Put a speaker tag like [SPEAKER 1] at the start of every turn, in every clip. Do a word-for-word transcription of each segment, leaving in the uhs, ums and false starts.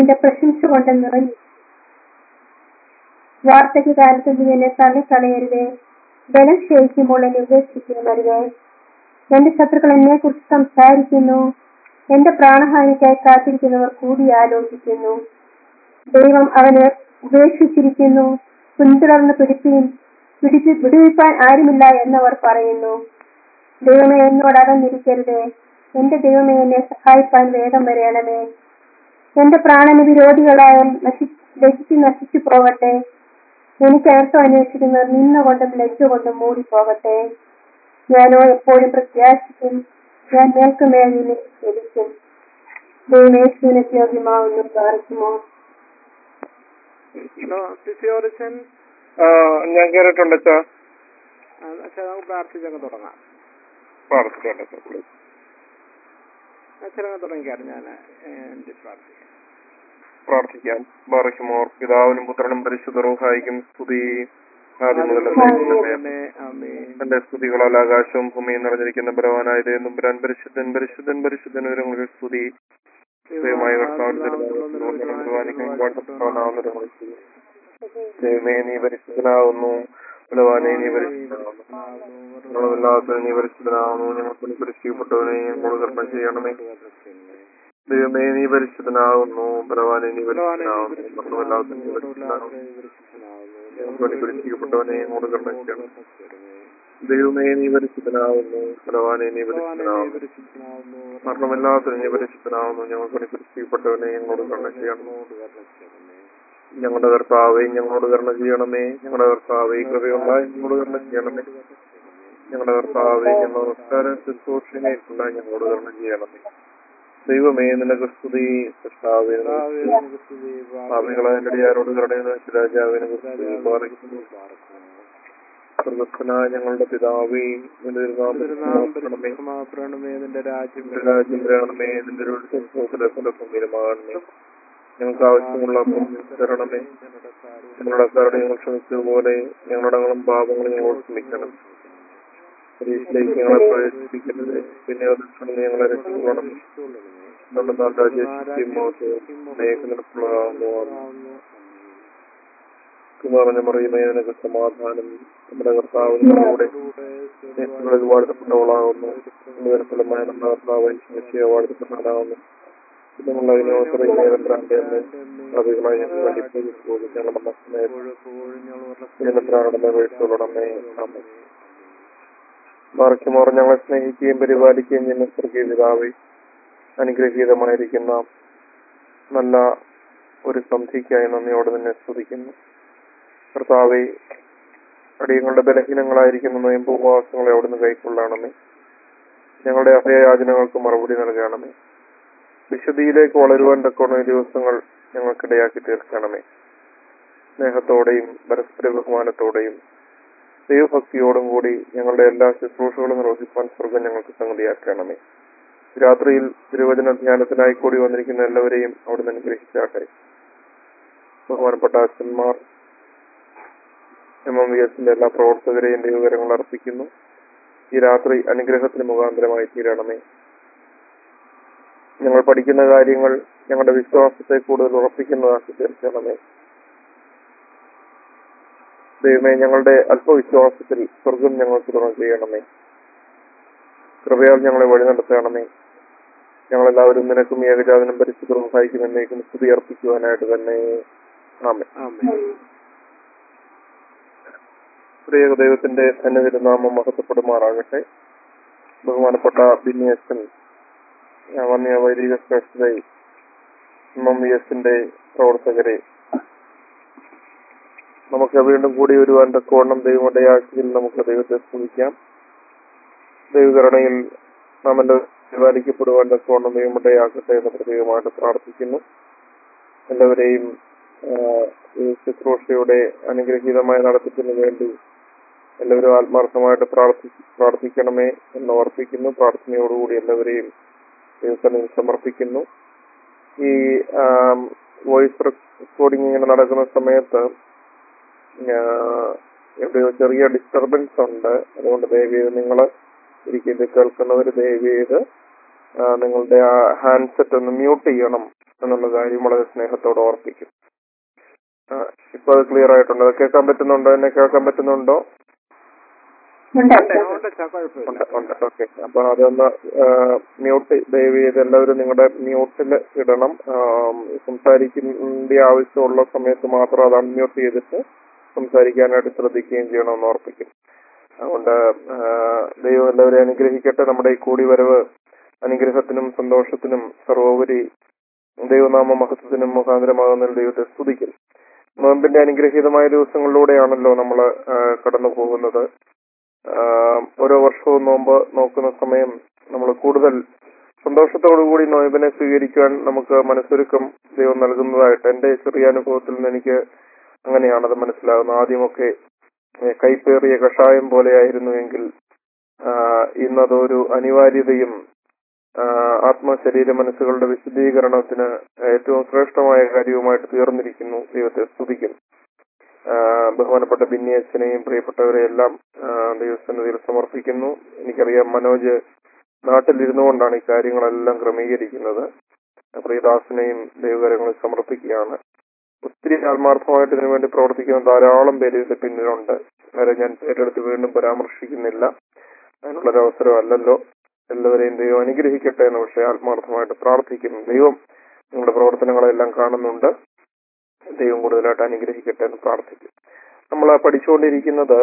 [SPEAKER 1] നിന്റെ പ്രശംസ കൊണ്ട് നിറഞ്ഞു. വാർദ്ധക്യ കാലത്ത് നീ എന്നെ തള്ളിക്കളയരുതേ. ബലം ക്ഷയിക്കുമ്പോൾ എന്നെ ഉപേക്ഷിക്കുമരുതേ. എന്റെ ശത്രുക്കൾ എന്നെ കുറിച്ച് സംസാരിക്കുന്നു. എന്റെ പ്രാണഹാനിക്കായി കാത്തിരിക്കുന്നവർ കൂടി ആലോചിക്കുന്നു. ദൈവം അവനെ ഉപേക്ഷിച്ചിരിക്കുന്നു, പിന്തുടർന്ന് പിടിപ്പിൻ പിടിച്ച് വിടുവിപ്പാൻ ആരുമില്ല എന്നവർ പറയുന്നു. ദൈവമേ, എന്നോട് അകന്നിരിക്കരുതേ. എന്റെ ദൈവമേ, എന്നെ സഹായിപ്പാൻ വേഗം വരേണമേ. എന്റെ പ്രാണന് വിരോധികളായ നശി ലജ്ജിച്ച് നശിച്ചു പോകട്ടെ. എനിക്ക് അർത്ഥം അന്വേഷിക്കുന്നവർ നിന്നുകൊണ്ടും ലജ്ജ കൊണ്ടും മൂടിപ്പോകട്ടെ. ഞാനോ എപ്പോഴും പ്രത്യാശിക്കും. ഞാൻ മേൽക്കുമേൽ നിന്നെ ലഭിക്കും. ദൈവമേശുവിനെ യോഗ്യമാവുന്നു പ്രാർത്ഥിക്കുമോ?
[SPEAKER 2] ഞാൻ കേട്ടിട്ടുണ്ട് അച്ഛാ.
[SPEAKER 3] അച്ഛാ, നമുക്ക് പ്രാർത്ഥിച്ചങ്ങ് തുടങ്ങാം. അച്ഛനങ്ങ് തുടങ്ങിക്കാറ്. ഞാൻ പ്രാർത്ഥിക്കാം
[SPEAKER 2] പ്രാർത്ഥിക്കാം. ബാറയ്ക്കുമോർ. പിതാവിനും പുത്രനും പരിശുദ്ധ റൂഹായിക്കും സ്തുതി. എന്റെ സ്തുതികളാൽ ആകാശവും ഭൂമിയും നിറഞ്ഞിരിക്കുന്ന ബലവാനായ ദൈവം പരിശുദ്ധൻ പരിശുദ്ധൻ പരിശുദ്ധൻ ഒരു സ്തുതി. ദൈവമായ ദൈവമേ, നീ പരിശുദ്ധനാവുന്നു. ബലവാനെ, നീ പരിശുദ്ധനാവുന്നു. എല്ലാത്തിനും നീ പരിശുദ്ധനാവുന്നു. ഞങ്ങൾക്ക് നീ പരിശീലപ്പെട്ടവനെ ഞങ്ങളോട് കർമ്മം ചെയ്യണമേ. ദൈവമേ, നീ പരിശുദ്ധനാവുന്നു. ബലവാനെ, നീ പരിശുദ്ധനാവുന്നു. എല്ലാത്തിനും നീ പരിശുദ്ധനാവുന്നു. ഞങ്ങൾക്ക് നീ പരിശീലപ്പെട്ടവനെ ഞങ്ങളോട് കർമ്മം ചെയ്യണം. ദൈവമേ, നീ പരിശുദ്ധനാവുന്നു. ബലവാനെ, നീ പരിശുദ്ധനാവുന്നു. മരണമില്ലാത്തതിന് നീ പരിശുദ്ധനാവുന്നു. ഞങ്ങൾക്ക് നീ പരിശീലപ്പെട്ടവനെ ഞങ്ങളോട് കർമ്മം ചെയ്യണം. ഞങ്ങളുടെ കർത്താവേ, ഞങ്ങളോട് കരുണ ചെയ്യണമേ. ഞങ്ങളുടെ കർത്താവേ, കൃപയുണ്ടായി ഞങ്ങളോട് കരുണ ചെയ്യണമേ. ഞങ്ങളുടെ കർത്താവേ, ഞങ്ങളുടെ നമസ്കാരം ശുശ്രൂഷനായിട്ടുണ്ടായി ഞങ്ങളോട് കരുണ ചെയ്യണമേ. ദൈവമേ, നിനക്ക് സ്തുതി. കർത്താവേ, സ്വാമികളെ അടിയാരോട് കരുണയെന്ന് രാജാവിനെ സ്വർഗസ്ഥനായ ഞങ്ങളുടെ പിതാവേ, നിന്റെ രാജ്യം നിന്റെ രാജ്യം വരണമേ. നിന്റെ ഭൂമിയിലുമാകണമേ. ഞങ്ങൾക്ക് ആവശ്യമുള്ള തരണമേ. ഞങ്ങളുടെ കരുണ ഞങ്ങൾ ക്ഷമിച്ചതുപോലെ ഞങ്ങളുടെ പാപങ്ങളും ഞങ്ങൾ ക്ഷമിക്കണം. പരീക്ഷയിലേക്ക് ഞങ്ങളെ പ്രവേശിപ്പിക്കരുത്, പിന്നെ ഞങ്ങളെ രക്ഷിക്കണം. പറഞ്ഞ മറിയുമേ, നിനക്ക് സമാധാനം. നമ്മുടെ കർത്താവിനോടെ വാഴ്ത്തപ്പെട്ടവളാകുന്നു. ഫലമായ നമ്മുടെ കർത്താവ് ശിക്ഷയെ വാഴ്ത്തപ്പെട്ടവനാകുന്നു. ഞങ്ങളുടെ മറക്കുമോർ ഞങ്ങളെ സ്നേഹിക്കുകയും പരിപാലിക്കുകയും ചെയ്യുന്ന സ്വർഗീയ പിതാവേ, അനുഗ്രഹീതമായിരിക്കുന്ന നല്ല ഒരു സന്ധിക്കായി നന്ദിയോടെ നിന്നെ സ്തുതിക്കുന്നു. കർത്താവേ, അടിയങ്ങളുടെ ബലഹീനങ്ങളായിരിക്കുന്ന നോയമ്പ് ഉപവാസങ്ങളെ അവിടുന്ന് കൈക്കൊള്ളണമേ. ഞങ്ങളുടെ അഭയയാചനകൾക്ക് മറുപടി നൽകണമേ. വിശുദ്ധിയിലേക്ക് വളരുവാൻ തക്കോണ ദിവസങ്ങൾ ഞങ്ങൾക്കിടയാക്കി തീർക്കണമേ. സ്നേഹത്തോടെയും പരസ്പര ബഹുമാനത്തോടെയും ദൈവഭക്തിയോടും കൂടി ഞങ്ങളുടെ എല്ലാ ശുശ്രൂഷകളും നിർവഹിക്കാൻ സ്വർഗം ഞങ്ങൾക്ക് സംഗതിയാക്കണമേ. രാത്രിയിൽ തിരുവചന ധ്യാനത്തിനായി കൂടി വന്നിരിക്കുന്ന എല്ലാവരെയും അവിടുന്ന് അനുഗ്രഹിച്ചാട്ടെ. ബഹുമാനപ്പെട്ട അച്ഛന്മാർ, എം എം വി എസിന്റെ എല്ലാ പ്രവർത്തകരെയും ദൈവകരങ്ങൾ അർപ്പിക്കുന്നു. ഈ രാത്രി അനുഗ്രഹത്തിന് മുഖാന്തരമായി തീരണമേ. ഞങ്ങൾ പഠിക്കുന്ന കാര്യങ്ങൾ ഞങ്ങളുടെ വിശ്വാസത്തെ കൂടുതൽ ഉറപ്പിക്കുന്നതാക്കി തീർക്കണമേ. ദൈവമേ, ഞങ്ങളുടെ അല്പവിശ്വാസത്തിൽ സ്വർഗം ഞങ്ങൾക്ക് തുറന്നു ചെയ്യണമേ. കൃപയാൽ ഞങ്ങളെ വഴി നടത്തണമേ. ഞങ്ങളെല്ലാവരും നിനക്കും ഏകജാതനും പരിശുദ്ധവും സഹായിക്കും എന്നേക്കും സ്തുതി അർപ്പിക്കുവാനായിട്ട് തന്നെ. ആമേൻ. പ്രിയ ദൈവത്തിന്റെ സന്നിധിയിൽ നാമം മഹത്വപ്പെടുമാറാകട്ടെ. ബഹുമാനപ്പെട്ട ബിന്യസൻ, വന്യ വൈദിക ശ്രേഷ്ഠതയെ, എം എം വി എസിന്റെ പ്രവർത്തകരെ, നമുക്ക് വീണ്ടും കൂടി വരുവാൻ തക്കവണ്ണം ദൈവങ്ങളുടെ ആഴ്ചയിൽ നമുക്ക് ദൈവത്തെ സ്തുതിക്കാം. ദൈവകരുണയിൽ നാം എന്റെ പരിപാലിക്കപ്പെടുവാൻ തക്കവണ്ണം ദൈവങ്ങളുടെ ആക്കട്ടെ എന്ന് പ്രത്യേകമായിട്ട് പ്രാർത്ഥിക്കുന്നു. എല്ലാവരെയും ഈ ശുശ്രൂഷയുടെ അനുഗ്രഹീതമായ നടത്തിപ്പിന് വേണ്ടി എല്ലാവരും ആത്മാർത്ഥമായിട്ട് പ്രാർത്ഥി പ്രാർത്ഥിക്കണമേ എന്ന് ഓർപ്പിക്കുന്നു. പ്രാർത്ഥനയോടുകൂടി എല്ലാവരെയും ദൈവത്തിന് സമർപ്പിക്കുന്നു. ഈ വോയിസ് റെക്കോർഡിംഗ് ഇങ്ങനെ നടക്കുന്ന സമയത്ത് എവിടെയോ ചെറിയ ഡിസ്റ്റർബൻസ് ഉണ്ട്. അതുകൊണ്ട് ദയവ് ചെയ്ത് നിങ്ങൾ ഇരിക്കുന്നത് കേൾക്കുന്നവർ ദയവ് ചെയ്ത് നിങ്ങളുടെ ആ ഹാൻഡ്സെറ്റ് ഒന്ന് മ്യൂട്ട് ചെയ്യണം. എന്നുള്ള കാര്യം വളരെ സ്നേഹത്തോടെ ഓർപ്പിക്കും. ഇപ്പൊ അത് ക്ലിയർ ആയിട്ടുണ്ട്. അത് കേൾക്കാൻ പറ്റുന്നുണ്ടോ? എന്നെ കേൾക്കാൻ പറ്റുന്നുണ്ടോ?
[SPEAKER 1] ഉണ്ട്.
[SPEAKER 2] ഉണ്ട് ഉണ്ട് ഓക്കെ. അപ്പൊ അതൊന്ന് മ്യൂട്ട് ദയവ് ചെയ്ത് എല്ലാവരും നിങ്ങളുടെ മ്യൂട്ടിൽ ഇടണം. സംസാരിക്കേണ്ട ആവശ്യമുള്ള സമയത്ത് മാത്രം അത് അൺമ്യൂട്ട് ചെയ്തിട്ട് സംസാരിക്കാനായിട്ട് ശ്രദ്ധിക്കുകയും ചെയ്യണമെന്ന് ഓർപ്പിക്കും. അതുകൊണ്ട് ദൈവം എല്ലാവരെയും അനുഗ്രഹിക്കട്ടെ. നമ്മുടെ ഈ കൂടി വരവ് അനുഗ്രഹത്തിനും സന്തോഷത്തിനും സർവോപരി ദൈവനാമ മഹത്വത്തിനും മുഖാന്തരമാകുന്ന ദൈവത്തെ സ്തുതിക്കും. നോമ്പിന്റെ അനുഗ്രഹീതമായ ദിവസങ്ങളിലൂടെയാണല്ലോ നമ്മൾ കടന്നു പോകുന്നത്. ഓരോ വർഷവും നോമ്പ് നോക്കുന്ന സമയം നമ്മൾ കൂടുതൽ സന്തോഷത്തോടുകൂടി നോയമ്പിനെ സ്വീകരിക്കാൻ നമുക്ക് മനസ്സൊരുക്കം ദൈവം നൽകുന്നതായിട്ട് എന്റെ ചെറിയ അനുഭവത്തിൽ നിന്ന് എനിക്ക് അങ്ങനെയാണത് മനസ്സിലാകുന്നത്. ആദ്യമൊക്കെ കൈപ്പേറിയ കഷായം പോലെയായിരുന്നുവെങ്കിൽ ഇന്നതൊരു അനിവാര്യതയും ആത്മശരീര മനസ്സുകളുടെ വിശുദ്ധീകരണത്തിന് ഏറ്റവും ശ്രേഷ്ഠമായ കാര്യവുമായിട്ട് തീർന്നിരിക്കുന്നു. ദൈവത്തെ സ്തുതിക്കും. ബഹുമാനപ്പെട്ട ബിന്നിയച്ചനെയും പ്രിയപ്പെട്ടവരെയെല്ലാം ദൈവസന്നിധിയിൽ സമർപ്പിക്കുന്നു. എനിക്കറിയാം മനോജ് നാട്ടിലിരുന്നു കൊണ്ടാണ് ഈ കാര്യങ്ങളെല്ലാം ക്രമീകരിക്കുന്നത്. പ്രിയദാസിനെയും ദൈവകരങ്ങളിൽ സമർപ്പിക്കുകയാണ്. ഒത്തിരി ആത്മാർത്ഥമായിട്ട് ഇതിനു വേണ്ടി പ്രവർത്തിക്കുന്ന ധാരാളം പേര് ഇതിന്റെ പിന്നിലുണ്ട്. അവരെ ഞാൻ പേരെടുത്ത് വീണ്ടും പരാമർശിക്കുന്നില്ല, അതിനുള്ളൊരവസരം അല്ലല്ലോ. എല്ലാവരെയും ദൈവം അനുഗ്രഹിക്കട്ടെ എന്ന് പക്ഷേ ആത്മാർത്ഥമായിട്ട് പ്രാർത്ഥിക്കുന്നു. ദൈവം നിങ്ങളുടെ പ്രവർത്തനങ്ങളെല്ലാം കാണുന്നുണ്ട്. ദൈവം കൂടുതലായിട്ട് അനുഗ്രഹിക്കട്ടെ എന്ന് പ്രാർത്ഥിക്കും. നമ്മൾ പഠിച്ചുകൊണ്ടിരിക്കുന്നത്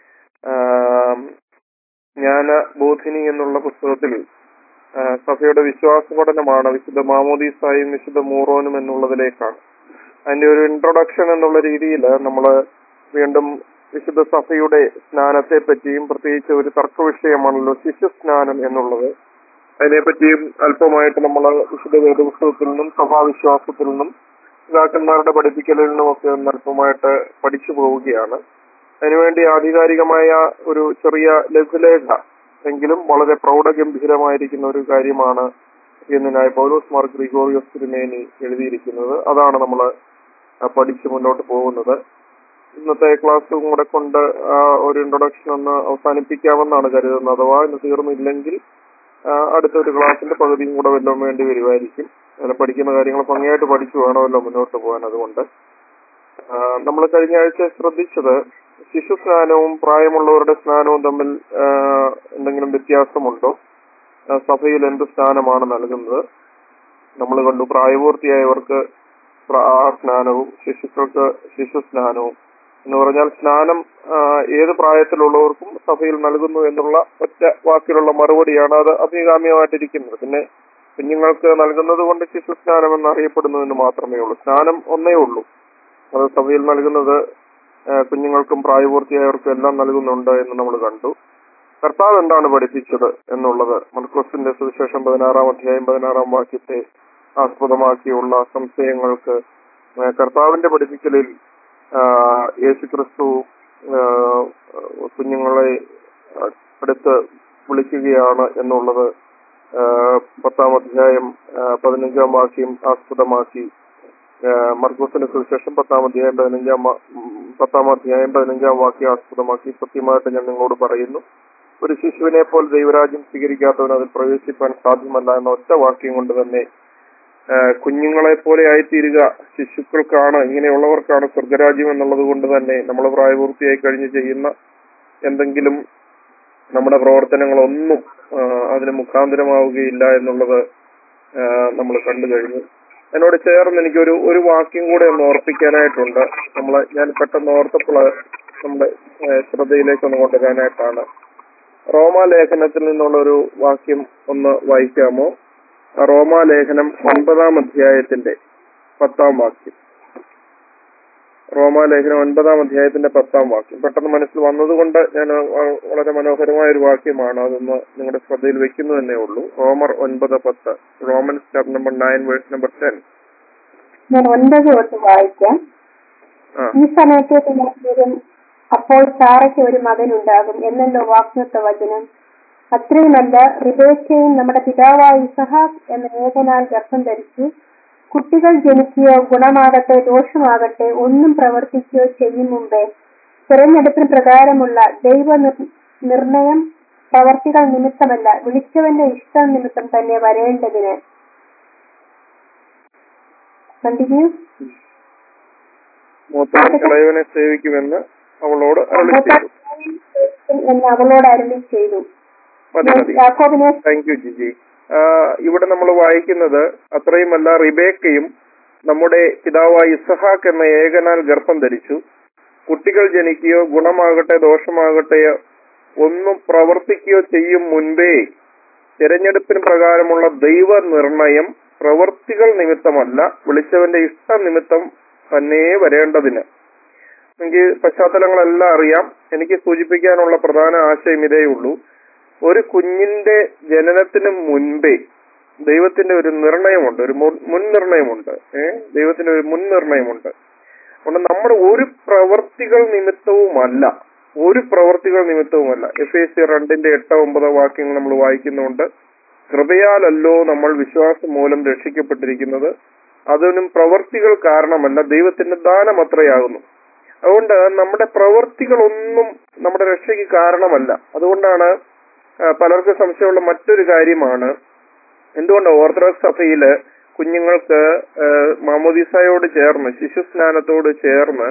[SPEAKER 2] ജ്ഞാന ബോധിനി എന്നുള്ള പുസ്തകത്തിൽ സഭയുടെ വിശ്വാസ പഠനമാണ്. വിശുദ്ധ മാമോദീസായും വിശുദ്ധ മൂറോനും എന്നുള്ളതിലേക്കാണ്. അതിന്റെ ഒരു ഇൻട്രൊഡക്ഷൻ എന്നുള്ള രീതിയിൽ നമ്മൾ വീണ്ടും വിശുദ്ധ സഭയുടെ സ്നാനത്തെ പറ്റിയും, പ്രത്യേകിച്ച് ഒരു തർക്ക വിഷയമാണല്ലോ ശിശു സ്നാനം എന്നുള്ളത്, അതിനെപ്പറ്റിയും അല്പമായിട്ട് നമ്മൾ വിശുദ്ധ വേദപുസ്തകത്തിൽ നിന്നും സഭാവിശ്വാസത്തിൽ നിന്നും പിതാക്കന്മാരുടെ പഠിപ്പിക്കലിൽ നിന്നും ഒക്കെ ഒന്ന് അല്പമായിട്ട് പഠിച്ചു പോവുകയാണ്. അതിനുവേണ്ടി ആധികാരികമായ ഒരു ചെറിയ ലഘുലേഖ എങ്കിലും വളരെ പ്രൗഢഗംഭീരമായിരിക്കുന്ന ഒരു കാര്യമാണ് എന്നിനായ പൗലോസ് മാർ ഗ്രിഗോറിയോസ് തിരുമേനി എഴുതിയിരിക്കുന്നത്. അതാണ് നമ്മൾ പഠിച്ചു മുന്നോട്ട് പോകുന്നത്. ഇന്നത്തെ ക്ലാസ്സും കൂടെ കൊണ്ട് ആ ഒരു ഇൻട്രൊഡക്ഷൻ ഒന്ന് അവസാനിപ്പിക്കാമെന്നാണ് കരുതുന്നത്. അഥവാ ഇന്ന് തീർന്നില്ലെങ്കിൽ അടുത്തൊരു ക്ലാസ്സിന്റെ പകുതിയും കൂടെ വല്ലതും വേണ്ടി വരുമായിരിക്കും. അങ്ങനെ പഠിക്കുന്ന കാര്യങ്ങൾ ഭംഗിയായിട്ട് പഠിച്ചു വേണമല്ലോ മുന്നോട്ട് പോകാൻ. അതുകൊണ്ട് നമ്മൾ കഴിഞ്ഞ ആഴ്ച ശ്രദ്ധിച്ചത് ശിശു സ്നാനവും പ്രായമുള്ളവരുടെ സ്നാനവും തമ്മിൽ എന്തെങ്കിലും വ്യത്യാസമുണ്ടോ, സഭയിൽ എന്ത് സ്നാനമാണ് നൽകുന്നത്. നമ്മൾ കണ്ടു പ്രായപൂർത്തിയായവർക്ക് ആ സ്നാനവും ശിശുക്കൾക്ക് ശിശു സ്നാനവും എന്ന് പറഞ്ഞാൽ സ്നാനം ഏത് പ്രായത്തിലുള്ളവർക്കും സഭയിൽ നൽകുന്നു എന്നുള്ള ഒറ്റ വാക്കിലുള്ള മറുപടിയാണ്. അത് അഭികാമ്യമായിട്ടിരിക്കുന്നത്. പിന്നെ കുഞ്ഞുങ്ങൾക്ക് നൽകുന്നത് കൊണ്ട് ശിശു സ്നാനം എന്നറിയപ്പെടുന്നതിന് മാത്രമേ ഉള്ളൂ. സ്നാനം ഒന്നേ ഉള്ളൂ. അത് സഭയിൽ നൽകുന്നത് കുഞ്ഞുങ്ങൾക്കും പ്രായപൂർത്തിയായവർക്കും എല്ലാം നൽകുന്നുണ്ട് എന്ന് നമ്മൾ കണ്ടു. കർത്താവ് എന്താണ് പഠിപ്പിച്ചത് എന്നുള്ളത് മർക്കോസിന്റെ സുവിശേഷം പതിനാറാം അധ്യായം പതിനാറാം വാക്യത്തെ ആസ്പദമാക്കിയുള്ള സംശയങ്ങൾക്ക് കർത്താവിന്റെ പഠിപ്പിക്കലിൽ യേശുക്രിസ്തു കുഞ്ഞുങ്ങളെ അടുത്ത് വിളിക്കുകയാണ് എന്നുള്ളത് പത്താം അധ്യായം പതിനഞ്ചാം വാക്യം ആസ്പദമാക്കി മർക്കോസിന്റെ സുവിശേഷം പത്താം അധ്യായം പതിനഞ്ചാം പത്താം അധ്യായം പതിനഞ്ചാം വാക്യം ആസ്പദമാക്കി സത്യമായിട്ട് ഞാൻ നിങ്ങളോട് പറയുന്നു, ഒരു ശിശുവിനെ പോലെ ദൈവരാജ്യം സ്വീകരിക്കാത്തവന് അതിൽ പ്രവേശിപ്പാൻ സാധ്യമല്ല എന്ന ഒറ്റ വാക്യം കൊണ്ട് തന്നെ കുഞ്ഞുങ്ങളെ പോലെ ആയിത്തീരുക, ശിശുക്കൾക്കാണ്, ഇങ്ങനെയുള്ളവർക്കാണ് സ്വർഗരാജ്യം എന്നുള്ളത് കൊണ്ട് തന്നെ നമ്മൾ പ്രായപൂർത്തിയായി കഴിഞ്ഞ് ചെയ്യുന്ന എന്തെങ്കിലും നമ്മുടെ പ്രവർത്തനങ്ങളൊന്നും അതിന് മുഖാന്തരമാവുകയില്ല എന്നുള്ളത് നമ്മൾ കണ്ടു കഴിഞ്ഞു. എന്നോട് ചേർന്ന് എനിക്കൊരു ഒരു വാക്യം കൂടെ ഒന്ന് ഓർപ്പിക്കാനായിട്ടുണ്ട്. നമ്മളെ ഞാൻ പെട്ടെന്ന് ഓർത്തപ്പോൾ നമ്മുടെ ശ്രദ്ധയിലേക്ക് ഒന്ന് കൊണ്ടുവരാനായിട്ടാണ്. റോമാലേഖനത്തിൽ നിന്നുള്ളൊരു വാക്യം ഒന്ന് വായിക്കാമോ? റോമാലേഖനം ഒൻപതാം അധ്യായത്തിന്റെ പത്താം വാക്യം. റോമാലേഖനം ഒൻപതാം അധ്യായത്തിന്റെ പത്താം വാക്യം പെട്ടെന്ന് മനസ്സിൽ വന്നതുകൊണ്ട് ഞാൻ വളരെ മനോഹരമായ ഒരു വാക്യമാണ്, അതൊന്ന് നിങ്ങളുടെ ശ്രദ്ധയിൽ വെക്കുന്നു തന്നെ ഉള്ളൂ. റോമർ ഒൻപത് പത്ത്. Romans chapter number nine verse number ten.
[SPEAKER 1] ഞാൻ ഒൻപത് തൊട്ട് വായിക്കാം. ഈ സമയത്ത് അപ്പോൾ സാറയ്ക്ക് ഒരു മകൻ ഉണ്ടാകും എന്നല്ലോ വാഗ്ദത്ത വചനം. അത്രയുമല്ല, റിബേക്കയും നമ്മുടെ പിതാവായ ഇസഹാക്ക് എന്ന ഏകനാൽ ഗർഭം ധരിച്ചു. കുട്ടികൾ ജനിക്കുകയോ ഗുണമാകട്ടെ ദോഷമാകട്ടെ ഒന്നും പ്രവർത്തിക്കുകയോ ചെയ്യും മുമ്പേ തിരഞ്ഞെടുപ്പിന് പ്രകാരമുള്ള ദൈവ നിർണയം പ്രവർത്തികൾ നിമിത്തമല്ല, വിളിച്ചവന്റെ ഇഷ്ടം നിമിത്തം തന്നെ വരേണ്ടതിന്. കണ്ടിന്യൂ.
[SPEAKER 2] മൂത്തവൻ ഇളയവനെ സേവിക്കുമെന്ന് അവളോട് അരുളി ചെയ്തു
[SPEAKER 1] എന്ന് അവളോട് അരുളി ചെയ്തു.
[SPEAKER 2] മതി മതി താങ്ക് യു ജിജി. ഇവിടെ നമ്മൾ വായിക്കുന്നത് അത്രയുമല്ല, റിബേക്കയും നമ്മുടെ പിതാവായ ഇസഹാക്ക് എന്ന ഏകനാൽ ഗർഭം ധരിച്ചു. കുട്ടികൾ ജനിക്കുകയോ ഗുണമാകട്ടെ ദോഷമാകട്ടെയോ ഒന്നും പ്രവർത്തിക്കുകയോ ചെയ്യും മുൻപേ തിരഞ്ഞെടുപ്പിന് പ്രകാരമുള്ള ദൈവ നിർണയം പ്രവർത്തികൾ നിമിത്തമല്ല, വിളിച്ചവന്റെ ഇഷ്ടനിമിത്തം തന്നെ വരേണ്ടതിന്. എനിക്ക് പശ്ചാത്തലങ്ങളെല്ലാം അറിയാം. എനിക്ക് സൂചിപ്പിക്കാനുള്ള പ്രധാന ആശയം ഇതേ ഉള്ളൂ. ഒരു കുഞ്ഞിന്റെ ജനനത്തിന് മുൻപേ ദൈവത്തിന്റെ ഒരു നിർണയമുണ്ട്, ഒരു മുൻ നിർണയമുണ്ട്. ഏഹ് ദൈവത്തിന്റെ ഒരു മുൻ നിർണയമുണ്ട്. അതുകൊണ്ട് നമ്മുടെ ഒരു പ്രവർത്തികൾ നിമിത്തവുമല്ല, ഒരു പ്രവർത്തികൾ നിമിത്തവുമല്ല. എഫ് എ സി രണ്ടിന്റെ എട്ടോ ഒമ്പതോ വാക്യങ്ങൾ നമ്മൾ വായിക്കുന്നുണ്ട്. കൃപയാലല്ലോ നമ്മൾ വിശ്വാസം മൂലം രക്ഷിക്കപ്പെട്ടിരിക്കുന്നത്, അതിനും പ്രവർത്തികൾ കാരണമല്ല, ദൈവത്തിന്റെ ദാനം അത്രയാകുന്നു. അതുകൊണ്ട് നമ്മുടെ പ്രവർത്തികളൊന്നും നമ്മുടെ രക്ഷയ്ക്ക് കാരണമല്ല. അതുകൊണ്ടാണ് പലർക്കും സംശയമുള്ള മറ്റൊരു കാര്യമാണ്, എന്തുകൊണ്ട് ഓർത്തഡോക്സ് സഭയില് കുഞ്ഞുങ്ങൾക്ക് മാമോദീസയോട് ചേർന്ന് ശിശുസ്നാനത്തോട് ചേർന്ന്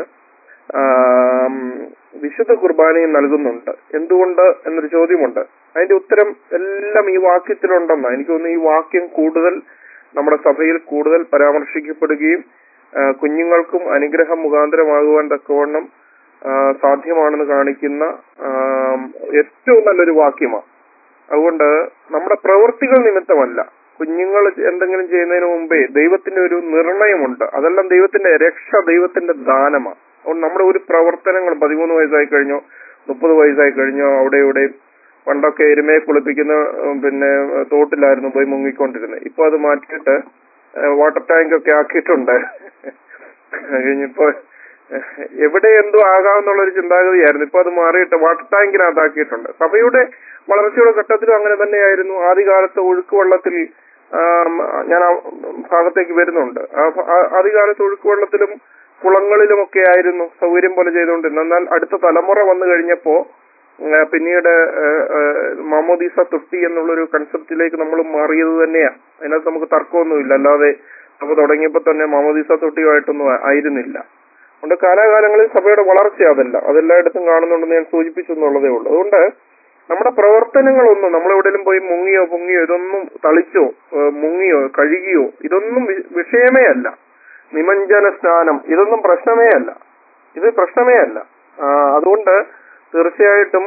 [SPEAKER 2] വിശുദ്ധ കുർബാനയും നൽകുന്നുണ്ട്. എന്തുകൊണ്ട് എന്നൊരു ചോദ്യമുണ്ട്. അതിന്റെ ഉത്തരം എല്ലാം ഈ വാക്യത്തിലുണ്ടെന്ന് എനിക്ക് തോന്നുന്നു. ഈ വാക്യം കൂടുതൽ നമ്മുടെ സഭയിൽ കൂടുതൽ പരാമർശിക്കപ്പെടുകയും കുഞ്ഞുങ്ങൾക്കും അനുഗ്രഹം മുഖാന്തരമാകുവാൻ തക്കവണ്ണം സാധ്യമാണെന്ന് കാണിക്കുന്ന ഏറ്റവും നല്ലൊരു വാക്യമാണ്. അതുകൊണ്ട് നമ്മുടെ പ്രവൃത്തികൾ നിമിത്തമല്ല, കുഞ്ഞുങ്ങൾ എന്തെങ്കിലും ചെയ്യുന്നതിന് മുമ്പേ ദൈവത്തിന്റെ ഒരു നിർണയമുണ്ട്. അതെല്ലാം ദൈവത്തിന്റെ രക്ഷ, ദൈവത്തിന്റെ ദാനമാണ്. അതുകൊണ്ട് നമ്മുടെ ഒരു പ്രവർത്തനങ്ങൾ പതിമൂന്ന് വയസ്സായി കഴിഞ്ഞോ മുപ്പത് വയസ്സായി കഴിഞ്ഞോ അവിടെ ഇവിടെ പണ്ടൊക്കെ എരുമയെ കുളിപ്പിക്കുന്ന പിന്നെ തോട്ടിലായിരുന്നു പോയി മുങ്ങിക്കൊണ്ടിരുന്നത്. ഇപ്പൊ അത് മാറ്റിയിട്ട് വാട്ടർ ടാങ്ക് ഒക്കെ ആക്കിയിട്ടുണ്ട്. കഴിഞ്ഞിപ്പോ എവിടെ എന്തോ ആകാമെന്നുള്ളൊരു ചിന്താഗതിയായിരുന്നു. ഇപ്പൊ അത് മാറിയിട്ട് വാട്ടർ ടാങ്കിനകത്താക്കിയിട്ടുണ്ട്. സഭയുടെ വളർച്ചയുടെ ഘട്ടത്തിലും അങ്ങനെ തന്നെയായിരുന്നു. ആദ്യകാലത്ത് ഒഴുക്ക് വെള്ളത്തിൽ ഞാൻ ആ ഭാഗത്തേക്ക് വരുന്നുണ്ട്. ആദ്യകാലത്ത് ഒഴുക്ക് വെള്ളത്തിലും കുളങ്ങളിലുമൊക്കെ ആയിരുന്നു സൗകര്യം പോലെ ചെയ്തുകൊണ്ടിരുന്നത്. എന്നാൽ അടുത്ത തലമുറ വന്നു കഴിഞ്ഞപ്പോ പിന്നീട് മാമോദീസ തൊട്ടി എന്നുള്ളൊരു കൺസെപ്റ്റിലേക്ക് നമ്മൾ മാറിയത് തന്നെയാണ്. അതിനകത്ത് നമുക്ക് തർക്കമൊന്നുമില്ല. അല്ലാതെ സഭ തുടങ്ങിയപ്പോ തന്നെ മാമോദീസ തൊട്ടിയുമായിട്ടൊന്നും ആയിരുന്നില്ല. അതുകൊണ്ട് കാലാകാലങ്ങളിൽ സഭയുടെ വളർച്ച അതല്ല, അതെല്ലായിടത്തും കാണുന്നുണ്ടെന്ന് ഞാൻ സൂചിപ്പിച്ചു എന്നുള്ളതേ ഉള്ളൂ. അതുകൊണ്ട് നമ്മുടെ പ്രവർത്തനങ്ങളൊന്നും നമ്മളെവിടെയും പോയി മുങ്ങിയോ പൊങ്ങിയോ ഇതൊന്നും തളിച്ചോ മുങ്ങിയോ കഴുകിയോ ഇതൊന്നും വിഷയമേ അല്ല. നിമഞ്ജന സ്നാനം ഇതൊന്നും പ്രശ്നമേ അല്ല, ഇത് പ്രശ്നമേ അല്ല. അതുകൊണ്ട് തീർച്ചയായിട്ടും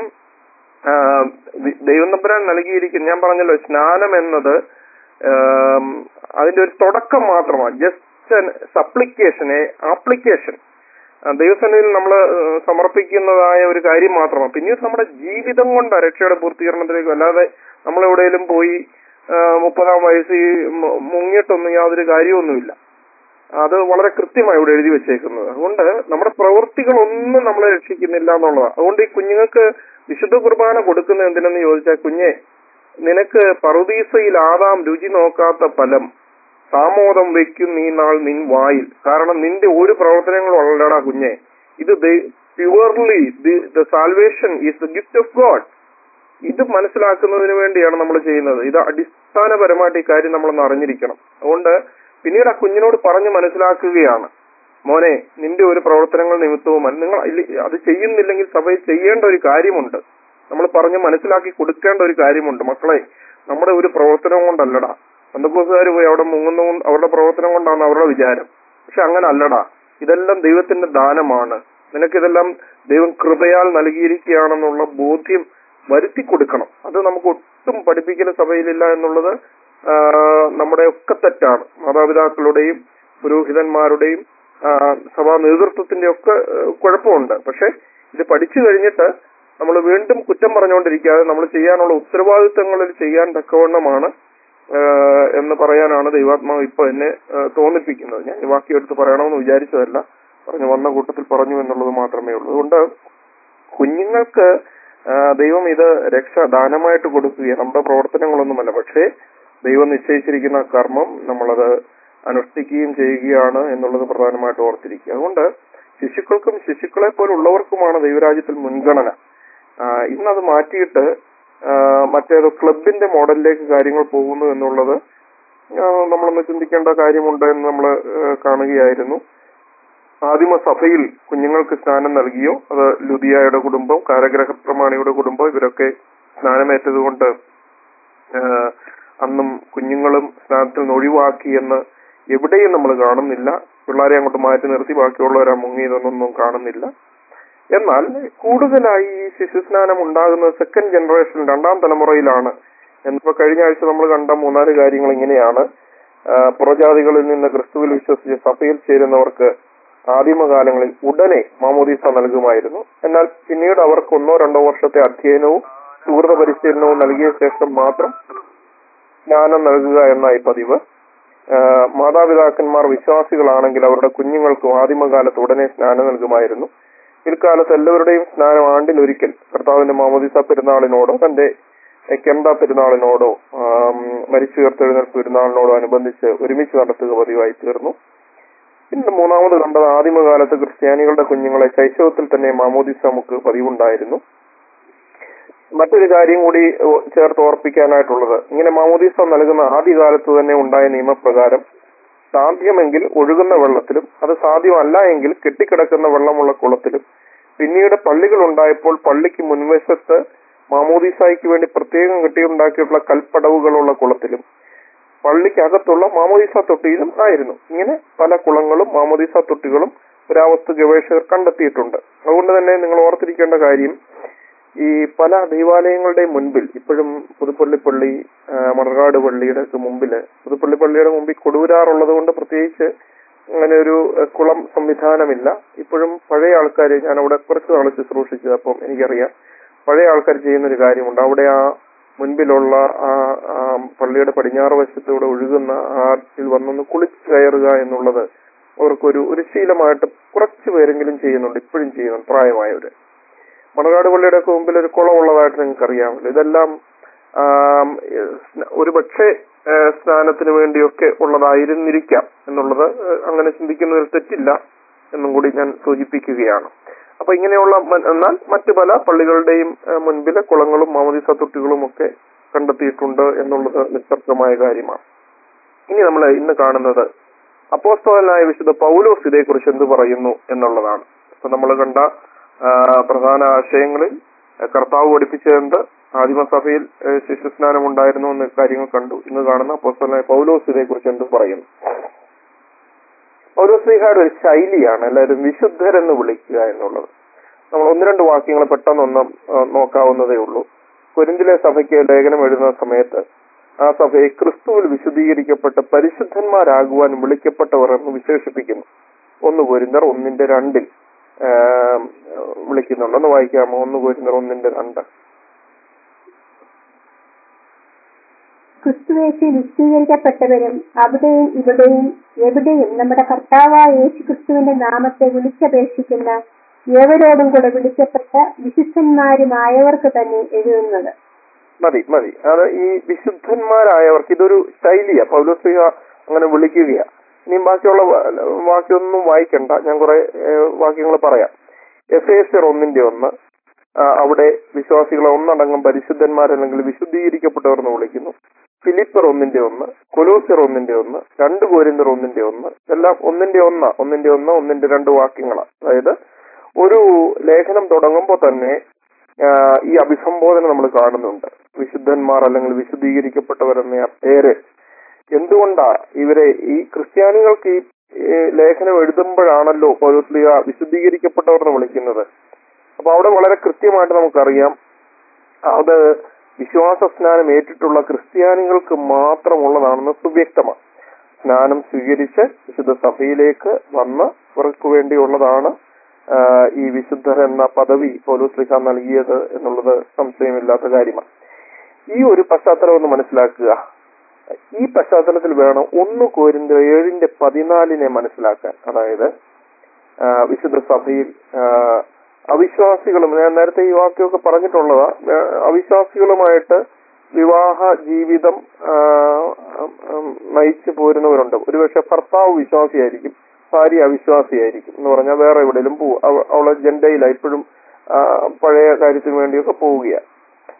[SPEAKER 2] ദൈവം തമ്പുരാൻ നൽകിയിരിക്കുന്ന, ഞാൻ പറഞ്ഞല്ലോ, സ്നാനം എന്നത് അതിന്റെ ഒരു തുടക്കം മാത്രമാണ്. ജസ്റ്റ് സപ്ലിക്കേഷൻ, ആപ്ലിക്കേഷൻ, ദൈവസന്നിധിയിൽ നമ്മൾ സമർപ്പിക്കുന്നതായ ഒരു കാര്യം മാത്രമാണ്. പിന്നീട് നമ്മുടെ ജീവിതം കൊണ്ട് രക്ഷയുടെ പൂർത്തീകരണത്തിലേക്ക്, അല്ലാതെ നമ്മളെവിടെയെങ്കിലും പോയി മുപ്പതാം വയസ്സിൽ മുങ്ങിയിട്ടൊന്നും യാതൊരു കാര്യമൊന്നുമില്ല. അത് വളരെ കൃത്യമായി ഇവിടെ എഴുതി വെച്ചേക്കുന്നത്. അതുകൊണ്ട് നമ്മുടെ പ്രവൃത്തികളൊന്നും നമ്മളെ രക്ഷിക്കുന്നില്ല എന്നുള്ളതാണ്. അതുകൊണ്ട് ഈ കുഞ്ഞുങ്ങൾക്ക് വിശുദ്ധ കുർബാന കൊടുക്കുന്നത് എന്തിനെന്ന് ചോദിച്ചാൽ, കുഞ്ഞെ നിനക്ക് പറുദീസയിൽ ആദാം രുചി നോക്കാത്ത ഫലം സാമോദം വെക്കും നീ നാൾ നിൻ വായിൽ. കാരണം നിന്റെ ഒരു പ്രവർത്തനങ്ങളും ഉള്ളടാ കുഞ്ഞെ. ഇത് purely the salvation is the gift of God. ഇത് മനസ്സിലാക്കുന്നതിന് വേണ്ടിയാണ് നമ്മൾ ചെയ്യുന്നത്. ഇത് അടിസ്ഥാനപരമായിട്ട് ഈ കാര്യം നമ്മളൊന്ന് അറിഞ്ഞിരിക്കണം. അതുകൊണ്ട് പിന്നീട് ആ കുഞ്ഞിനോട് പറഞ്ഞ് മനസ്സിലാക്കുകയാണ്, മോനെ നിന്റെ ഒരു പ്രവർത്തനങ്ങൾ നിമിത്തവും നിങ്ങൾ അത് ചെയ്യുന്നില്ലെങ്കിൽ സഭയിൽ ചെയ്യേണ്ട ഒരു കാര്യമുണ്ട്. നമ്മൾ പറഞ്ഞ് മനസ്സിലാക്കി കൊടുക്കേണ്ട ഒരു കാര്യമുണ്ട്. മക്കളെ, നമ്മുടെ ഒരു പ്രവർത്തനം കൊണ്ടല്ലടാ. പെന്തക്കോസ്തുകാർ പോയി അവിടെ മുങ്ങുന്ന അവരുടെ പ്രവർത്തനം കൊണ്ടാണ് അവരുടെ വിചാരം. പക്ഷെ അങ്ങനെ അല്ലടാ, ഇതെല്ലാം ദൈവത്തിന്റെ ദാനമാണ്. നിനക്കിതെല്ലാം ദൈവം കൃപയാൽ നൽകിയിരിക്കുകയാണെന്നുള്ള ബോധ്യം വരുത്തി കൊടുക്കണം. അത് നമുക്ക് ഒട്ടും പഠിപ്പിക്കുന്ന സഭയിലില്ല എന്നുള്ളത് നമ്മുടെ ഒക്കെ തെറ്റാണ്. മാതാപിതാക്കളുടെയും പുരോഹിതന്മാരുടെയും സഭാ നേതൃത്വത്തിന്റെ ഒക്കെ കുഴപ്പമുണ്ട്. പക്ഷെ ഇത് പഠിച്ചു കഴിഞ്ഞിട്ട് നമ്മൾ വീണ്ടും കുറ്റം പറഞ്ഞുകൊണ്ടിരിക്കാതെ നമ്മൾ ചെയ്യാനുള്ള ഉത്തരവാദിത്തങ്ങളിൽ ചെയ്യാൻ തക്കവണ്ണമാണ് എന്ന് പറയാനാണ് ദൈവാത്മാവ് ഇപ്പൊ എന്നെ തോന്നിപ്പിക്കുന്നത്. ഞാൻ ഈ വാക്യം എടുത്ത് പറയണമെന്ന് വിചാരിച്ചതല്ല, പറഞ്ഞു വന്ന കൂട്ടത്തിൽ പറഞ്ഞു എന്നുള്ളത് മാത്രമേ ഉള്ളൂ. അതുകൊണ്ട് കുഞ്ഞുങ്ങൾക്ക് ദൈവം ഇത് രക്ഷ ദാനമായിട്ട് കൊടുക്കുകയാണ്, നമ്മുടെ പ്രവർത്തനങ്ങളൊന്നുമല്ല. പക്ഷേ ദൈവം നിശ്ചയിച്ചിരിക്കുന്ന കർമ്മം നമ്മളത് അനുഷ്ഠിക്കുകയും ചെയ്യുകയാണ് എന്നുള്ളത് പ്രധാനമായിട്ട് ഓർത്തിരിക്കുക. അതുകൊണ്ട് ശിശുക്കൾക്കും ശിശുക്കളെ പോലുള്ളവർക്കുമാണ് ദൈവരാജ്യത്തിൽ മുൻഗണന. ഇന്നത് മാറ്റിയിട്ട് മറ്റേതോ ക്ലബിന്റെ മോഡലിലേക്ക് കാര്യങ്ങൾ പോകുന്നു എന്നുള്ളത് നമ്മളൊന്ന് ചിന്തിക്കേണ്ട കാര്യമുണ്ട് എന്ന് നമ്മൾ കാണുകയായിരുന്നു. ആദിമ സഭയിൽ കുഞ്ഞുങ്ങൾക്ക് സ്നാനം നൽകിയോ? അത് ലുദിയായുടെ കുടുംബം, കാരാഗ്രഹ പ്രമാണിയുടെ കുടുംബം, ഇവരൊക്കെ സ്നാനമേറ്റതുകൊണ്ട് അന്നും കുഞ്ഞുങ്ങളും സ്നാനത്തിൽ നിന്ന് ഒഴിവാക്കിയെന്ന് എവിടെയും നമ്മൾ കാണുന്നില്ല. പിള്ളേരെ അങ്ങോട്ട് മാറ്റി നിർത്തി ബാക്കിയുള്ളവരാ മുങ്ങിയതൊന്നും കാണുന്നില്ല. എന്നാൽ കൂടുതലായി ഈ ശിശുസ്നാനം ഉണ്ടാകുന്നത് സെക്കൻഡ് ജനറേഷൻ, രണ്ടാം തലമുറയിലാണ്. എന്നിപ്പോ കഴിഞ്ഞ ആഴ്ച നമ്മൾ കണ്ട മൂന്നാല് കാര്യങ്ങൾ ഇങ്ങനെയാണ്. പുറജാതികളിൽ നിന്ന് ക്രിസ്തുവിൽ വിശ്വസിച്ച് സഭയിൽ ചേരുന്നവർക്ക് ആദിമകാലങ്ങളിൽ ഉടനെ മാമോദീസ നൽകുമായിരുന്നു. എന്നാൽ പിന്നീട് അവർക്ക് ഒന്നോ രണ്ടോ വർഷത്തെ അധ്യയനവും സുഹൃത പരിശീലനവും നൽകിയ ശേഷം മാത്രം സ്നാനം നൽകുക എന്നായി പതിവ്. മാതാപിതാക്കന്മാർ വിശ്വാസികളാണെങ്കിൽ അവരുടെ കുഞ്ഞുങ്ങൾക്കും ആദിമകാലത്ത് ഉടനെ സ്നാനം നൽകുമായിരുന്നു. പിൽക്കാലത്ത് എല്ലാവരുടെയും സ്നാനം ആണ്ടിലൊരിക്കൽ കർത്താവിന്റെ മാമോദീസ പെരുന്നാളിനോടോ തന്റെ കെണ്ട പെരുന്നാളിനോടോ മരിച്ചുയർത്തെഴുന്നേൽപ്പ് പെരുന്നാളിനോടോ അനുബന്ധിച്ച് ഒരുമിച്ച് നടത്തുക പതിവായി തീർന്നു. പിന്നെ മൂന്നാമത് കണ്ടത് ആദിമകാലത്ത് ക്രിസ്ത്യാനികളുടെ കുഞ്ഞുങ്ങളെ ശൈശവത്തിൽ തന്നെ മാമോദീസ നമുക്ക് പതിവുണ്ടായിരുന്നു. മറ്റൊരു കാര്യം കൂടി ചേർത്ത് ഓർപ്പിക്കാനായിട്ടുള്ളത്, ഇങ്ങനെ മാമോദീസ നൽകുന്ന ആദ്യകാലത്ത് തന്നെ ഉണ്ടായ നിയമപ്രകാരം സാധ്യമെങ്കിൽ ഒഴുകുന്ന വെള്ളത്തിലും, അത് സാധ്യമല്ല എങ്കിൽ കെട്ടിക്കിടക്കുന്ന വെള്ളമുള്ള കുളത്തിലും, പിന്നീട് പള്ളികൾ ഉണ്ടായപ്പോൾ പള്ളിക്ക് മുൻവശത്ത് മാമോദീസായ്ക്ക് വേണ്ടി പ്രത്യേകം കെട്ടിയുണ്ടാക്കിയിട്ടുള്ള കൽപ്പടവുകളുള്ള കുളത്തിലും, പള്ളിക്കകത്തുള്ള മാമോദീസ തൊട്ടിയിലും ആയിരുന്നു. ഇങ്ങനെ പല കുളങ്ങളും മാമോദീസ തൊട്ടികളും പുരാവസ്തു ഗവേഷകർ കണ്ടെത്തിയിട്ടുണ്ട്. അതുകൊണ്ട് തന്നെ നിങ്ങൾ ഓർത്തിരിക്കേണ്ട കാര്യം, ഈ പല ദൈവാലയങ്ങളുടെയും മുൻപിൽ ഇപ്പോഴും പുതുപ്പള്ളി പള്ളി, മണർകാട് പള്ളിയുടെ മുമ്പില്, പുതുപ്പള്ളി പള്ളിയുടെ മുമ്പിൽ കൊടുവരാറുള്ളത് കൊണ്ട് പ്രത്യേകിച്ച് അങ്ങനെ ഒരു കുളം സംവിധാനമില്ല. ഇപ്പോഴും പഴയ ആൾക്കാർ, ഞാൻ അവിടെ കുറച്ച് നാൾ ശുശ്രൂഷിച്ചത്, അപ്പം എനിക്കറിയാം പഴയ ആൾക്കാർ ചെയ്യുന്നൊരു കാര്യമുണ്ട്. അവിടെ ആ മുൻപിലുള്ള ആ പള്ളിയുടെ പടിഞ്ഞാറ് വശത്തൂടെ ഒഴുകുന്ന ആറ്റിൽ വന്നൊന്ന് കുളിച്ച് കയറുക എന്നുള്ളത് അവർക്കൊരു ഒരു ശീലമായിട്ട് കുറച്ചു പേരെങ്കിലും ചെയ്യുന്നുണ്ട്, ഇപ്പോഴും ചെയ്യുന്നുണ്ട് പ്രായമായവര്. മണർകാട് പള്ളിയുടെ ഒക്കെ മുമ്പിൽ ഒരു കുളം ഉള്ളതായിട്ട് നിങ്ങൾക്ക് അറിയാമല്ലോ. ഇതെല്ലാം ഒരു പക്ഷേ സ്നാനത്തിന് വേണ്ടിയൊക്കെ ഉള്ളതായിരുന്നിരിക്കാം എന്നുള്ളത്, അങ്ങനെ ചിന്തിക്കുന്നതിൽ തെറ്റില്ല എന്നും കൂടി ഞാൻ സൂചിപ്പിക്കുകയാണ്. അപ്പൊ ഇങ്ങനെയുള്ള, എന്നാൽ മറ്റു പല പള്ളികളുടെയും മുൻപിലെ കുളങ്ങളും മാമോദീസ തൊട്ടികളും ഒക്കെ കണ്ടെത്തിയിട്ടുണ്ട് എന്നുള്ളത് നിസ്തർക്കമായ കാര്യമാണ്. ഇനി നമ്മൾ ഇന്ന് കാണുന്നത് അപ്പോസ്തലനായ വിശുദ്ധ പൗലോസ് ഇതേക്കുറിച്ച് എന്ത് പറയുന്നു എന്നുള്ളതാണ്. അപ്പൊ നമ്മൾ കണ്ട പ്രധാന ആശയങ്ങളിൽ കർത്താവ് പഠിപ്പിച്ചതെന്ത്, ആദിമസഭയിൽ ശിശുസ്നാനം ഉണ്ടായിരുന്നു എന്ന കാര്യങ്ങൾ കണ്ടു. ഇന്ന് കാണുന്ന അപ്പോസ്തലനായ പൗലോസ് ഇതേക്കുറിച്ച് എന്ത് പറയുന്നു. പൗലോസ് ശ്ലീഹായുടെ ഒരു ശൈലിയാണ് എല്ലാവരും വിശുദ്ധരെന്ന് വിളിക്കുക എന്നുള്ളത്. നമ്മൾ ഒന്ന് രണ്ട് വാക്യങ്ങൾ പെട്ടെന്നൊന്നും നോക്കാവുന്നതേ ഉള്ളൂ. കൊരിന്തിലെ സഭയ്ക്ക് ലേഖനം എഴുതുന്ന സമയത്ത് ആ സഭയെ ക്രിസ്തുവിൽ വിശുദ്ധീകരിക്കപ്പെട്ട പരിശുദ്ധന്മാരാകുവാൻ വിളിക്കപ്പെട്ടവർ എന്ന് വിശേഷിപ്പിക്കുന്നു. ഒന്ന് കൊരിന്ത്യർ ഒന്നിന്റെ രണ്ടിൽ വിളിക്കുന്നുണ്ട്. ഒന്ന് വായിക്കാമോ? ഒന്ന് കൊരിന്ത്യർ ഒന്നിന്റെ രണ്ട്.
[SPEAKER 1] ക്രിസ്തുവേശു വിശുദ്ധീകരിക്കപ്പെട്ടവരും അവിടെയും ഇവിടെയും എവിടെയും നമ്മുടെ കർത്താവായ യേശു ക്രിസ്തുവിന്റെ നാമത്തെ വിളിച്ചപേക്ഷിക്കുന്ന ഏവരോടും കൂടെ വിളിക്കപ്പെട്ട വിശുദ്ധന്മാരുമായവർക്ക് തന്നെ എഴുതുന്നത്.
[SPEAKER 2] മതി മതി അത് ഈ വിശുദ്ധന്മാരായവർക്ക് ഇതൊരു ശൈലിയാ. പൗലോസ് അങ്ങനെ വിളിക്കുകയാ. ഇനിയും ബാക്കിയുള്ള വാക്യമൊന്നും വായിക്കണ്ട, ഞാൻ കുറെ വാക്യങ്ങൾ പറയാം. എഫേസ്യർ ഒന്നിന്റെ ഒന്ന്, അവിടെ വിശ്വാസികളെ ഒന്നടങ്കം പരിശുദ്ധന്മാർ അല്ലെങ്കിൽ വിശുദ്ധീകരിക്കപ്പെട്ടവർ എന്ന് വിളിക്കുന്നു. ഫിലിപ്പർ ഒന്നിന്റെ ഒന്ന്, കൊലോസ്യർ ഒന്നിന്റെ ഒന്ന്, രണ്ട് കൊരിന്ത്യർ ഒന്നിന്റെ ഒന്ന്, എല്ലാം ഒന്നിന്റെ ഒന്ന ഒന്നിന്റെ ഒന്ന് ഒന്നിന്റെ രണ്ട് വാക്യങ്ങളാണ്. അതായത് ഒരു ലേഖനം തുടങ്ങുമ്പോൾ തന്നെ ഈ അഭിസംബോധന നമ്മൾ കാണുന്നുണ്ട്. വിശുദ്ധന്മാർ അല്ലെങ്കിൽ വിശുദ്ധീകരിക്കപ്പെട്ടവർ എന്ന പേര് എന്തുകൊണ്ടാ ഇവരെ ഈ ക്രിസ്ത്യാനികൾക്ക് ഈ ലേഖനം എഴുതുമ്പോഴാണല്ലോ പൗലോസ്ലീഹ വിശുദ്ധീകരിക്കപ്പെട്ടവർ എന്ന് വിളിക്കുന്നത്. അപ്പൊ അവിടെ വളരെ കൃത്യമായിട്ട് നമുക്കറിയാം, അത് വിശ്വാസ സ്നാനം ഏറ്റിട്ടുള്ള ക്രിസ്ത്യാനികൾക്ക് മാത്രമുള്ളതാണെന്ന് സുവ്യക്തമാണ്. സ്നാനം സ്വീകരിച്ച് വിശുദ്ധ സഭയിലേക്ക് വന്ന് അവർക്ക് വേണ്ടിയുള്ളതാണ് ഈ വിശുദ്ധർ എന്ന പദവി പൗലോസ്ലീഹ നൽകിയത് എന്നുള്ളത് സംശയമില്ലാത്ത കാര്യമാണ്. ഈ ഒരു പശ്ചാത്തലം ഒന്ന് മനസ്സിലാക്കുക. ഈ പശ്ചാത്തലത്തിൽ വേണം ഒന്ന് കൊരിന്ത്യർ ഏഴിന്റെ പതിനാലിനെ മനസ്സിലാക്കാൻ. അതായത് വിശുദ്ധ സഭയിൽ അവിശ്വാസികളും, ഞാൻ നേരത്തെ ഈ വാക്യമൊക്കെ പറഞ്ഞിട്ടുള്ളതാ, അവിശ്വാസികളുമായിട്ട് വിവാഹ ജീവിതം നയിച്ചു പോരുന്നവരുണ്ട്. ഒരുപക്ഷെ ഭർത്താവ് വിശ്വാസിയായിരിക്കും, ഭാര്യ അവിശ്വാസിയായിരിക്കും എന്ന് പറഞ്ഞാൽ വേറെ എവിടെയെങ്കിലും പോവും. അവളെ ജെൻഡയില ഇപ്പോഴും പഴയ കാര്യത്തിന് വേണ്ടിയൊക്കെ പോവുകയാണ്.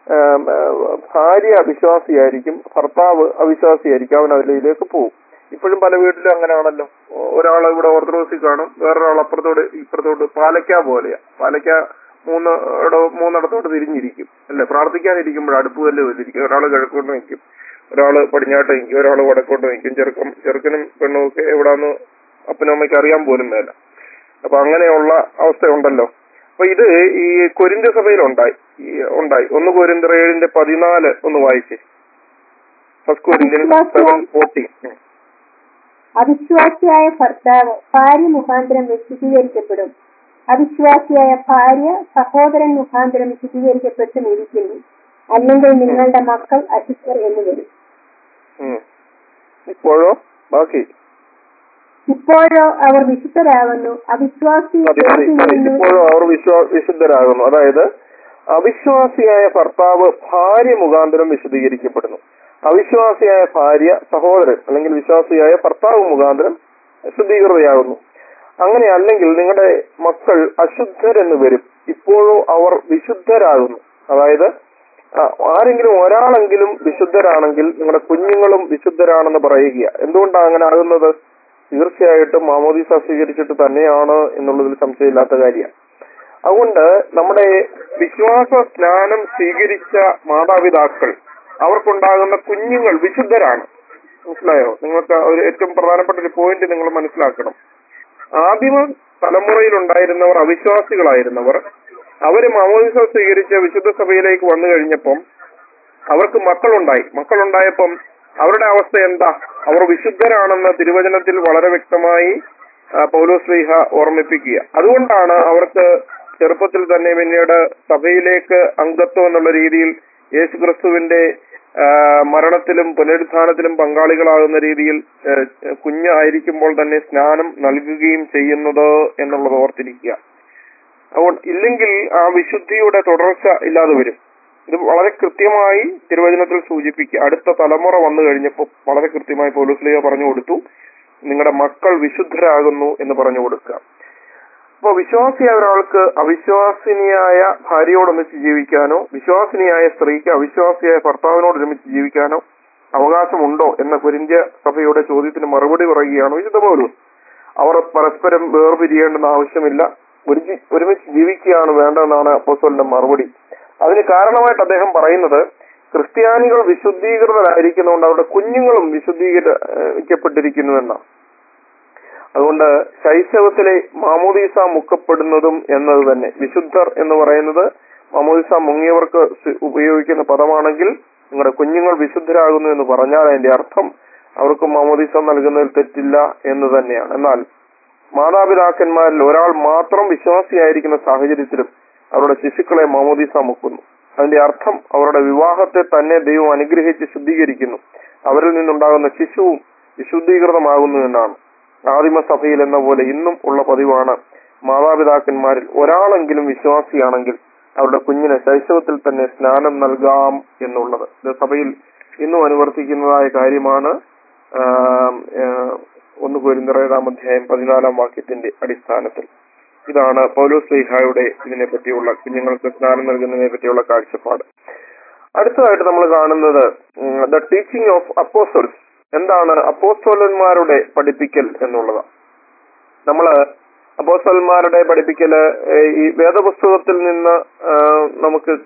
[SPEAKER 2] ഭാര്യ വിശ്വാസിയായിരിക്കും, ഭർത്താവ് അവിശ്വാസിയായിരിക്കും, അവൻ അതിലേക്ക് പോകും. ഇപ്പോഴും പല വീട്ടിലും അങ്ങനെയാണല്ലോ. ഒരാൾ ഇവിടെ ഓർത്തഡോക്സിൽ കാണും, വേറൊരാൾ അപ്പുറത്തോട് ഇപ്പുറത്തോട്ട്. പാലക്ക പോലെയാ. പാലക്ക മൂന്ന് മൂന്നിടത്തോട്ട് തിരിഞ്ഞിരിക്കും അല്ലെ. പ്രാർത്ഥിക്കാനിരിക്കുമ്പോൾ അടുപ്പ് കല്ല് വെച്ചിരിക്കും. ഒരാൾ കിഴക്കോട്ട് നിൽക്കും, ഒരാള് പടിഞ്ഞാട്ട് നിൽക്കും, ഒരാൾ വടക്കോട്ട് നിൽക്കും. ചെറുക്കം ചെറുക്കനും പെണ്ണും ഒക്കെ എവിടാന്ന് അപ്പനും അമ്മയ്ക്ക് അറിയാൻ പോലും മേല. അപ്പൊ അങ്ങനെയുള്ള അവസ്ഥയുണ്ടല്ലോ. അപ്പൊ ഇത് ഈ കൊരിന്ത സഭയിൽ ഉണ്ടായി ഉണ്ടായി ഒന്ന് കൊരിന്തർ ഏഴിന്റെ പതിനാല് ഒന്ന് വായിച്ചേ. First Corinthian seven fourteen.
[SPEAKER 1] അവിശ്വാസിയായ ഭർത്താവ് ഭാര്യ മുഖാന്തരം വിശുദ്ധീകരിക്കപ്പെടും, അവിശ്വാസിയായ ഭാര്യ സഹോദരൻ മുഖാന്തരം വിശുദ്ധീകരിക്കപ്പെട്ടും ഇരിക്കുന്നു, അല്ലെങ്കിൽ നിങ്ങളുടെ മക്കൾ അശുദ്ധർ എന്ന് വരും.
[SPEAKER 2] ഇപ്പോഴോ ബാക്കി
[SPEAKER 1] ഇപ്പോഴോ അവർ വിശുദ്ധരാകുന്നു, അവിശ്വാസി
[SPEAKER 2] ഇപ്പോഴോ അവർ വിശുദ്ധരാകുന്നു. അതായത് അവിശ്വാസിയായ ഭർത്താവ് ഭാര്യ മുഖാന്തരം വിശുദ്ധീകരിക്കപ്പെടുന്നു, അവിശ്വാസിയായ ഭാര്യ സഹോദരൻ അല്ലെങ്കിൽ വിശ്വാസിയായ ഭർത്താവ് മുഖാന്തരം ശുദ്ധീകൃതയാകുന്നു. അങ്ങനെ അല്ലെങ്കിൽ നിങ്ങളുടെ മക്കൾ അശുദ്ധരെന്ന് വരും, ഇപ്പോഴോ അവർ വിശുദ്ധരാകുന്നു. അതായത് ആരെങ്കിലും ഒരാളെങ്കിലും വിശുദ്ധരാണെങ്കിൽ നിങ്ങളുടെ കുഞ്ഞുങ്ങളും വിശുദ്ധരാണെന്ന് പറയുക. എന്തുകൊണ്ടാണ് അങ്ങനെ ആകുന്നത്? തീർച്ചയായിട്ടും മാമോദീസ സ്വീകരിച്ചിട്ട് തന്നെയാണ് എന്നുള്ളതിൽ സംശയമില്ലാത്ത കാര്യമാണ്. അതുകൊണ്ട് നമ്മുടെ വിശ്വാസ സ്നാനം സ്വീകരിച്ച മാതാപിതാക്കൾ അവർക്കുണ്ടാകുന്ന കുഞ്ഞുങ്ങൾ വിശുദ്ധരാണ്. മനസ്സിലായോ? നിങ്ങൾക്ക് ഒരു ഏറ്റവും പ്രധാനപ്പെട്ട ഒരു പോയിന്റ് നിങ്ങൾ മനസ്സിലാക്കണം. ആദിമ തലമുറയിൽ ഉണ്ടായിരുന്നവർ അവിശ്വാസികളായിരുന്നവർ, അവര് മാമോദീസ സ്വീകരിച്ച വിശുദ്ധ സഭയിലേക്ക് വന്നു കഴിഞ്ഞപ്പം അവർക്ക് മക്കളുണ്ടായി. മക്കളുണ്ടായപ്പം അവരുടെ അവസ്ഥ എന്താ? അവർ വിശുദ്ധരാണെന്ന് തിരുവചനത്തിൽ വളരെ വ്യക്തമായി പൗലോസ് ശ്ലീഹ ഓർമ്മിപ്പിക്കുക. അതുകൊണ്ടാണ് അവർക്ക് ചെറുപ്പത്തിൽ തന്നെ പിന്നീട് സഭയിലേക്ക് അംഗത്വം എന്നുള്ള രീതിയിൽ യേശുക്രിസ്തുവിന്റെ മരണത്തിലും പുനരുത്ഥാനത്തിലും പങ്കാളികളാകുന്ന രീതിയിൽ കുഞ്ഞായിരിക്കുമ്പോൾ തന്നെ സ്നാനം നൽകുകയും ചെയ്യുന്നത് എന്നുള്ളത് ഓർത്തിരിക്കുക. അതുകൊണ്ട് ഇല്ലെങ്കിൽ ആ വിശുദ്ധിയുടെ തുടർച്ച ഇല്ലാതെ വരും. ഇത് വളരെ കൃത്യമായി തിരുവചനത്തിൽ സൂചിപ്പിക്കുക. അടുത്ത തലമുറ വന്നു കഴിഞ്ഞപ്പോൾ വളരെ കൃത്യമായി പൗലോസ് ശ്ലീഹ പറഞ്ഞു കൊടുത്തു, നിങ്ങളുടെ മക്കൾ വിശുദ്ധരാകുന്നു എന്ന് പറഞ്ഞു കൊടുക്കുക. അപ്പൊ വിശ്വാസിയായ ഒരാൾക്ക് അവിശ്വാസിനിയായ ഭാര്യയോടൊന്നിച്ച് ജീവിക്കാനോ വിശ്വാസിനിയായ സ്ത്രീക്ക് അവിശ്വാസിയായ ഭർത്താവിനോട് ഒരുമിച്ച് ജീവിക്കാനോ അവകാശമുണ്ടോ എന്ന കൊരിന്ത്യ സഭയുടെ ചോദ്യത്തിന് മറുപടി പറയുകയാണ് വിശുദ്ധ പൗലോസ്. അവർ പരസ്പരം വേർപിരിയേണ്ടെന്ന് ആവശ്യമില്ല, ഒരുമിച്ച് ജീവിക്കുകയാണ് വേണ്ടതെന്നാണ് അപ്പോസ്തലന്റെ മറുപടി. അതിന് കാരണമായിട്ട് അദ്ദേഹം പറയുന്നത് ക്രിസ്ത്യാനികൾ വിശുദ്ധീകൃതരായിരിക്കുന്നതുകൊണ്ട് അവരുടെ കുഞ്ഞുങ്ങളും വിശുദ്ധീകരിക്കപ്പെട്ടിരിക്കുന്നു എന്നാണ്. അതുകൊണ്ട് ശൈശവത്തിലെ മാമോദീസ മുക്കപ്പെടുന്നതും എന്നത് തന്നെ വിശുദ്ധർ എന്ന് പറയുന്നത് മാമോദീസ മുങ്ങിയവർക്ക് ഉപയോഗിക്കുന്ന പദമാണെങ്കിൽ നിങ്ങളുടെ കുഞ്ഞുങ്ങൾ വിശുദ്ധരാകുന്നു എന്ന് പറഞ്ഞാൽ അതിന്റെ അർത്ഥം അവർക്ക് മാമോദീസ നൽകുന്നതിൽ തെറ്റില്ല എന്ന് തന്നെയാണ്. എന്നാൽ മാതാപിതാക്കന്മാരിൽ ഒരാൾ മാത്രം വിശ്വാസിയായിരിക്കുന്ന സാഹചര്യത്തിലും അവരുടെ ശിശുക്കളെ മാമോദീസ മുക്കുന്നു. അതിന്റെ അർത്ഥം അവരുടെ വിവാഹത്തെ തന്നെ ദൈവം അനുഗ്രഹിച്ച് ശുദ്ധീകരിക്കുന്നു, അവരിൽ നിന്നുണ്ടാകുന്ന ശിശുവും വിശുദ്ധീകൃതമാകുന്നു എന്നാണ്. ആദിമസഭയിൽ എന്ന പോലെ ഇന്നും ഉള്ള പതിവാണ് മാതാപിതാക്കന്മാരിൽ ഒരാളെങ്കിലും വിശ്വാസിയാണെങ്കിൽ അവരുടെ കുഞ്ഞിന് ശൈശവത്തിൽ തന്നെ സ്നാനം നൽകാം എന്നുള്ളത്. ഇത് സഭയിൽ ഇന്നും അനുവർത്തിക്കുന്നതായ കാര്യമാണ്. ഒന്ന് കൊരിന്ത്യർ ഏഴാം അധ്യായം പതിനാലാം വാക്യത്തിന്റെ അടിസ്ഥാനത്തിൽ ഇതാണ് പൗലോസ് ശ്ലീഹായുടെ ഇതിനെ പറ്റിയുള്ള കുഞ്ഞുങ്ങൾക്ക് സ്നാനം നൽകുന്നതിനെ പറ്റിയുള്ള കാഴ്ചപ്പാട്. അടുത്തതായിട്ട് നമ്മൾ കാണുന്നത് ദ ടീച്ചിങ് ഓഫ് അപ്പോസ്റ്റൽസ്. എന്താണ് അപ്പോസ്തലന്മാരുടെ പഠിപ്പിക്കൽ എന്നുള്ളതാണ്. നമ്മള് അപ്പോസ്തലന്മാരുടെ പഠിപ്പിക്കല് ഈ വേദപുസ്തകത്തിൽ നിന്ന് നമുക്ക്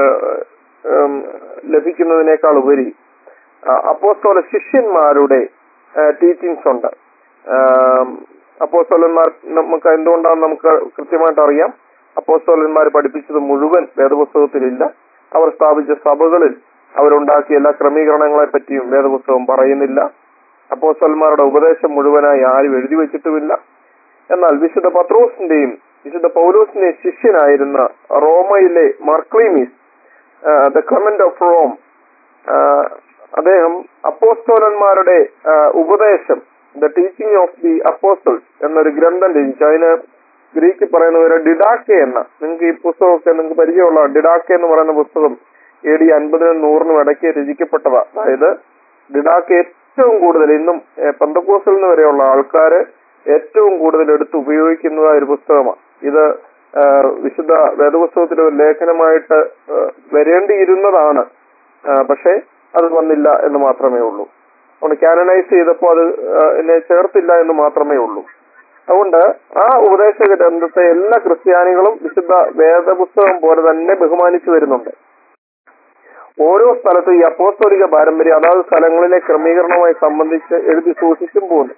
[SPEAKER 2] ലഭിക്കുന്നതിനേക്കാൾ ഉപരി അപ്പോസ്തല ശിഷ്യന്മാരുടെ ടീച്ചിങ്സ് ഉണ്ട്. അപ്പോസ്തലന്മാർ നമുക്ക് എന്തുകൊണ്ടാണ് നമുക്ക് കൃത്യമായിട്ട് അറിയാം. അപ്പോസ്തലന്മാർ പഠിപ്പിച്ചത് മുഴുവൻ വേദപുസ്തകത്തിലില്ല. അവർ സ്ഥാപിച്ച സഭകളിൽ അവരുണ്ടാക്കിയ എല്ലാ ക്രമീകരണങ്ങളെ പറ്റിയും വേദപുസ്തകം പറയുന്നില്ല. അപ്പോസ്തലന്മാരുടെ ഉപദേശം മുഴുവനായി ആരും എഴുതി വെച്ചിട്ടുമില്ല. എന്നാൽ വിശുദ്ധ പത്രോസിന്റെയും വിശുദ്ധ പൗലോസിന്റെയും ശിഷ്യനായിരുന്ന റോമയിലെ മാർക്ലീമീസ്, ദ ക്ലെമന്റ് ഓഫ് റോം, അദ്ദേഹം അപ്പോസ്തലന്മാരുടെ ഉപദേശം the teaching of the apostles എന്നൊരു ഗ്രന്ഥം രചിച്ചു. അതിന് ഗ്രീക്ക് പറയുന്ന ഒരു ഡിഡാക്കെ എന്ന, നിങ്ങൾക്ക് ഈ പുസ്തകമൊക്കെ നിങ്ങൾക്ക് പരിചയമുള്ള ഡിഡാക്കെ എന്ന് പറയുന്ന പുസ്തകം എ ഡി അൻപതിനും നൂറിനും ഇടയ്ക്ക് രചിക്കപ്പെട്ടതാ. അതായത് ഡിഡാക്കെ ഏറ്റവും കൂടുതൽ ഇന്നും പെന്തക്കോസ്തിൽ നിന്ന് വരെയുള്ള ആൾക്കാര് ഏറ്റവും കൂടുതൽ എടുത്ത് ഉപയോഗിക്കുന്നതായ ഒരു പുസ്തകമാണ്. ഇത് വിശുദ്ധ വേദപുസ്തകത്തിലെ ഒരു ലേഖനമായിട്ട് വരേണ്ടിയിരുന്നതാണ്. പക്ഷെ അത് വന്നില്ല എന്ന് മാത്രമേ ഉള്ളൂ. അതുകൊണ്ട് കാനനൈസ് ചെയ്തപ്പോൾ അത് എന്നെ ചേർത്തില്ല എന്ന് മാത്രമേ ഉള്ളൂ. അതുകൊണ്ട് ആ ഉപദേശ ഗ്രന്ഥത്തെ എല്ലാ ക്രിസ്ത്യാനികളും വിശുദ്ധ വേദപുസ്തകം പോലെ തന്നെ ബഹുമാനിച്ചു വരുന്നുണ്ട്. ഓരോ സ്ഥലത്തും ഈ അപ്പോസ്തോലിക പാരമ്പര്യം അതാത് സ്ഥലങ്ങളിലെ ക്രമീകരണവുമായി സംബന്ധിച്ച് എഴുതി സൂക്ഷിച്ചും പോകുന്നു.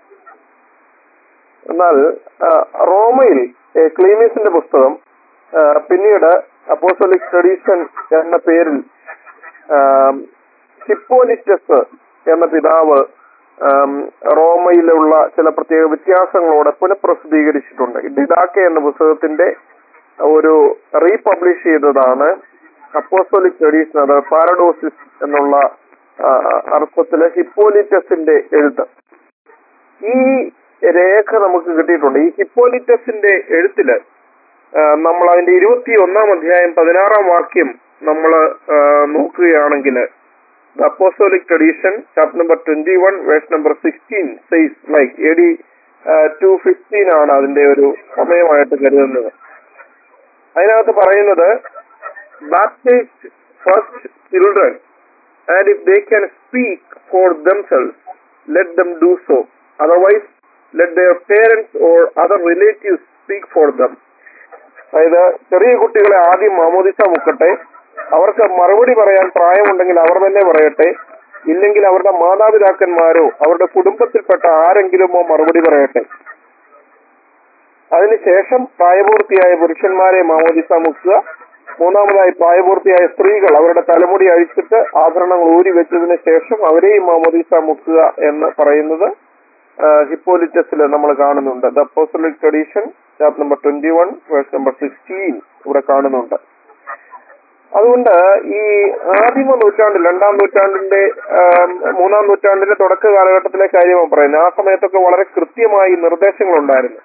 [SPEAKER 2] എന്നാൽ റോമയിൽ ക്ലീമീസിന്റെ പുസ്തകം പിന്നീട് അപ്പോസ്തോലിക് ട്രഡീഷൻ എന്ന പേരിൽ ഹിപ്പോലിറ്റസ് എന്ന പിതാവ് റോമയിലുള്ള ചില പ്രത്യേക വ്യത്യാസങ്ങളോടെ പുനഃപ്രസിദ്ധീകരിച്ചിട്ടുണ്ട്. ഡിഡാക്കെ എന്ന പുസ്തകത്തിന്റെ ഒരു റീപബ്ലിഷ് ചെയ്തതാണ് അപ്പോസ്തോലിക് ട്രഡീഷൻ, അത് പാരഡോസിസ് എന്നുള്ള അർത്ഥത്തില് ഹിപ്പോലിറ്റസിന്റെ എഴുത്ത്. ഈ രേഖ നമുക്ക് കിട്ടിയിട്ടുണ്ട്. ഈ ഹിപ്പോലിറ്റസിന്റെ എഴുത്തില് നമ്മൾ അതിന്റെ ഇരുപത്തി ഒന്നാം അധ്യായം പതിനാറാം വാക്യം നമ്മൾ നോക്കുകയാണെങ്കിൽ The Apostolic Tradition, chapter number twenty-one, verse number sixteen says like A D uh, two fifteen ആണ് അതിന്റെ ഒരു സമയമായിട്ട് കരുതുന്നത്. അതിനകത്ത് പറയുന്നത് baptize first children and if they can speak for themselves let them do so, otherwise let their parents or other relatives speak for them. അതായത് ചെറിയ കുട്ടികളെ ആദ്യം മാമോദിസ മുക്കട്ടെ, അവർക്ക് മറുപടി പറയാൻ പ്രായമുണ്ടെങ്കിൽ അവർ തന്നെ പറയട്ടെ, ഇല്ലെങ്കിൽ അവരുടെ മാതാപിതാക്കന്മാരോ അവരുടെ കുടുംബത്തിൽപ്പെട്ട ആരെങ്കിലുമോ മറുപടി പറയട്ടെ. അതിനുശേഷം പ്രായപൂർത്തിയായ പുരുഷന്മാരെ മാമോദിസ മുക്കുക. മൂന്നാമതായി പ്രായപൂർത്തിയായ സ്ത്രീകൾ അവരുടെ തലമുടി അഴിച്ചിട്ട് ആഭരണങ്ങൾ ഊരി വെച്ചതിന് ശേഷം അവരെയും മാമോദിസ മുക്കുക എന്ന് പറയുന്നത് ഹിപ്പോലിറ്റസിൽ നമ്മൾ കാണുന്നുണ്ട്. The apostolic tradition chapter number twenty one verse number sixteen ഇവിടെ കാണുന്നുണ്ട്. അതുകൊണ്ട് ഈ ആദിമ നൂറ്റാണ്ടിൽ രണ്ടാം നൂറ്റാണ്ടിന്റെ മൂന്നാം നൂറ്റാണ്ടിന്റെ തുടക്ക കാലഘട്ടത്തിലെ കാര്യമാണ് പറയുന്നത്. ആ സമയത്തൊക്കെ വളരെ കൃത്യമായി നിർദ്ദേശങ്ങൾ ഉണ്ടായിരുന്നു.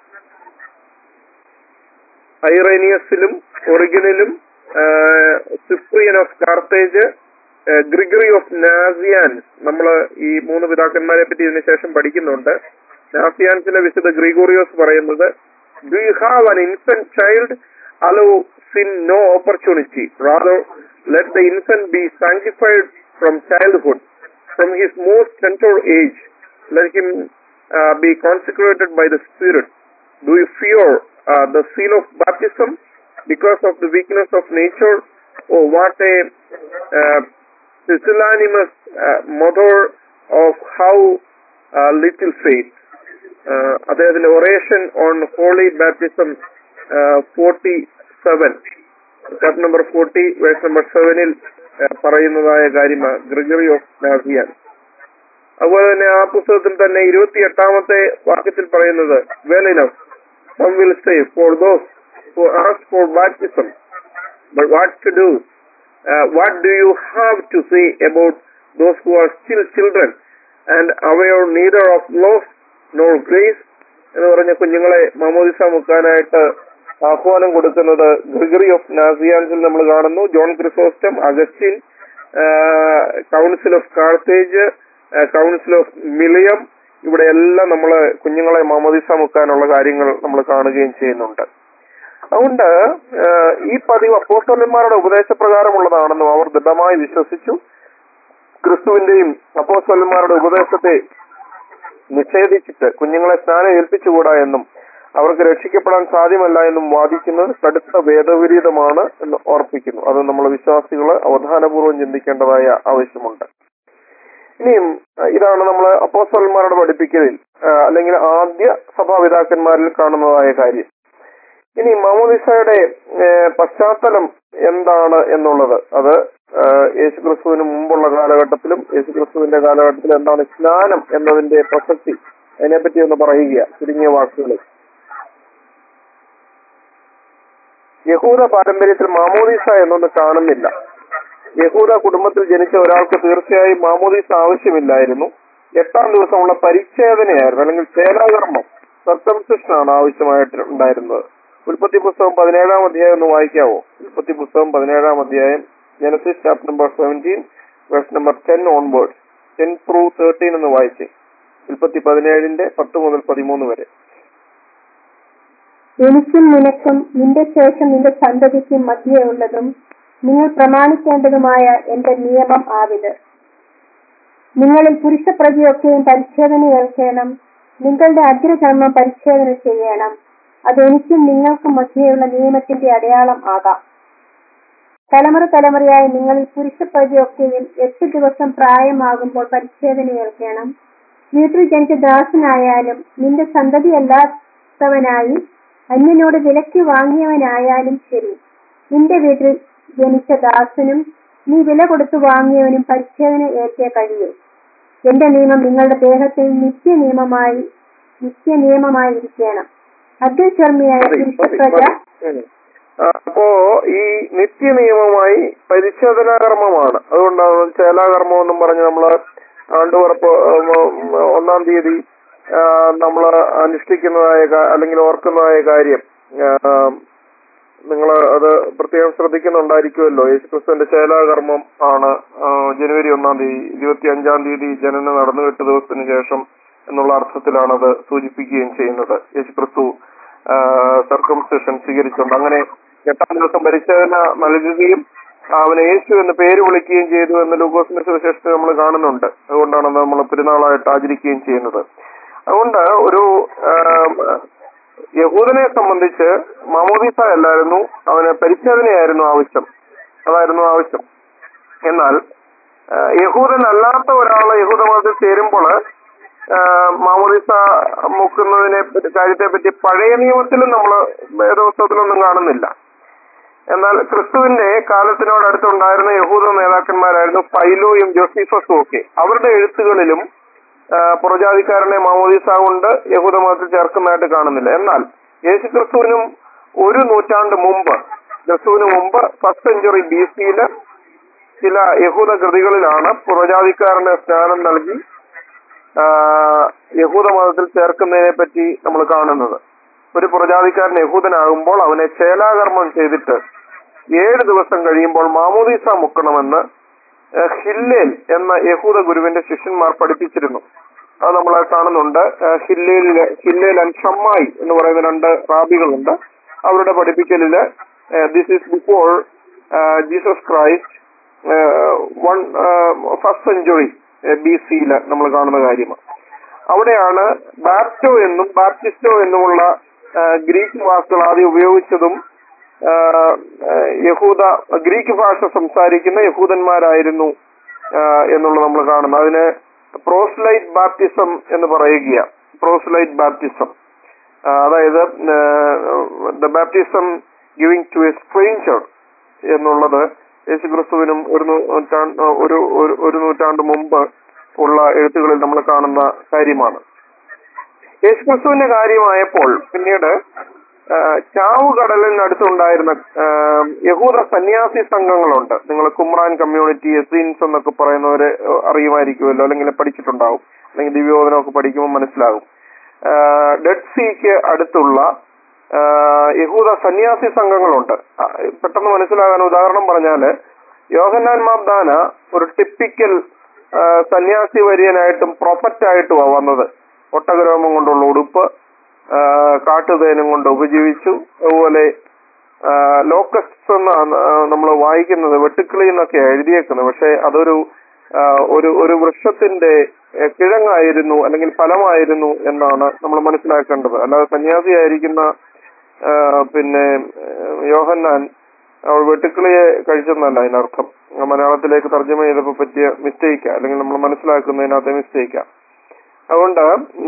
[SPEAKER 2] ഐറേനിയസിലും ഒറിജിനിലും Cyprian of Carthage, Gregory of Nazianzus, നമ്മൾ ഈ മൂന്ന് പിതാക്കന്മാരെ പറ്റി ഇതിനു ശേഷം പഠിക്കുന്നുണ്ട്. നാസിയാൻസിലെ വിശുദ്ധ ഗ്രിഗോറിയോസ് പറയുന്നത്, do you have an infant child allow sin no opportunity, rather let the infant be sanctified from childhood, from his most tender age let him uh, be consecrated by the Spirit. Do you fear uh, the seal of baptism because of the weakness of nature? Oh, what a uh, pusillanimous uh, mother of how uh, little faith. uh, അദ്ദേഹത്തിന്റെ oration on holy baptism forty-seven, chapter number forty, verse number seven-ൽ പറയുന്നതായ കാര്യമാണ് Gregory of നാസിയാൻ. അതുപോലെ തന്നെ ആ പുസ്തകത്തിൽ തന്നെ ഇരുപത്തി എട്ടാമത്തെ വാക്യത്തിൽ പറയുന്നത്, well enough, some will say, for those who ask for baptism, but what to do? Uh, what do you have to say about those who are still children and aware neither of laws nor grace? എന്ന് പറഞ്ഞ കുഞ്ഞുങ്ങളെ മാമോദിസ മുക്കാനായിട്ട് ആഹ്വാനം കൊടുക്കുന്നത് Gregory of നാസിയാൻസിൽ നമ്മൾ കാണുന്നു. John Chrysostom, Augustine, council of Carthage, council of Milevum, ഇവിടെ എല്ലാം നമ്മൾ കുഞ്ഞുങ്ങളെ മാമോദിസ മുക്കാനുള്ള കാര്യങ്ങൾ നമ്മൾ കാണുകയും ചെയ്യുന്നുണ്ട്. അതുകൊണ്ട് ഈ പതിവ് അപ്പോസ്തലന്മാരുടെ ഉപദേശപ്രകാരമുള്ളതാണെന്നും അവർ ദൃഢമായി വിശ്വസിച്ചു. ക്രിസ്തുവിന്റെയും അപ്പോസ്തലന്മാരുടെ ഉപദേശത്തെ നിഷേധിച്ചിട്ട് കുഞ്ഞുങ്ങളെ സ്നാനം ഏൽപ്പിച്ചുകൂടാ എന്നും അവർക്ക് രക്ഷിക്കപ്പെടാൻ സാധ്യമല്ല എന്നും വാദിക്കുന്നത് കടുത്ത വേദവിരീതമാണ് എന്ന് ഓർപ്പിക്കുന്നു. അത് നമ്മൾ വിശ്വാസികൾ അവധാനപൂർവ്വം ചിന്തിക്കേണ്ടതായ ആവശ്യമുണ്ട്. ഇനിയും ഇതാണ് നമ്മൾ അപ്പോസ്തലന്മാരുടെ പഠിപ്പിക്കലിൽ അല്ലെങ്കിൽ ആദ്യ സഭാപിതാക്കന്മാരിൽ കാണുന്നതായ കാര്യം. ഇനി മാമോദിസയുടെ പശ്ചാത്തലം എന്താണ് എന്നുള്ളത്, അത് യേശുക്രിസ്തുവിന് മുമ്പുള്ള കാലഘട്ടത്തിലും യേശുക്രിസ്തുവിന്റെ കാലഘട്ടത്തിലും എന്താണ് സ്നാനം എന്നതിന്റെ പ്രസക്തി, അതിനെപ്പറ്റി ഒന്ന് പറയുക ചുരുങ്ങിയ വാക്കുകളിൽ. യഹൂദ പാരമ്പര്യത്തിൽ മാമോദിസ എന്നൊന്ന് കാണുന്നില്ല. യഹൂദ കുടുംബത്തിൽ ജനിച്ച ഒരാൾക്ക് തീർച്ചയായും മാമോദിസ ആവശ്യമില്ലായിരുന്നു. എട്ടാം ദിവസമുള്ള പരിച്ഛേദനയായിരുന്നു, അല്ലെങ്കിൽ ചേലാകർമ്മം, സർക്കംസിഷനാണ് ആവശ്യമായിട്ട് ഉണ്ടായിരുന്നത്. ഉൽപ്പത്തി പുസ്തകം പതിനേഴാം അധ്യായം ഒന്ന് വായിക്കാവോ? ഉൽപ്പത്തി പുസ്തകം പതിനേഴാം അധ്യായം, Genesis chapter number seventeen verse number ten onwards, ten through thirteen എന്ന് വായിച്ച് ഉൽപ്പത്തി പതിനേഴിന്റെ പത്ത് മുതൽ പതിമൂന്ന് വരെ.
[SPEAKER 1] എനിക്കും നിനക്കും നിന്റെ ശേഷം നിന്റെ സന്തതിക്കും മധ്യയുള്ളതും നിങ്ങൾ പ്രമാണിക്കേണ്ടതുമായ എന്റെ നിയമം ആവിത്. നിങ്ങളിൽ പുരുഷപ്രജയൊക്കെയും പരിച്ഛേദന ഏൽക്കണം. നിങ്ങളുടെ അഗ്രചർമ്മം പരിച്ഛേദന ചെയ്യണം. അതെനിക്കും നിങ്ങൾക്കും മധ്യയുള്ള നിയമത്തിന്റെ അടയാളം ആകാം. തലമുറ തലമുറയായി നിങ്ങളിൽ പുരുഷപ്രജയൊക്കെയും എട്ട് ദിവസം പ്രായമാകുമ്പോൾ പരിച്ഛേദന ഏൽക്കണം. വീട്ടിൽ ജനിച്ച ദാസനായാലും നിന്റെ സന്തതിയല്ലാത്തവനായി അന്യനോട് വിലയ്ക്ക് വാങ്ങിയവനായാലും ശരി, നിന്റെ വീട്ടിൽ ജനിച്ച ദാസനും നീ വില കൊടുത്തു വാങ്ങിയവനും പരിച്ഛേദന ഏൽക്കേ കഴിയൂ. എന്റെ നിയമം നിങ്ങളുടെ ദേഹത്തിൽ നിത്യ നിയമമായി നിത്യ നിയമമായി ഇരിക്കണം. അഗ്രചർമ്മിയായ പുരുഷപ്രജ
[SPEAKER 2] അപ്പോ ഈ നിത്യ നിയമമായി പരിച്ഛേദനാകർമ്മമാണ്. അതുകൊണ്ടാണ് ചേലാകർമ്മം എന്നും പറഞ്ഞ് നമ്മള് ആണ്ടുപുറപ്പ് ഒന്നാം തീയതി നമ്മൾ അനുഷ്ഠിക്കുന്നതായ അല്ലെങ്കിൽ ഓർക്കുന്നതായ കാര്യം നിങ്ങൾ അത് പ്രത്യേകം ശ്രദ്ധിക്കുന്നുണ്ടായിരിക്കുമല്ലോ. യേശുക്രിസ്തുവിന്റെ ചേലാകർമ്മം ആണ് ജനുവരി ഒന്നാം തീയതി ഇരുപത്തി അഞ്ചാം തീയതി ജനനം നടന്നു എട്ട് ദിവസത്തിന് ശേഷം എന്നുള്ള അർത്ഥത്തിലാണ് അത് സൂചിപ്പിക്കുകയും ചെയ്യുന്നത്. യേശുക്രിസ്തു സർക്കംസിഷൻ സ്വീകരിച്ചുകൊണ്ട് അങ്ങനെ എട്ടാം ദിവസം പരിച്ഛേദന നൽകുകയും അവനെ യേശു എന്ന് പേര് വിളിക്കുകയും ചെയ്തു എന്ന് ലൂക്കോസിന്റെ സുവിശേഷത്തിൽ നമ്മൾ കാണുന്നുണ്ട്. അതുകൊണ്ടാണ് നമ്മൾ പെരുന്നാളായിട്ട് ആചരിക്കുകയും ചെയ്യുന്നത്. അതുകൊണ്ട് ഒരു യഹൂദനെ സംബന്ധിച്ച് മാമോദീസ അല്ലായിരുന്നു, അവന് പരിച്ഛേദനയായിരുന്നു ആവശ്യം. അതായിരുന്നു ആവശ്യം. എന്നാൽ യഹൂദൻ അല്ലാത്ത ഒരാള് യഹൂദ മതത്തിൽ ചേരുമ്പോൾ മാമോദീസ മുക്കുന്നതിനെ കാര്യത്തെ പറ്റി പഴയ നിയമത്തിലും നമ്മൾ വേദപുസ്തകത്തിലൊന്നും കാണുന്നില്ല. എന്നാൽ ക്രിസ്തുവിന്റെ കാലത്തിനോടടുത്തുണ്ടായിരുന്ന യഹൂദ നേതാക്കന്മാരായിരുന്നു പൈലോയും ജോസീഫസും ഒക്കെ. അവരുടെ എഴുത്തുകളിലും പുറജാതിക്കാരനെ മാമോദീസ കൊണ്ട് യഹൂദ മതത്തിൽ ചേർക്കുന്നതായിട്ട് കാണുന്നില്ല. എന്നാൽ യേശു ക്രിസ്തുവിനും ഒരു നൂറ്റാണ്ട് മുമ്പ് ക്രിസ്തുവിന് മുമ്പ് ഫസ്റ്റ് സെഞ്ചുറി ബി സിയില് ചില യഹൂദ കൃതികളിലാണ് പുറജാതിക്കാരന് സ്നാനം നൽകി യഹൂദ മതത്തിൽ ചേർക്കുന്നതിനെ പറ്റി നമ്മൾ കാണുന്നത്. ഒരു പുറജാതിക്കാരൻ യഹൂദനാകുമ്പോൾ അവനെ ചേലാകർമ്മം ചെയ്തിട്ട് ഏഴ് ദിവസം കഴിയുമ്പോൾ മാമോദീസ മുക്കണമെന്ന് ഹില്ലേൽ എന്ന യഹൂദ ഗുരുവിന്റെ ശിഷ്യന്മാർ പഠിപ്പിച്ചിരുന്നു. അത് നമ്മൾ കാണുന്നുണ്ട്. ഹില്ലേലില് ഹില്ലേൽ ആൻഡ് ഷമ്മായി എന്ന് പറയുന്ന രണ്ട് റാബികളുണ്ട്. അവരുടെ പഠിപ്പിക്കലില് this is before Jesus Christ one first century B സിയില് നമ്മൾ കാണുന്ന കാര്യമാണ്. അവിടെയാണ് ബാപ്റ്റോ എന്നും ബാപ്റ്റിസ്റ്റോ എന്നുമുള്ള ഗ്രീക്ക് വാക്കുകൾ ആദ്യം ഉപയോഗിച്ചതും യഹൂദ ഗ്രീക്ക് ഭാഷ സംസാരിക്കുന്ന യഹൂദന്മാരായിരുന്നു എന്നുള്ളത് നമ്മൾ കാണുന്നു. അതിന് പ്രോസ്ലൈറ്റ് ബാപ്റ്റിസം എന്ന് പറയുകയാണ്. പ്രോസ്ലൈറ്റ് ബാപ്റ്റിസം അതായത് the baptism giving to a stranger എന്നുള്ളത് യേശുക്രിസ്തുവിനും ഒരു നൂറ്റാണ്ട് ഒരു ഒരു നൂറ്റാണ്ട് മുമ്പ് ഉള്ള എഴുത്തുകളിൽ നമ്മൾ കാണുന്ന കാര്യമാണ്. യേശുക്രിസ്തുവിന്റെ കാര്യമായപ്പോൾ പിന്നീട് ചാവുകടലിനടുത്തുണ്ടായിരുന്ന യഹൂദ സന്യാസി സംഘങ്ങളുണ്ട്. നിങ്ങൾ കുമ്രാൻ കമ്മ്യൂണിറ്റി, എസീൻസ് എന്നൊക്കെ പറയുന്നവരെ അറിയുമായിരിക്കുമല്ലോ, അല്ലെങ്കിൽ പഠിച്ചിട്ടുണ്ടാവും, അല്ലെങ്കിൽ ദിവ്യോധനമൊക്കെ പഠിക്കുമ്പോൾ മനസ്സിലാകും. ഡെഡ് സീക്ക് അടുത്തുള്ള യഹൂദ സന്യാസി സംഘങ്ങളുണ്ട്. പെട്ടെന്ന് മനസ്സിലാകാൻ ഉദാഹരണം പറഞ്ഞാല് യോഹന്നാൻ മാബ്ദാന ഒരു ടിപ്പിക്കൽ സന്യാസി വര്യനായിട്ടും പ്രൊഫറ്റായിട്ടുമാണ് വന്നത്. ഒട്ടകരോമം കൊണ്ടുള്ള ഉടുപ്പ്, കാട്ടുതേനും കൊണ്ട് ഉപജീവിച്ചു. അതുപോലെ ലോക്കസ്റ്റ്സ് എന്നാണ് നമ്മൾ വായിക്കുന്നത്, വെട്ടുക്കിളി എന്നൊക്കെ എഴുതിയേക്കുന്നത്. പക്ഷെ അതൊരു ഒരു ഒരു വൃക്ഷത്തിന്റെ കിഴങ്ങായിരുന്നു അല്ലെങ്കിൽ ഫലമായിരുന്നു എന്നാണ് നമ്മൾ മനസ്സിലാക്കേണ്ടത്. അല്ലാതെ സന്യാസിയായിരിക്കുന്ന പിന്നെ യോഹന്നാൻ അവൾ വെട്ടുക്കിളിയെ കഴിച്ചെന്നല്ല അതിനർത്ഥം. മലയാളത്തിലേക്ക് തർജ്ജമ ചെയ്തപ്പോൾ പറ്റിയ മിസ്റ്റേക്കാ, അല്ലെങ്കിൽ നമ്മൾ മനസ്സിലാക്കുന്നതിനകത്തെ മിസ്റ്റേക്കാ. അതുകൊണ്ട്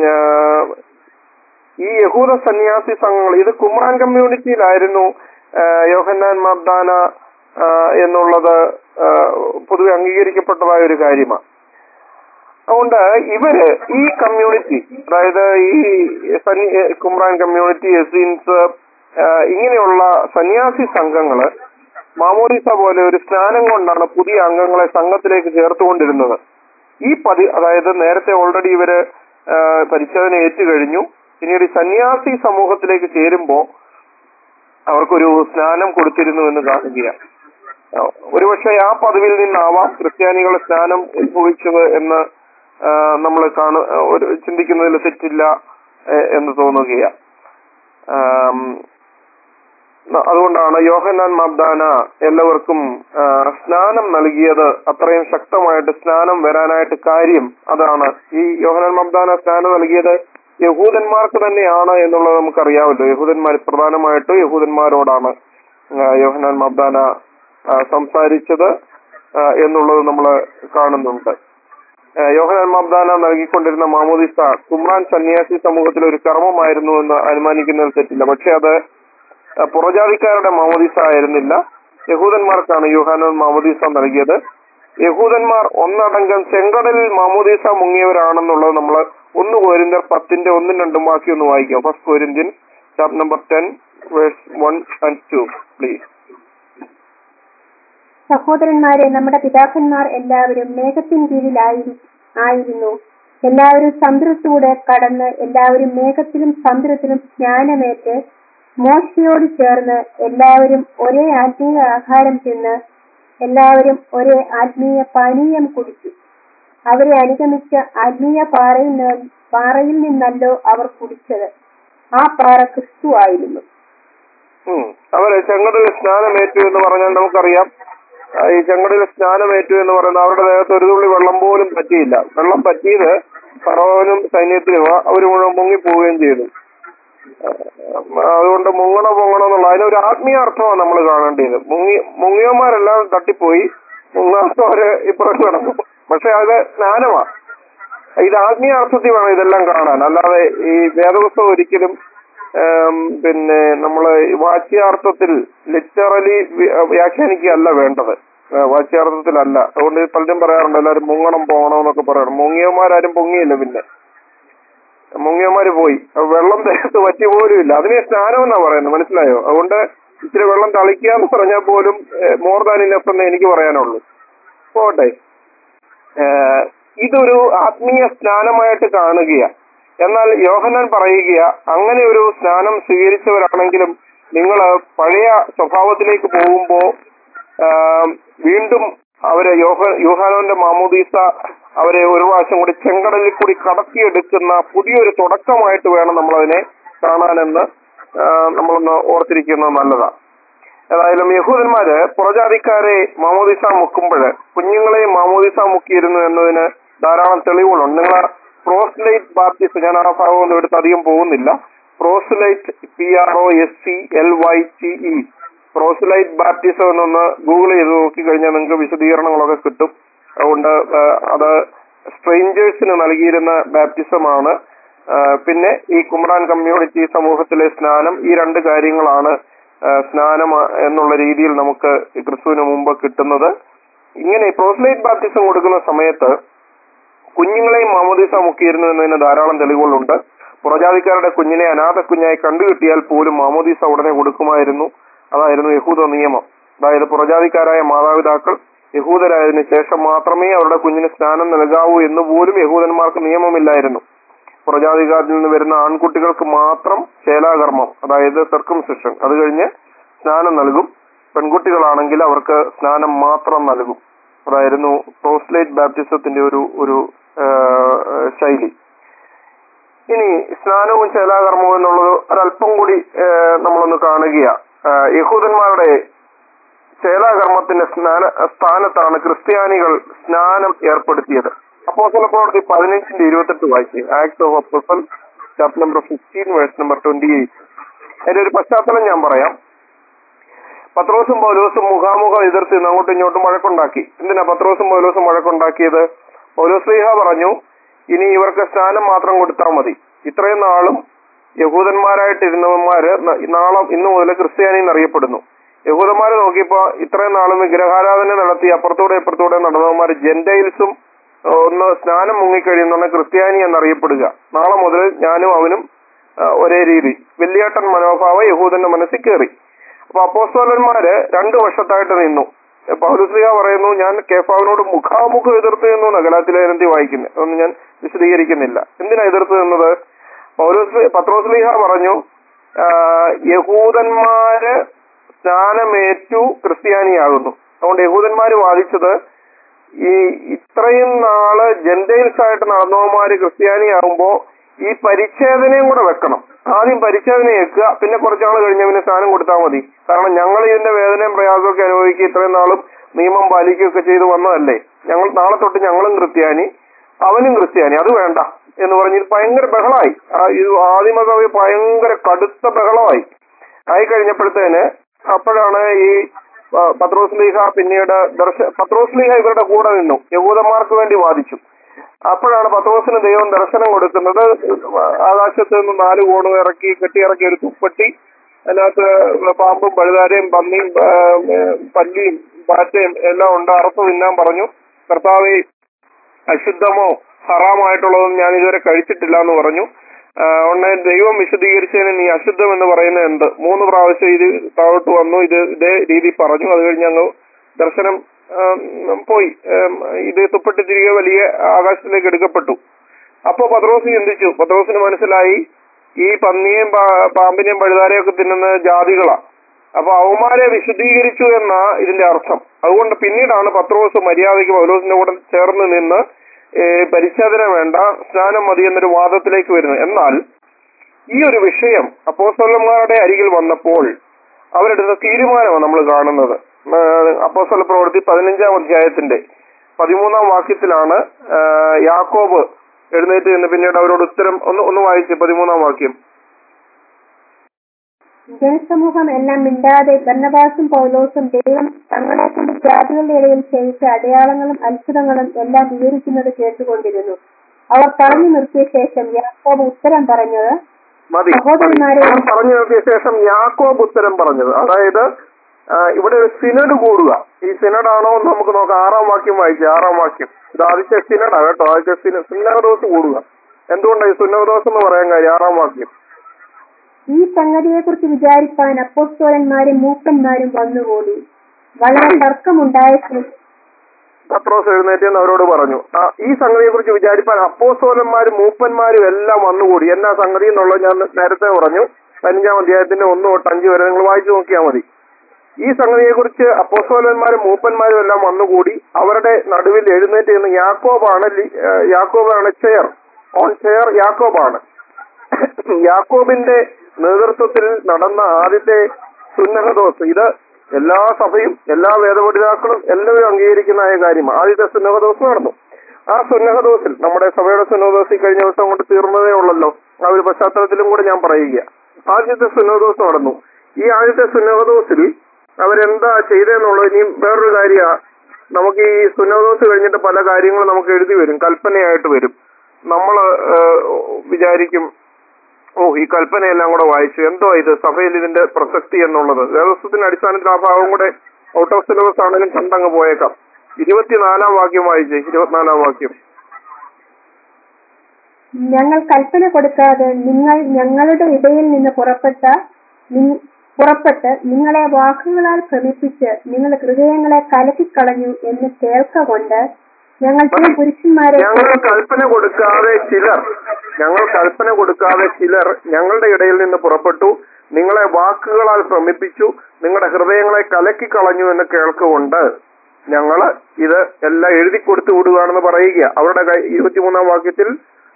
[SPEAKER 2] ഈ യഹൂദ സന്യാസി സംഘങ്ങൾ, ഇത് കുമ്രാൻ കമ്മ്യൂണിറ്റിയിലായിരുന്നു യോഹന്നാൻ മാബ്ദാന എന്നുള്ളത് പൊതുവെ അംഗീകരിക്കപ്പെട്ടതായ ഒരു കാര്യമാണ്. അതുകൊണ്ട് ഇവര് ഈ കമ്മ്യൂണിറ്റി, അതായത് ഈ കുമ്രാൻ കമ്മ്യൂണിറ്റി, എസീൻസ്, ഇങ്ങനെയുള്ള സന്യാസി സംഘങ്ങള് മാമോദീസ പോലെ ഒരു സ്നാനം കൊണ്ടാണ് പുതിയ അംഗങ്ങളെ സംഘത്തിലേക്ക് ചേർത്തുകൊണ്ടിരുന്നത്. ഈ പതി അതായത് നേരത്തെ ഓൾറെഡി ഇവര് പരിച്ഛേദന ഏറ്റുകഴിഞ്ഞു. പിന്നീട് സന്യാസി സമൂഹത്തിലേക്ക് ചേരുമ്പോ അവർക്കൊരു സ്നാനം കൊടുത്തിരുന്നു എന്ന് കാണുകയാണ്. ഒരുപക്ഷെ ആ പദവിയിൽ നിന്നാവാം ക്രിസ്ത്യാനികളെ സ്നാനം ഉത്ഭവിച്ചത് എന്ന് നമ്മൾ കാണു ഒരു ചിന്തിക്കുന്നതിൽ തെറ്റില്ല എന്ന് തോന്നുകയാണ്. അതുകൊണ്ടാണ് യോഹന്നാൻ മാബ്ദാന എല്ലാവർക്കും സ്നാനം നൽകിയത്. അത്രയും ശക്തമായിട്ട് സ്നാനം വരാനായിട്ട് കാര്യം അതാണ്. ഈ യോഹന്നാൻ മാബ്ദാന സ്നാനം നൽകിയത് യഹൂദന്മാർക്ക് തന്നെയാണ് എന്നുള്ളത് നമുക്കറിയാമല്ലോ. യഹൂദന്മാർ പ്രധാനമായിട്ടും യഹൂദന്മാരോടാണ് യോഹന്നാൻ മാബ്ദാന സംസാരിച്ചത് എന്നുള്ളത് നമ്മൾ കാണുന്നുണ്ട്. യോഹന്നാൻ മാബ്ദാന നൽകിക്കൊണ്ടിരുന്ന മാമോദിസ കുമ്രാൻ സന്യാസി സമൂഹത്തിലെ ഒരു കർമ്മമായിരുന്നു എന്ന് അനുമാനിക്കുന്നതിൽ തെറ്റില്ല. പക്ഷെ അത് പുറജാതിക്കാരുടെ മാമോദിസ ആയിരുന്നില്ല. യഹൂദന്മാർക്കാണ് യോഹന്നാൻ മാമോദിസ നൽകിയത്. യഹൂദന്മാർ ഒന്നടങ്കം ചെങ്കടലിൽ മാമോദിസ മുങ്ങിയവരാണെന്നുള്ളത് നമ്മൾ ഒന്ന് കൊരിന്ത്യർ പത്തിന്റെ ഒന്നും രണ്ടും വാക്യം ഒന്ന് വായിക്കാം. First Corinthian chapter number ten verse one and two please.
[SPEAKER 1] സഹോദരന്മാരെ, നമ്മുടെ പിതാക്കന്മാർ എല്ലാവരും മേഘത്തിൻ കീഴിലായി ആയിരുന്നു. എല്ലാവരും സമുദ്രത്തിലൂടെ കടന്ന് എല്ലാവരും മേഘത്തിലും സമുദ്രത്തിലും സ്നാനമേറ്റ് മോശയോട് ചേർന്ന് എല്ലാവരും ഒരേ ആത്മീയ ആഹാരം തിന്ന് എല്ലാവരും ഒരേ ആത്മീയ പാനീയം കുടിച്ചു. അവരെ അനുഗമിച്ച ആത്മീയ പാറയിൽ പാറയിൽ നിന്നല്ലോ അവർ കുടിച്ചത്. ആ പാറ ക്രിസ്തു ആയിരുന്നു.
[SPEAKER 2] അവരെ ചെങ്കടലിൽ സ്നാനമേറ്റു എന്ന് പറഞ്ഞാൽ നമുക്കറിയാം, ഈ ചെങ്കടലിൽ സ്നാനമേറ്റു എന്ന് പറയുന്നത് അവരുടെ ദേഹത്ത് ഒരു തുള്ളി വെള്ളം പോലും പറ്റിയില്ല. വെള്ളം പറ്റിയത് ഫറവോനും സൈന്യത്തിനും അവർ മുഴുവൻ മുങ്ങിപ്പോവുകയും ചെയ്തു. അതുകൊണ്ട് മുങ്ങണ പൊങ്ങണ എന്നുള്ള അതിനൊരു ആത്മീയ അർത്ഥമാണ് നമ്മൾ കാണേണ്ടത്. മുങ്ങി മുങ്ങിയന്മാരെല്ലാം തട്ടിപ്പോയി, മുങ്ങാത്തവര് ഇപ്പുറത്ത് കിടന്നു. പക്ഷെ അത് സ്നാനമാണ്. ഇത് ആത്മീയ അർത്ഥത്തിൽ വേണം ഇതെല്ലാം കാണാൻ. അല്ലാതെ ഈ വേദപുസ്തകം ഒരിക്കലും പിന്നെ നമ്മള് വാച്യാർത്ഥത്തിൽ ലിറ്ററലി വ്യാഖ്യാനിക്കുകയല്ല വേണ്ടത്. വാച്യാർത്ഥത്തിലല്ല. അതുകൊണ്ട് പലരും പറയാറുണ്ട് എല്ലാവരും മുങ്ങണം പോകണം എന്നൊക്കെ പറയണം. മുങ്ങിയന്മാരാരും പൊങ്ങിയില്ല. പിന്നെ മുങ്ങിയന്മാര് പോയി, വെള്ളം ദേഹത്ത് പറ്റി പോലും ഇല്ല. അതിനെ സ്നാനം എന്നാ പറയുന്നത്, മനസ്സിലായോ? അതുകൊണ്ട് ഇച്ചിരി വെള്ളം തളിക്കുക എന്ന് പറഞ്ഞാൽ പോലും മോർ ദാൻ ഇനഫ് എന്നേ എനിക്ക് പറയാനുള്ളൂ. പോട്ടെ, ഇതൊരു ആത്മീയ സ്നാനമായിട്ട് കാണുകയാ. എന്നാൽ യോഹന്നാൻ പറയുക, അങ്ങനെ ഒരു സ്നാനം സ്വീകരിച്ചവരാണെങ്കിലും നിങ്ങൾ പഴയ സ്വഭാവത്തിലേക്ക് പോകുമ്പോ വീണ്ടും അവരെ യോഹ യോഹാനോന്റെ മാമോദീസ അവരെ ഒരു പ്രാവശ്യം കൂടി ചെങ്കടലിൽ കൂടി കടത്തിയെടുക്കുന്ന പുതിയൊരു തുടക്കമായിട്ട് വേണം നമ്മളതിനെ കാണാനെന്ന് നമ്മളൊന്ന് ഓർത്തിരിക്കുന്നത് നല്ലതാ. ഏതായാലും യഹൂദന്മാര് പുറജാതിക്കാരെ മാമോദീസ മുക്കുമ്പോഴ് കുഞ്ഞുങ്ങളെ മാമോദീസ മുക്കിയിരുന്നു എന്നതിന് ധാരാളം തെളിവുകളുണ്ട്. നിങ്ങൾ പ്രോസ്ലൈറ്റ് ബാപ്റ്റിസ്റ്റ്, ഞാൻ ആ ഭാഗം ഒന്നും എടുത്ത് അധികം പോകുന്നില്ല. Proselyte P R O S C L Y T E proselyte baptism എന്നൊന്ന് ഗൂഗിൾ ചെയ്ത് നോക്കിക്കഴിഞ്ഞാൽ നിങ്ങൾക്ക് വിശദീകരണങ്ങളൊക്കെ കിട്ടും. അതുകൊണ്ട് അത് സ്ട്രേഞ്ചേഴ്സിന് നൽകിയിരുന്ന ബാപ്റ്റിസമാണ്. പിന്നെ ഈ കുമ്രാൻ കമ്മ്യൂണിറ്റി സമൂഹത്തിലെ സ്നാനം, ഈ രണ്ട് കാര്യങ്ങളാണ് സ്നാനം എന്നുള്ള രീതിയിൽ നമുക്ക് ക്രിസ്തുവിന് മുമ്പ് കിട്ടുന്നത്. ഇങ്ങനെ പ്രോസ്ലൈറ്റ് ബാപ്റ്റിസം കൊടുക്കുന്ന സമയത്ത് കുഞ്ഞുങ്ങളെയും മാമോദീസ മുക്കിയിരുന്നു എന്നതിന് ധാരാളം തെളിവുകളുണ്ട്. പുറജാതിക്കാരുടെ കുഞ്ഞിനെ അനാഥ കുഞ്ഞായി കണ്ടുകിട്ടിയാൽ പോലും മാമോദീസ ഉടനെ കൊടുക്കുമായിരുന്നു. അതായിരുന്നു യഹൂദ നിയമം. അതായത് പുറജാതിക്കാരായ മാതാപിതാക്കൾ യഹൂദരായതിനു ശേഷം മാത്രമേ അവരുടെ കുഞ്ഞിന് സ്നാനം നൽകാവൂ എന്ന് പോലും യഹൂദന്മാർക്ക് നിയമമില്ലായിരുന്നു. പുറജാതിക്കാരിൽ നിന്ന് വരുന്ന ആൺകുട്ടികൾക്ക് മാത്രം ശേലാകർമ്മം, അതായത് സർക്കംസിഷൻ, അത് കഴിഞ്ഞ് സ്നാനം നൽകും. പെൺകുട്ടികളാണെങ്കിൽ അവർക്ക് സ്നാനം മാത്രം നൽകും. അതായിരുന്നു പ്രോസ്ലേറ്റ് ബാപ്റ്റിസത്തിന്റെ ഒരു ഒരു ശൈലി. ഇനി സ്നാനവും ശേലാകർമ്മവും എന്നുള്ളത് ഒരല്പം കൂടി നമ്മളൊന്ന് കാണുകയാ. യഹൂദന്മാരുടെ ശേലാകർമ്മത്തിന്റെ സ്നാന സ്ഥാനത്താണ് ക്രിസ്ത്യാനികൾ സ്നാനം ഏർപ്പെടുത്തിയത്. അപ്പോസ്തല പ്രവൃത്തി പതിനഞ്ചിന്റെ ഇരുപത്തെട്ട് വായിച്ചു. Acts of apostle chapter number fifteen verse number twenty eight. അതിന്റെ ഒരു പശ്ചാത്തലം ഞാൻ പറയാം. പത്രോസും പൗലോസും മുഖാമുഖം എതിർത്ത് അങ്ങോട്ടും ഇങ്ങോട്ടും വഴക്കുണ്ടാക്കി. എന്തിനാ പത്രോസും പൗലോസും വഴക്കുണ്ടാക്കിയത്? പൗലോസ്ലീഹ പറഞ്ഞു, ഇനി ഇവർക്ക് സ്നാനം മാത്രം കൊടുത്താൽ മതി. ഇത്രയും നാളും യഹൂദന്മാരായിട്ടിരുന്നവന്മാര് നാളെ ഇന്നു മുതൽ ക്രിസ്ത്യാനി എന്നറിയപ്പെടുന്നു. യഹൂദന്മാരെ നോക്കിയപ്പോ ഇത്രയും നാളും വിഗ്രഹാരാധന നടത്തി അപ്പുറത്തൂടെ ഇപ്പുറത്തൂടെ നടന്നവന്മാര് ജെന്റൈൽസും ഒന്ന് സ്നാനം മുങ്ങിക്കഴിയുന്ന ക്രിസ്ത്യാനി എന്നറിയപ്പെടുക. നാളെ മുതൽ ഞാനും അവനും ഒരേ രീതി. വെള്ളിയാട്ടൻ മനോഭാവം യഹൂദന്റെ മനസ്സിൽ കയറി. അപ്പൊ അപ്പോസ്തലന്മാര് രണ്ടു വർഷത്തായിട്ട് നിന്നു. പൗലോസ്ലീഹ പറയുന്നു, ഞാൻ കേഫാവിനോട് മുഖാമുഖം എതിർത്ത് നിന്നു. ഗലാത്യയിലെ ലേഖനത്തിൽ വായിക്കുന്നത് അതൊന്നും ഞാൻ വിശദീകരിക്കുന്നില്ല. എന്തിനാ എതിർത്ത് നിന്നത്? പൗലോസ് പത്രോസ്ലീഹ പറഞ്ഞു, യഹൂദന്മാര് സ്നാനമേറ്റു ക്രിസ്ത്യാനിയാകുന്നു. അതുകൊണ്ട് യഹൂദന്മാര് വാദിച്ചത് ഈ ഇത്രയും നാള് ജെന്റൈൽസ് ആയിട്ട് നടന്നവന്മാര് ക്രിസ്ത്യാനിയാകുമ്പോ ഈ പരിച്ഛേദനയും കൂടെ വെക്കണം. ആദ്യം പരിച്ഛേദന വെക്കുക, പിന്നെ കുറച്ചാൾ കഴിഞ്ഞവന് സ്നാനം കൊടുത്താൽ മതി. കാരണം ഞങ്ങൾ ഇതിന്റെ വേദനയും പ്രയാസമൊക്കെ അനുഭവിക്കുക ഇത്രയും നാളും നിയമം പാലിക്കുകയൊക്കെ ചെയ്ത് വന്നതല്ലേ. ഞങ്ങൾ നാളെ തൊട്ട് ഞങ്ങളും ക്രിസ്ത്യാനി, അവനും ക്രിസ്ത്യാനി, അത് വേണ്ട എന്ന് പറഞ്ഞ് ഇത് ഭയങ്കര ബഹളമായി. ഇത് ആദിമസഭ ഭയങ്കര കടുത്ത ബഹളമായി ആയി കഴിഞ്ഞപ്പോഴത്തേന് അപ്പോഴാണ് ഈ പത്രോസ് ലീഹ പിന്നീട് ദർശ പത്രോസ് ലീഹ ഇവരുടെ കൂടെ നിന്നു, യഹൂദന്മാർക്ക് വേണ്ടി വാദിച്ചു. അപ്പോഴാണ് പത്രോസിന് ദൈവം ദർശനം കൊടുക്കുന്നത്. ആകാശത്ത് നിന്ന് നാല് കോണും ഇറക്കി കെട്ടിയിറക്കി ഒരു തുപ്പട്ടി, അതിനകത്ത് പാമ്പും പഴുതാരയും പന്നിയും പല്ലിയും പാറ്റയും എല്ലാം ഉണ്ട്, അറുത്ത് തിന്നാൻ പറഞ്ഞു. കർത്താവേ, അശുദ്ധമോ ഹറാമായിട്ടുള്ളതൊന്നും ഞാൻ ഇതുവരെ കഴിച്ചിട്ടില്ല എന്ന് പറഞ്ഞു. ഉടനെ ദൈവം വിശദീകരിച്ചതിന് നീ അശുദ്ധം എന്ന് പറയുന്നത് എന്ത്? മൂന്ന് പ്രാവശ്യം ഇത് താഴോട്ട് വന്നു, ഇത് ഇതേ രീതി പറഞ്ഞു. അത് കഴിഞ്ഞ് അങ്ങ് ദർശനം പോയി. ഇത് തുപ്പട്ടി തിരികെ വലിയ ആകാശത്തിലേക്ക് എടുക്കപ്പെട്ടു. അപ്പൊ പത്രോസ് ചിന്തിച്ചു, പത്രോസിന് മനസ്സിലായി ഈ പന്നിയെയും പാമ്പിനെയും പഴുതാരെയും ഒക്കെ തിന്നുന്ന ജാതികളാ. അപ്പൊ അവന്മാരെ വിശദീകരിച്ചു എന്നാ ഇതിന്റെ അർത്ഥം. അതുകൊണ്ട് പിന്നീടാണ് പത്രോസ് മര്യാദയ്ക്ക് പൗലോസിന്റെ കൂടെ ചേർന്ന് നിന്ന് പരിച്ഛേദന വേണ്ട, സ്നാനം മതി എന്നൊരു വാദത്തിലേക്ക് വരുന്നത്. എന്നാൽ ഈ ഒരു വിഷയം അപ്പോസ്തലന്മാരുടെ അരികിൽ വന്നപ്പോൾ അവരെടുത്ത തീരുമാനമാണ് നമ്മൾ കാണുന്നത്. അപ്പോസ്തല പ്രവൃത്തി പതിനഞ്ചാം അധ്യായത്തിന്റെ പതിമൂന്നാം വാക്യത്തിലാണ് യാക്കോബ് എഴുന്നേറ്റ് നിന്ന് പിന്നീട് അവരോട് ഉത്തരം ഒന്ന് ഒന്ന് വായിച്ച് പതിമൂന്നാം വാക്യം.
[SPEAKER 1] ജനസമൂഹം എല്ലാം മിണ്ടാതെ ബർന്നബാസും പൗലോസും ദൈവം തങ്ങളെ കൊണ്ട് ജാതികളുടെ ഇടയിൽ ചെയ്യിച്ച അടയാളങ്ങളും അത്ഭുതങ്ങളും എല്ലാം വിവരിക്കുന്നത് കേട്ടുകൊണ്ടിരുന്നു. അവർ പറഞ്ഞു നിർത്തിയ ശേഷം യാക്കോബ് ഉത്തരം പറഞ്ഞത്
[SPEAKER 2] മതി പറഞ്ഞു നിർത്തിയ ശേഷം യാക്കോബ് ഉത്തരം പറഞ്ഞത് അതായത് ഇവിടെ ഒരു സിനഡ് കൂടുക. ഈ സിനഡാണോ എന്ന് നമുക്ക് നോക്കാം. ആറാം വാക്യം വായിച്ചു. ആറാം വാക്യം ഇത് ആദ്യത്തെ സിനഡാ കേട്ടോ. ആദ്യത്തെ സിന സുന്നഹദോസ് കൂടുക. എന്തുകൊണ്ടാണ് ഈ സുന്നഹദോസ് എന്ന് പറയാൻ കാര്യം? ആറാം വാക്യം.
[SPEAKER 1] ഈ സംഗതിയെ കുറിച്ച് വിചാരിക്കാൻ അപ്പോസ്തലന്മാരും മൂപ്പന്മാരും വന്നുകൂടി. വളരെ തർക്കമുണ്ടായപ്പോൾ
[SPEAKER 2] പത്രോസ് എഴുന്നേറ്റെന്ന് അവരോട് പറഞ്ഞു, ഈ സംഗതിയെ കുറിച്ച് വിചാരിപ്പാൻ അപ്പോസ്തലന്മാരും മൂപ്പന്മാരും എല്ലാം വന്നുകൂടി. എന്നാ സംഗതി എന്നുള്ളത് ഞാൻ നേരത്തെ പറഞ്ഞു. പതിനഞ്ചാം അധ്യായത്തിന്റെ ഒന്ന് തൊട്ട് അഞ്ച് വരെ നിങ്ങൾ വായിച്ചു നോക്കിയാൽ മതി. ഈ സംഗതിയെ കുറിച്ച് അപ്പോസ്തലന്മാരും മൂപ്പന്മാരും എല്ലാം വന്നുകൂടി. അവരുടെ നടുവിൽ എഴുന്നേറ്റ് നിന്ന് യാക്കോബാണ് യാക്കോബാണ് ചെയർ ഓൺ ചെയർ യാക്കോബാണ്. യാക്കോബിന്റെ നേതൃത്വത്തിൽ നടന്ന ആദ്യത്തെ സുന്നഹദോസ്. ഇത് എല്ലാ സഭയും എല്ലാ വേദപഠിതാക്കളും എല്ലാവരും അംഗീകരിക്കുന്ന കാര്യമാണ്. ആദ്യത്തെ സുന്നഹദോസ് നടന്നു. ആ സുന്നഹദോസിൽ നമ്മുടെ സഭയുടെ സുന്നഹദോസ് കഴിഞ്ഞ ദിവസം കൊണ്ട് തീർന്നതേ ഉള്ളല്ലോ. ആ ഒരു പശ്ചാത്തലത്തിലും കൂടെ ഞാൻ പറയുക. ആദ്യത്തെ സുന്നഹദോസ് നടന്നു. ഈ ആദ്യത്തെ സുന്നഹദോസിൽ അവരെന്താ ചെയ്തെന്നുള്ളത് ഇനിയും വേറൊരു കാര്യമാണ്. നമുക്ക് ഈ സുന്നഹദോസ് കഴിഞ്ഞിട്ട് പല കാര്യങ്ങളും നമുക്ക് എഴുതി വരും, കൽപ്പനയായിട്ട് വരും. നമ്മൾ വിചാരിക്കും, ഓ ഈ കൽപ്പനയെല്ലാം കൂടെ വായിച്ചു, എന്തോ ഇത് സഭയിൽ ഇതിന്റെ പ്രസക്തി എന്നുള്ളത്. വേദപുസ്തകത്തിന്റെ അടിസ്ഥാനത്തിൽ ആ ഭാഗം കൂടെ ഔട്ട് ഓഫ് സിലബസ് ആണെങ്കിലും കണ്ടങ്ങ് പോയേക്കാം. ഇരുപത്തിനാലാം വാക്യം വായിച്ചേ. ഇരുപത്തിനാലാം വാക്യം.
[SPEAKER 1] ഞങ്ങൾ കൽപ്പന കൊടുക്കാതെ നിങ്ങൾ ഞങ്ങളുടെ ഇടയിൽ നിന്ന് പുറപ്പെട്ട പുറപ്പെട്ട് നിങ്ങളെ വാക്കുകളാൽ ഭ്രമിപ്പിച്ച് നിങ്ങളുടെ ഹൃദയങ്ങളെ കലക്കിക്കളഞ്ഞു എന്ന് കേൾക്കൊണ്ട് ഞങ്ങൾ ചില പുരുഷന്മാരെ
[SPEAKER 2] ഞങ്ങൾ കൽപ്പന കൊടുക്കാതെ ചിലർ ഞങ്ങൾ കൽപ്പന കൊടുക്കാതെ ചിലർ ഞങ്ങളുടെ ഇടയിൽ നിന്ന് പുറപ്പെട്ടു, നിങ്ങളെ വാക്കുകളാൽ ഭ്രമിപ്പിച്ചു, നിങ്ങളുടെ ഹൃദയങ്ങളെ കലക്കിക്കളഞ്ഞു എന്ന് കേൾക്കുകൊണ്ട് ഞങ്ങൾ ഇത് എല്ലാം എഴുതി കൊടുത്തു വിടുകയാണെന്ന് പറയുക. അവരുടെ ഇരുപത്തിമൂന്നാം വാക്യത്തിൽ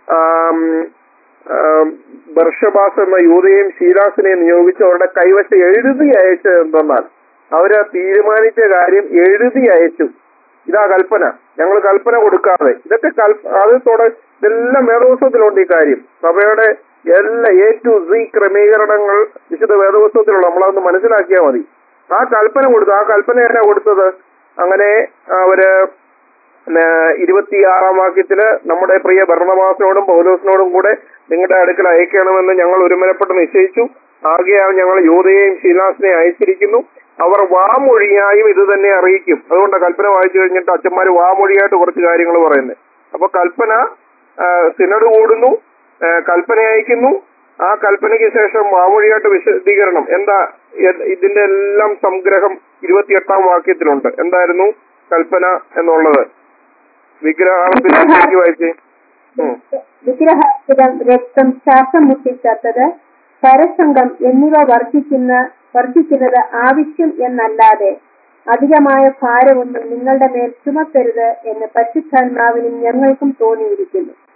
[SPEAKER 2] ബർഷബാസ് എന്ന യൂദയെയും ശീലാസിനെയും നിയോഗിച്ച് അവരുടെ കൈവശം എഴുതി അയച്ചു എന്തെന്നാൽ അവര് തീരുമാനിച്ച കാര്യം എഴുതി അയച്ചു. ഇതാ കൽപ്പന. ഞങ്ങൾ കൽപ്പന കൊടുക്കാതെ. ഇതൊക്കെ കൽപ്പ അത് തുട ഇതെല്ലാം വേദപുസ്തകത്തിലുണ്ട്. ഈ കാര്യം സഭയുടെ എല്ലാ എ ടു സി ക്രമീകരണങ്ങൾ വിശുദ്ധ വേദപുസ്തകത്തിലുള്ള. നമ്മളതൊന്ന് മനസ്സിലാക്കിയാൽ മതി. ആ കൽപ്പന കൊടുത്തു. ആ കൽപ്പന എന്നാ കൊടുത്തത്? അങ്ങനെ അവര് ഇരുപത്തിയാറാം വാക്യത്തില് നമ്മുടെ പ്രിയ ബർന്നബാസിനോടും പൗലോസിനോടും കൂടെ നിങ്ങളുടെ അടുക്കൽ അയക്കണമെന്ന് ഞങ്ങൾ ഒരുമനപ്പെട്ട് നിശ്ചയിച്ചു. ആകയാൽ ഞങ്ങൾ യൂദയെയും ശീലാസിനെയും അയച്ചിരിക്കുന്നു. അവർ വാമൊഴിയായും ഇത് തന്നെ അറിയിക്കും. അതുകൊണ്ട് കൽപ്പന വായിച്ചു കഴിഞ്ഞിട്ട് അച്ഛന്മാര് വാമൊഴിയായിട്ട് കുറച്ച് കാര്യങ്ങൾ പറയുന്നത്. അപ്പൊ കൽപ്പന സിനഡ് കൂടുന്നു, കൽപ്പന അയക്കുന്നു. ആ കൽപ്പനയ്ക്ക് ശേഷം വാമൊഴിയായിട്ട് വിശദീകരണം. എന്താ ഇതിന്റെ എല്ലാം സംഗ്രഹം ഇരുപത്തിയെട്ടാം വാക്യത്തിലുണ്ട്. എന്തായിരുന്നു കൽപ്പന എന്നുള്ളത്? വിഗ്രഹാർപ്പിതം വായിച്ചേ.
[SPEAKER 1] വിഗ്രഹാർപ്പിതം, രക്തം, ശ്വാസം മുട്ടിച്ചത്, പരസംഗം എന്നിവ വർദ്ധിക്കുന്ന വർദ്ധിക്കുന്നത് ആവശ്യം എന്നല്ലാതെ അധികമായ ഭാരമൊന്നും നിങ്ങളുടെ മേൽ ചുമത്തരുത് എന്ന് പരിശുദ്ധാത്മാവിനും ഞങ്ങൾക്കും തോന്നിയിരിക്കുന്നു.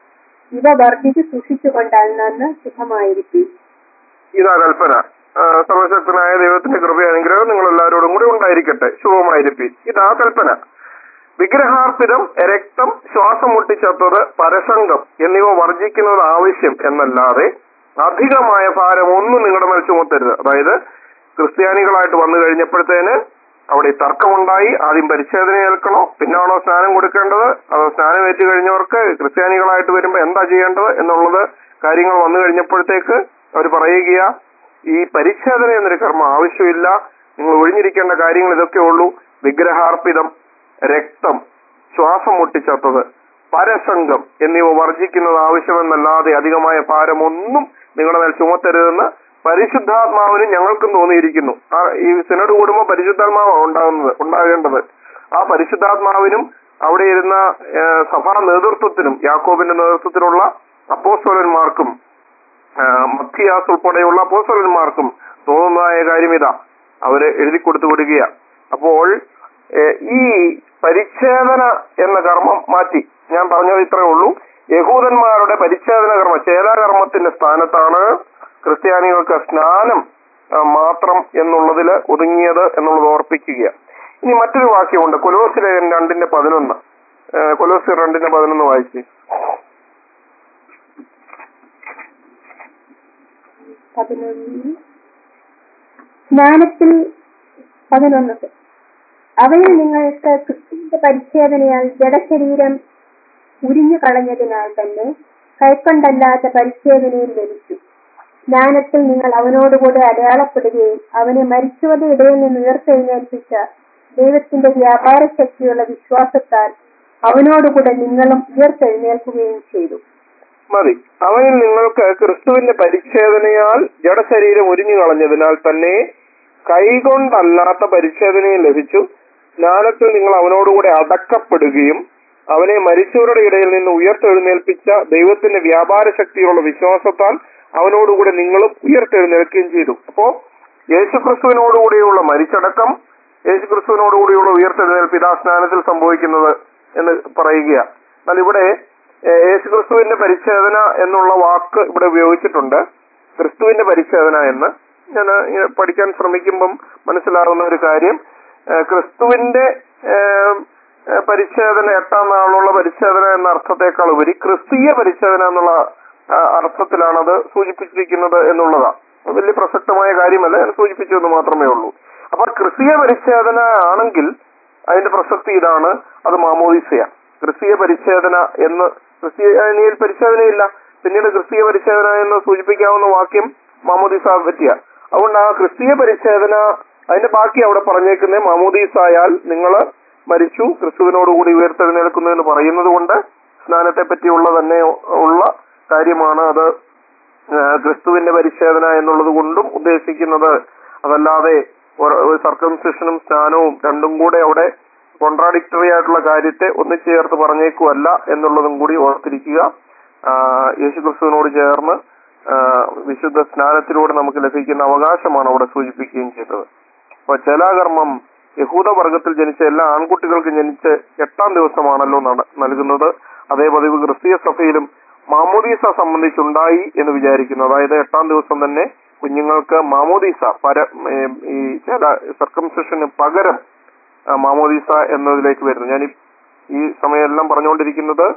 [SPEAKER 1] ഇവ വർദ്ധിച്ച് സൂക്ഷിച്ചുകൊണ്ടാൽ നന്ന് സുഖമായിരിക്കും.
[SPEAKER 2] ഇതാ കൽപ്പന. ആ, സർവശക്തനായ ദൈവത്തിന്റെ കൃപ അനുഗ്രഹം നിങ്ങൾ എല്ലാവരോടും കൂടി ഉണ്ടായിരിക്കട്ടെ. ശുഭമായിരിക്കും. ഇതാ കൽപ്പന. വിഗ്രഹാർപ്പിതം, രക്തം, ശ്വാസം മുട്ടിച്ചത്തത്, പരസംഗം എന്നിവ വർജിക്കുന്നത് ആവശ്യം എന്നല്ലാതെ അധികമായ ഭാരം ഒന്നും നിങ്ങളുടെ മേൽ ചുമത്തരുത്. അതായത് ക്രിസ്ത്യാനികളായിട്ട് വന്നു കഴിഞ്ഞപ്പോഴത്തേന് അവിടെ തർക്കമുണ്ടായി. ആദ്യം പരിച്ഛേദന ഏൽക്കണോ, പിന്നാണോ സ്നാനം കൊടുക്കേണ്ടത്, അതോ സ്നാനം ഏറ്റു കഴിഞ്ഞവർക്ക് ക്രിസ്ത്യാനികളായിട്ട് വരുമ്പോൾ എന്താ ചെയ്യേണ്ടത് എന്നുള്ളത് കാര്യങ്ങൾ വന്നു കഴിഞ്ഞപ്പോഴത്തേക്ക് അവർ പറയുക, ഈ പരിച്ഛേദന എന്നൊരു കർമ്മം ആവശ്യമില്ല, നിങ്ങൾ ഒഴിഞ്ഞിരിക്കേണ്ട കാര്യങ്ങൾ ഇതൊക്കെ ഉള്ളൂ. വിഗ്രഹാർപ്പിതം, രക്തം, ശ്വാസം മുട്ടിച്ചത്തത്, പരസംഗം എന്നിവ വർജിക്കുന്നത് ആവശ്യമെന്നല്ലാതെ അധികമായ ഭാരം ഒന്നും നിങ്ങളുടെ മേൽ ചുമത്തരുതെന്ന് പരിശുദ്ധാത്മാവിനും ഞങ്ങൾക്കും തോന്നിയിരിക്കുന്നു. ആ ഈ സിനഡ് കൂടുമ്പോൾ പരിശുദ്ധാത്മാവാണ് ഉണ്ടാകുന്നത് ഉണ്ടാകേണ്ടത്. ആ പരിശുദ്ധാത്മാവിനും അവിടെ ഇരുന്ന സഭാ നേതൃത്വത്തിനും യാക്കോബിന്റെ നേതൃത്വത്തിലുള്ള അപ്പോസ്തലന്മാർക്കും മത്തിയാസ് ഉൾപ്പെടെയുള്ള അപ്പോസ്തലന്മാർക്കും തോന്നുന്നതായ കാര്യം ഇതാ അവര് എഴുതി കൊടുത്തു കൊടുക്കുക. അപ്പോൾ ഈ പരിച്ഛേദന എന്ന കർമ്മം മാറ്റി. ഞാൻ പറഞ്ഞത് ഇത്രേ ഉള്ളൂ. യഹൂദന്മാരുടെ പരിച്ഛേദന കർമ്മം ചേലാകർമ്മത്തിന്റെ സ്ഥാനത്താണ് ക്രിസ്ത്യാനികൾക്ക് സ്നാനം മാത്രം എന്നുള്ളതിൽ ഒതുങ്ങിയത് എന്നുള്ളത് ഓർപ്പിക്കുക. ഇനി മറ്റൊരു വാക്യമുണ്ട്, കൊലോസ്യർ രണ്ടിന്റെ പതിനൊന്ന്. കൊലോസ്യർ രണ്ടിന്റെ പതിനൊന്ന് വായിച്ച്.
[SPEAKER 1] സ്നാനത്തിൽ പതിനൊന്ന്. അവയിൽ നിങ്ങൾക്ക് ക്രിസ്തുവിന്റെ പരിച്ഛേദനയാൽ ജഡശരീരം ഉരിഞ്ഞു കളഞ്ഞതിനാൽ തന്നെ കൈക്കൊണ്ടല്ലാത്ത പരിച്ഛേദനയിൽ ലഭിച്ചു. സ്നാനത്തിൽ നിങ്ങൾ അവനോടുകൂടെ അടയാളപ്പെടുകയും അവനെ മരിച്ചവരുടെ ഇടയിൽ നിന്ന് ഉയർത്തെഴുന്നേൽപ്പിച്ച ദൈവത്തിന്റെ വ്യാപാര ശക്തിയുള്ള വിശ്വാസത്താൽ അവനോടുകൂടെ നിങ്ങളും ഉയർത്തെഴുന്നേൽക്കുകയും ചെയ്തു.
[SPEAKER 2] മതി. അവനിൽ നിങ്ങൾക്ക് ക്രിസ്തുവിന്റെ പരിച്ഛേദനയാൽ ജഡശരീരം ഉരിഞ്ഞു കളഞ്ഞതിനാൽ തന്നെ കൈകൊണ്ടല്ലാത്ത പരിച്ഛേദനയും ലഭിച്ചു. സ്നാനത്തിൽ നിങ്ങൾ അവനോടുകൂടെ അടക്കപ്പെടുകയും അവനെ മരിച്ചവരുടെ ഇടയിൽ നിന്ന് ഉയർത്തെഴുന്നേൽപ്പിച്ച ദൈവത്തിന്റെ വ്യാപാര ശക്തിയുള്ള വിശ്വാസത്താൽ അവനോടുകൂടെ നിങ്ങളും ഉയർത്തെഴുന്നേൽക്കുകയും ചെയ്തു. അപ്പോ യേശുക്രിസ്തുവിനോടുകൂടിയുള്ള മരിച്ചടക്കം, യേശുക്രിസ്തുവിനോടുകൂടിയുള്ള ഉയർത്തെഴുന്നേൽപ്പ് ഇതാ സ്നാനത്തിൽ സംഭവിക്കുന്നത് എന്ന് പറയുക. എന്നാൽ ഇവിടെ യേശുക്രിസ്തുവിന്റെ പരിച്ഛേദന എന്നുള്ള വാക്ക് ഇവിടെ ഉപയോഗിച്ചിട്ടുണ്ട്. ക്രിസ്തുവിന്റെ പരിച്ഛേദന എന്ന് ഞാൻ പഠിക്കാൻ ശ്രമിക്കുമ്പം മനസ്സിലാകുന്ന ഒരു കാര്യം, ക്രിസ്തുവിന്റെ പരിച്ഛേദന എട്ടാം നാളുള്ള പരിച്ഛേദന എന്ന അർത്ഥത്തെക്കാൾ ഉപരി ക്രിസ്തീയ പരിച്ഛേദന എന്നുള്ള അർത്ഥത്തിലാണത് സൂചിപ്പിച്ചിരിക്കുന്നത് എന്നുള്ളതാണ്. വലിയ പ്രസക്തമായ കാര്യമല്ല, ഞാൻ സൂചിപ്പിച്ചു എന്ന് മാത്രമേ ഉള്ളൂ. അപ്പൊ ക്രിസ്തീയ പരിച്ഛേദന ആണെങ്കിൽ അതിന്റെ പ്രസക്തി ഇതാണ്, അത് മാമോദീസയ. ക്രിസ്തീയ പരിച്ഛേദന എന്ന് ക്രിസ്ത്യാനിയിൽ പരിച്ഛേദനയില്ല, പിന്നീട് ക്രിസ്തീയ പരിച്ഛേദന എന്ന് സൂചിപ്പിക്കാവുന്ന വാക്യം മാമോദീസ പറ്റിയ. അതുകൊണ്ട് ആ ക്രിസ്തീയ പരിച്ഛേദന അതിന്റെ ബാക്കി അവിടെ പറഞ്ഞേക്കുന്നത് മാമോദീസായാൽ നിങ്ങൾ മരിച്ചു ക്രിസ്തുവിനോടുകൂടി ഉയർത്തെഴുന്നേൽക്കുന്നു എന്ന് പറയുന്നത് കൊണ്ട് സ്നാനത്തെ പറ്റിയുള്ള തന്നെ ഉള്ള കാര്യമാണ് അത് ക്രിസ്തുവിന്റെ പരിച്ഛേദന എന്നുള്ളത് കൊണ്ടും ഉദ്ദേശിക്കുന്നത്. അതല്ലാതെ സർക്കംസിഷനും സ്നാനവും രണ്ടും കൂടെ അവിടെ കോൺട്രാഡിക്ടറി ആയിട്ടുള്ള കാര്യത്തെ ഒന്നിച്ചു ചേർത്ത് പറഞ്ഞേക്കുമല്ല എന്നുള്ളതും കൂടി ഓർത്തിരിക്കുക. യേശുക്രിസ്തുവിനോട് ചേർന്ന് വിശുദ്ധ സ്നാനത്തിലൂടെ നമുക്ക് ലഭിക്കുന്ന അവകാശമാണ് അവിടെ സൂചിപ്പിക്കുകയും ചെയ്തത്. അപ്പൊ ചേലാകർമ്മം യഹൂദ വർഗത്തിൽ ജനിച്ച എല്ലാ ആൺകുട്ടികൾക്കും ജനിച്ച് എട്ടാം ദിവസമാണല്ലോ നൽകുന്നത്. അതേ പതിവ് ക്രിസ്തീയ സഭയിലും മാമോദീസ സംബന്ധിച്ചുണ്ടായി എന്ന് വിചാരിക്കുന്നു. അതായത് എട്ടാം ദിവസം തന്നെ കുഞ്ഞുങ്ങൾക്ക് മാമോദീസ പര ഈ ചില സർക്കംസിഷന് പകരം മാമോദീസ എന്നതിലേക്ക് വരുന്നു. ഞാൻ ഈ സമയമെല്ലാം പറഞ്ഞുകൊണ്ടിരിക്കുന്നത്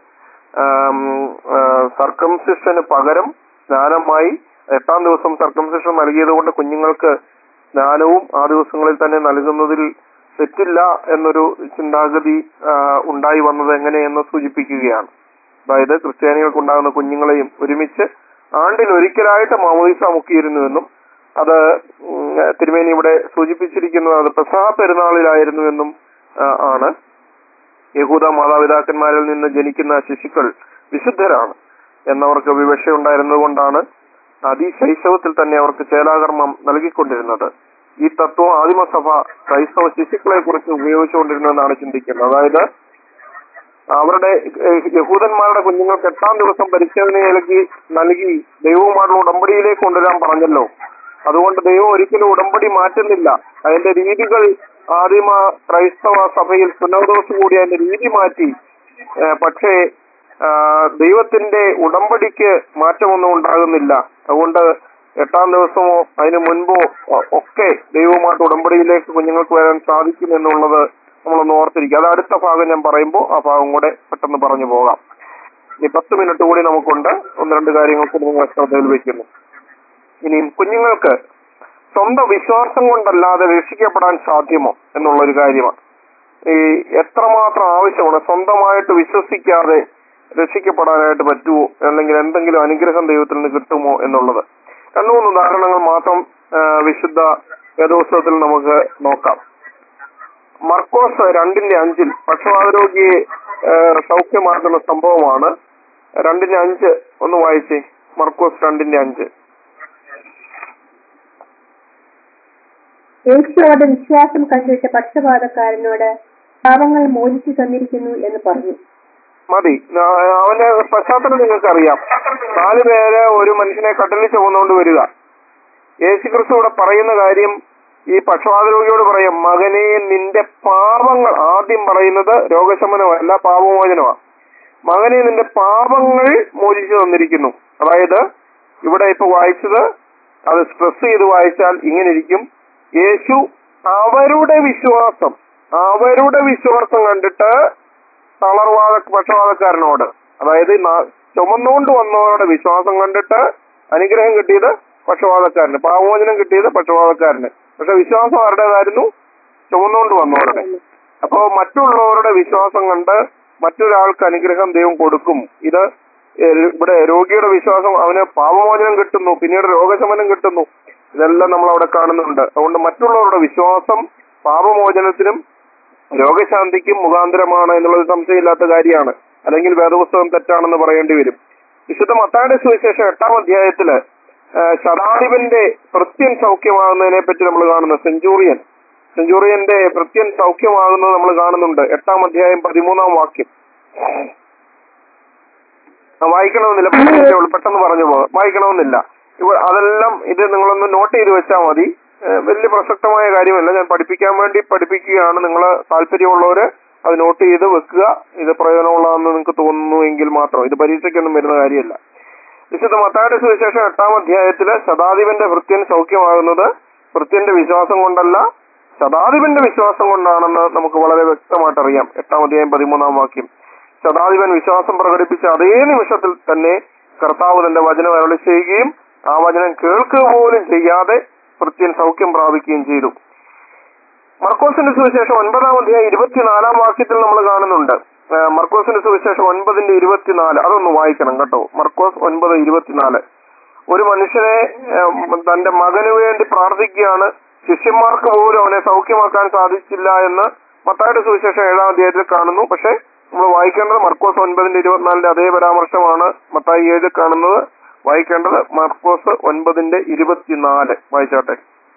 [SPEAKER 2] സർക്കംസിഷന് പകരം സ്നാനമായി എട്ടാം ദിവസം സർക്കംസിഷൻ നൽകിയത് കൊണ്ട് കുഞ്ഞുങ്ങൾക്ക് സ്നാനവും ആ ദിവസങ്ങളിൽ തന്നെ നൽകുന്നതിൽ തെറ്റില്ല എന്നൊരു ചിന്താഗതി ഉണ്ടായി വന്നത് എങ്ങനെയെന്ന് സൂചിപ്പിക്കുകയാണ്. അതായത് ക്രിസ്ത്യാനികൾക്കുണ്ടാകുന്ന കുഞ്ഞുങ്ങളെയും ഒരുമിച്ച് ആണ്ടിൽ ഒരിക്കലായിട്ട് മാമോദീസ മുക്കിയിരുന്നുവെന്നും അത് തിരുമേനി ഇവിടെ സൂചിപ്പിച്ചിരിക്കുന്നത് അത് പെസഹ പെരുന്നാളിലായിരുന്നുവെന്നും ആണ്. യഹൂദ മാതാപിതാക്കന്മാരിൽ നിന്ന് ജനിക്കുന്ന ശിശുക്കൾ വിശുദ്ധരാണ് എന്നവർക്ക് വിവക്ഷ ഉണ്ടായിരുന്നത് കൊണ്ടാണ് അതിശൈശവത്തിൽ തന്നെ അവർക്ക് ചേലാകർമ്മം നൽകിക്കൊണ്ടിരുന്നത്. ഈ തത്വം ആദിമസഭ ക്രൈസ്തവ ശിശുക്കളെ കുറിച്ച് ഉപയോഗിച്ചുകൊണ്ടിരുന്നതെന്നാണ് ചിന്തിക്കുന്നത്. അതായത് അവരുടെ യഹൂദന്മാരുടെ കുഞ്ഞുങ്ങൾക്ക് എട്ടാം ദിവസം പരിച്ഛേദന നൽകി നൽകി ദൈവവുമായിട്ടുള്ള ഉടമ്പടിയിലേക്ക് കൊണ്ടുവരാൻ പറഞ്ഞല്ലോ. അതുകൊണ്ട് ദൈവം ഒരിക്കലും ഉടമ്പടി മാറ്റുന്നില്ല. അതിന്റെ രീതികൾ ആദിമ ക്രൈസ്തവ സഭയിൽ സുന്നോദോസ് കൂടി അതിന്റെ രീതി മാറ്റി. പക്ഷേ ആ, ദൈവത്തിന്റെ ഉടമ്പടിക്ക് മാറ്റമൊന്നും ഉണ്ടാകുന്നില്ല. അതുകൊണ്ട് എട്ടാം ദിവസമോ അതിന് മുൻപോ ഒ- ഒക്കെ ദൈവവുമായിട്ട് ഉടമ്പടിയിലേക്ക് കുഞ്ഞുങ്ങൾക്ക് വരാൻ സാധിക്കും എന്നുള്ളത് നമ്മളൊന്ന് ഓർത്തിരിക്കുക. അത് അടുത്ത ഭാഗം ഞാൻ പറയുമ്പോൾ ആ ഭാഗം കൂടെ പെട്ടെന്ന് പറഞ്ഞു പോകാം. ഇനി പത്ത് മിനിറ്റ് കൂടി നമുക്കുണ്ട്. ഒന്ന് രണ്ട് കാര്യങ്ങൾക്ക് നിങ്ങൾ ശ്രദ്ധയിൽ വയ്ക്കുന്നു. ഇനിയും കുഞ്ഞുങ്ങൾക്ക് സ്വന്തം വിശ്വാസം കൊണ്ടല്ലാതെ രക്ഷിക്കപ്പെടാൻ സാധ്യമോ എന്നുള്ളൊരു കാര്യമാണ്. ഈ എത്രമാത്രം ആവശ്യമാണ് സ്വന്തമായിട്ട് വിശ്വസിക്കാതെ രക്ഷിക്കപ്പെടാനായിട്ട് പറ്റുമോ, അല്ലെങ്കിൽ എന്തെങ്കിലും അനുഗ്രഹം ദൈവത്തിൽ നിന്ന് കിട്ടുമോ എന്നുള്ളത്. രണ്ടു മൂന്ന് ഉദാഹരണങ്ങൾ മാത്രം ആ, വിശുദ്ധ വേദപുസ്തകത്തിൽ നമുക്ക് നോക്കാം. മർക്കോസ് രണ്ടിന്റെ അഞ്ചിൽ പക്ഷവാതരോഗിയെ ആ, സൗഖ്യമാക്കുന്ന സംഭവമാണ്. രണ്ടിന്റെ അഞ്ച് ഒന്ന് വായിച്ചേ. മർക്കോസ് രണ്ടിന്റെ അഞ്ച്.
[SPEAKER 1] യേശു അവരുടെ വിശ്വാസം കണ്ടിട്ട് പക്ഷപാതക്കാരനോട് പാപങ്ങൾ മോചിച്ചു തന്നിരിക്കുന്നു എന്ന് പറഞ്ഞു.
[SPEAKER 2] മതി. ആ, അവന്റെ പശ്ചാത്തലം നിങ്ങൾക്ക് അറിയാം. നാല് പേര് ഒരു മനുഷ്യനെ കട്ടലിൽ ചുമന്നുകൊണ്ട് വരിക. യേശുക്രിസ്തു ഇവിടെ പറയുന്ന കാര്യം ഈ പക്ഷവാതരോഗിയോട് പറയും, മകനെ നിന്റെ പാപങ്ങൾ, ആദ്യം പറയുന്നത് രോഗശമനമല്ല പാപമോചനമാണ്. മകനെ നിന്റെ പാപങ്ങൾ മോചിച്ചു തന്നിരിക്കുന്നു. അതായത് ഇവിടെ ഇപ്പൊ വായിച്ചത് അത് സ്ട്രെസ് ചെയ്ത് വായിച്ചാൽ ഇങ്ങനെ ഇരിക്കും. യേശു അവരുടെ വിശ്വാസം അവരുടെ വിശ്വാസം കണ്ടിട്ട് തളർവാദ പക്ഷവാതക്കാരനോട്, അതായത് ന- ചുമന്നുകൊണ്ട് വന്നവരുടെ വിശ്വാസം കണ്ടിട്ട് അനുഗ്രഹം കിട്ടിയത് പക്ഷവാതക്കാരന്, പാവമോചനം കിട്ടിയത് പക്ഷവാതക്കാരന്. പക്ഷെ വിശ്വാസം ആരുടേതായിരുന്നു? ചുമന്നുകൊണ്ട് വന്നവരുടെ. അപ്പോ മറ്റുള്ളവരുടെ വിശ്വാസം കണ്ട് മറ്റൊരാൾക്ക് അനുഗ്രഹം ദൈവം കൊടുക്കും. ഇത് ഏഹ് ഇവിടെ രോഗിയുടെ വിശ്വാസം, അവന് പാപമോചനം കിട്ടുന്നു, പിന്നീട് രോഗശമനം കിട്ടുന്നു. ഇതെല്ലാം നമ്മൾ അവിടെ കാണുന്നുണ്ട്. അതുകൊണ്ട് മറ്റുള്ളവരുടെ വിശ്വാസം പാപമോചനത്തിനും രോഗശാന്തിക്കും മുഖാന്തരമാണ് എന്നുള്ളത് സംശയമില്ലാത്ത കാര്യമാണ്. അല്ലെങ്കിൽ വേദപുസ്തകം തെറ്റാണെന്ന് പറയേണ്ടി വരും. വിശുദ്ധ മത്തായിയുടെ സുവിശേഷം എട്ടാം അധ്യായത്തില് ആ, ശതാധിപന്റെ ഭൃത്യൻ സൗഖ്യമാകുന്നതിനെ പറ്റി നമ്മൾ കാണുന്നു. സെഞ്ചൂറിയൻ സെഞ്ചൂറിയന്റെ ഭൃത്യൻ സൗഖ്യമാകുന്നത് നമ്മൾ കാണുന്നുണ്ട്. എട്ടാം അധ്യായം പതിമൂന്നാം വാക്യം. ആ, വായിക്കണമെന്നില്ല, പതിനഞ്ചേ ഉള്ളൂ, പെട്ടെന്ന് പറഞ്ഞു പോകാം. വായിക്കണമെന്നില്ല. ഇവ അതെല്ലാം ഇത് നിങ്ങളൊന്ന് നോട്ട് ചെയ്ത് വെച്ചാൽ മതി. ഏഹ് വലിയ പ്രസക്തമായ കാര്യമല്ല, ഞാൻ പഠിപ്പിക്കാൻ വേണ്ടി പഠിപ്പിക്കുകയാണ്. നിങ്ങൾ താല്പര്യമുള്ളവര് അത് നോട്ട് ചെയ്ത് വെക്കുക. ഇത് പ്രയോജനമുള്ളതെന്ന് നിങ്ങൾക്ക് തോന്നുന്നുവെങ്കിൽ മാത്രം. ഇത് പരീക്ഷയ്ക്കൊന്നും വരുന്ന കാര്യമല്ല. വിശുദ്ധ മത്തായിയുടെ സുവിശേഷം എട്ടാം അധ്യായത്തില് ശതാധിപന്റെ ഭൃത്യൻ സൗഖ്യമാകുന്നത് ഭൃത്യന്റെ വിശ്വാസം കൊണ്ടല്ല, ശതാധിപന്റെ വിശ്വാസം കൊണ്ടാണെന്ന് നമുക്ക് വളരെ വ്യക്തമായിട്ട് അറിയാം. എട്ടാം അധ്യായം പതിമൂന്നാം വാക്യം. ശതാധിപൻ വിശ്വാസം പ്രകടിപ്പിച്ച അതേ നിമിഷത്തിൽ തന്നെ കർത്താവ് തന്റെ വചനം അരുളി ചെയ്യുകയും ആ വചനം കേൾക്കുക പോലും ചെയ്യാതെ ഭൃത്യൻ സൗഖ്യം പ്രാപിക്കുകയും ചെയ്തു. മർക്കോസിന്റെ സുവിശേഷം ഒൻപതാം അധ്യായം ഇരുപത്തിനാലാം വാക്യത്തിൽ നമ്മൾ കാണുന്നുണ്ട്. ഏഹ് മർക്കോസിന്റെ സുവിശേഷം ഒൻപതിന്റെ ഇരുപത്തിനാല്, അതൊന്ന് വായിക്കണം കേട്ടോ. മർക്കോസ് ഒൻപത് ഇരുപത്തിനാല്. ഒരു മനുഷ്യനെ ഏഹ് തന്റെ മകന് വേണ്ടി പ്രാർത്ഥിക്കുകയാണ്. ശിഷ്യന്മാർക്ക് പോലും അവനെ സൗഖ്യമാക്കാൻ സാധിച്ചില്ല എന്ന് മത്തായിയുടെ സുവിശേഷം ഏഴാം അധ്യായത്തിൽ കാണുന്നു. പക്ഷെ നമ്മൾ വായിക്കേണ്ടത് മർക്കോസ് ഒൻപതിന്റെ ഇരുപത്തിനാലിന്റെ അതേ പരാമർശമാണ് മത്തായി ഏഴിൽ കാണുന്നത്. വായിക്കേണ്ടത് മർക്കോസ് ഒൻപതിന്റെ ഇരുപത്തിനാല്. വായിച്ചാട്ടെ.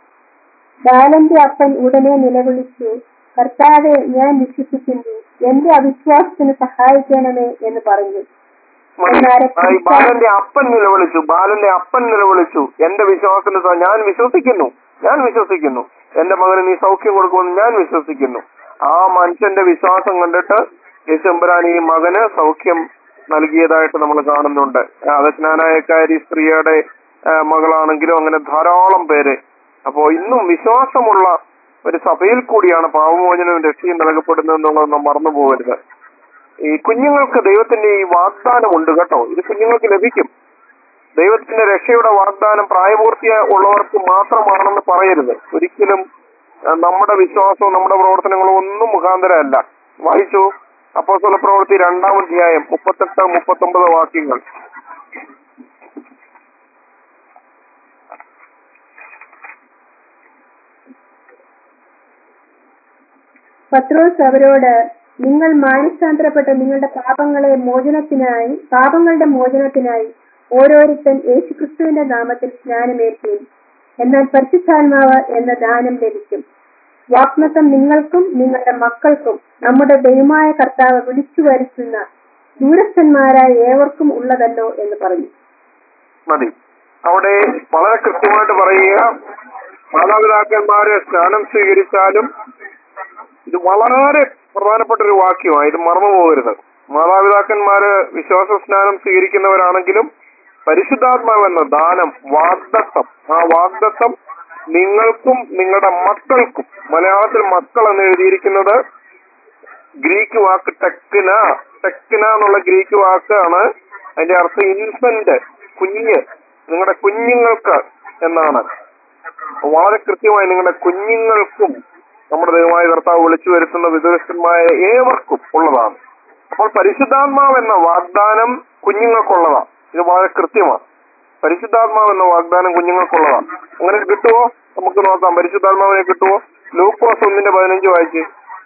[SPEAKER 1] ബാലന്റെ അപ്പൻ ഉടനെ നിലവിളിച്ചു, കർത്താവെ, ഞാൻ വിശ്വസിക്കുന്നു, എന്റെ അവിശ്വാസത്തിന് സഹായിക്കണമേ എന്ന് പറഞ്ഞു. എന്നാൽ
[SPEAKER 2] ആ, ഈ ബാലന്റെ അപ്പൻ നിലവിളിച്ചു ബാലന്റെ അപ്പൻ നിലവിളിച്ചു എന്റെ വിശ്വാസത്തിന് സ- ഞാൻ വിശ്വസിക്കുന്നു ഞാൻ വിശ്വസിക്കുന്നു എന്റെ മകന് നീ സൗഖ്യം കൊടുക്കുമെന്ന് ഞാൻ വിശ്വസിക്കുന്നു. ആ മനുഷ്യന്റെ വിശ്വാസം കണ്ടിട്ട് യേശുമ്പുരാൻ ഈ മകന് സൗഖ്യം നൽകിയതായിട്ട് നമ്മൾ കാണുന്നുണ്ട്. അദജ്ഞാനായക്കാരി സ്ത്രീയുടെ ആ, മകളാണെങ്കിലും അങ്ങനെ ധാരാളം പേര്. അപ്പോ ഇന്നും വിശ്വാസമുള്ള ഒരു സഭയിൽ കൂടിയാണ് പാപമോചനവും രക്ഷയും നൽകപ്പെടുന്നത് എന്നുള്ളത് നാം മറന്നു പോകരുത്. ഈ കുഞ്ഞുങ്ങൾക്ക് ദൈവത്തിന്റെ ഈ വാഗ്ദാനമുണ്ട് കേട്ടോ. ഇത് കുഞ്ഞുങ്ങൾക്ക് ലഭിക്കും. ദൈവത്തിന്റെ രക്ഷയുടെ വാഗ്ദാനം പ്രായപൂർത്തിയ ഉള്ളവർക്ക് മാത്രമാണെന്ന് പറയരുത്. ഒരിക്കലും ആ, നമ്മുടെ വിശ്വാസവും നമ്മുടെ പ്രവർത്തനങ്ങളും ഒന്നും മുഖാന്തരമല്ല. വായിച്ചു അപ്പോസ്തല പ്രവൃത്തി രണ്ടാം അധ്യായം മുപ്പത്തെട്ട് മുപ്പത്തൊമ്പത് വാക്യങ്ങൾ.
[SPEAKER 1] പത്രോസ് അവരോട്, നിങ്ങൾ മാനസാന്തരപ്പെട്ട നിങ്ങളുടെ പാപങ്ങളെ മോചനത്തിനായി പാപങ്ങളുടെ മോചനത്തിനായി ഓരോരുത്തൻ യേശുക്രിസ്തുവിന്റെ നാമത്തിൽ സ്നാനമേൽക്കും, എന്നാൽ പരിശുദ്ധാത്മാവ് എന്ന ദാനം ലഭിക്കും. വാഗ്ദത്തം നിങ്ങൾക്കും നിങ്ങളുടെ മക്കൾക്കും നമ്മുടെ ദൈവമായ കർത്താവ് വിളിച്ചു വരുത്തുന്ന ദൂരസ്ഥന്മാരായ ഏവർക്കും ഉള്ളതല്ലോ എന്ന് പറഞ്ഞു.
[SPEAKER 2] മതി. അവിടെ വളരെ കൃത്യമായിട്ട് പറയുക, മാതാപിതാക്കന്മാരെ സ്നാനം സ്വീകരിച്ചാലും, ഇത് വളരെ പ്രധാനപ്പെട്ട ഒരു വാക്യമാണ്. ഇത് മറന്നു പോകരുത്. മാതാപിതാക്കന്മാര് വിശ്വാസ സ്നാനം സ്വീകരിക്കുന്നവരാണെങ്കിലും പരിശുദ്ധാത്മാവെന്ന ദാനം, വാഗ്ദത്തം, ആ വാഗ്ദത്തം നിങ്ങൾക്കും നിങ്ങളുടെ മക്കൾക്കും, മലയാളത്തിൽ മക്കൾ എന്ന് എഴുതിയിരിക്കുന്നത് ഗ്രീക്ക് വാക്ക് ടെക്കിന, ടെക്കിന എന്നുള്ള ഗ്രീക്ക് വാക്കാണ്. അതിന്റെ അർത്ഥം ഇൻഫന്റ്, കുഞ്ഞ്, നിങ്ങളുടെ കുഞ്ഞുങ്ങൾക്ക് എന്നാണ്. വളരെ കൃത്യമായി നിങ്ങളുടെ കുഞ്ഞുങ്ങൾക്കും നമ്മുടെ ദൈവമായ കർത്താവ് വിളിച്ചു വരുത്തുന്ന വിദുരസ്ഥന്മാരെ ഏവർക്കും ഉള്ളതാണ്. അപ്പോൾ പരിശുദ്ധാത്മാവ് എന്ന വാഗ്ദാനം കുഞ്ഞുങ്ങൾക്കുള്ളതാണ്. ഇത് വളരെ കൃത്യമാണ്. പരിശുദ്ധാത്മാവ് എന്ന വാഗ്ദാനം കുഞ്ഞുങ്ങൾക്കുള്ളതാണ്. അങ്ങനെ കിട്ടുമോ? നമുക്ക് നോക്കാം. പരിശുദ്ധാത്മാവിനെ കിട്ടുമോ? ലൂക്കോസ് ഒന്നിന്റെ പതിനഞ്ച് വായിച്ച്.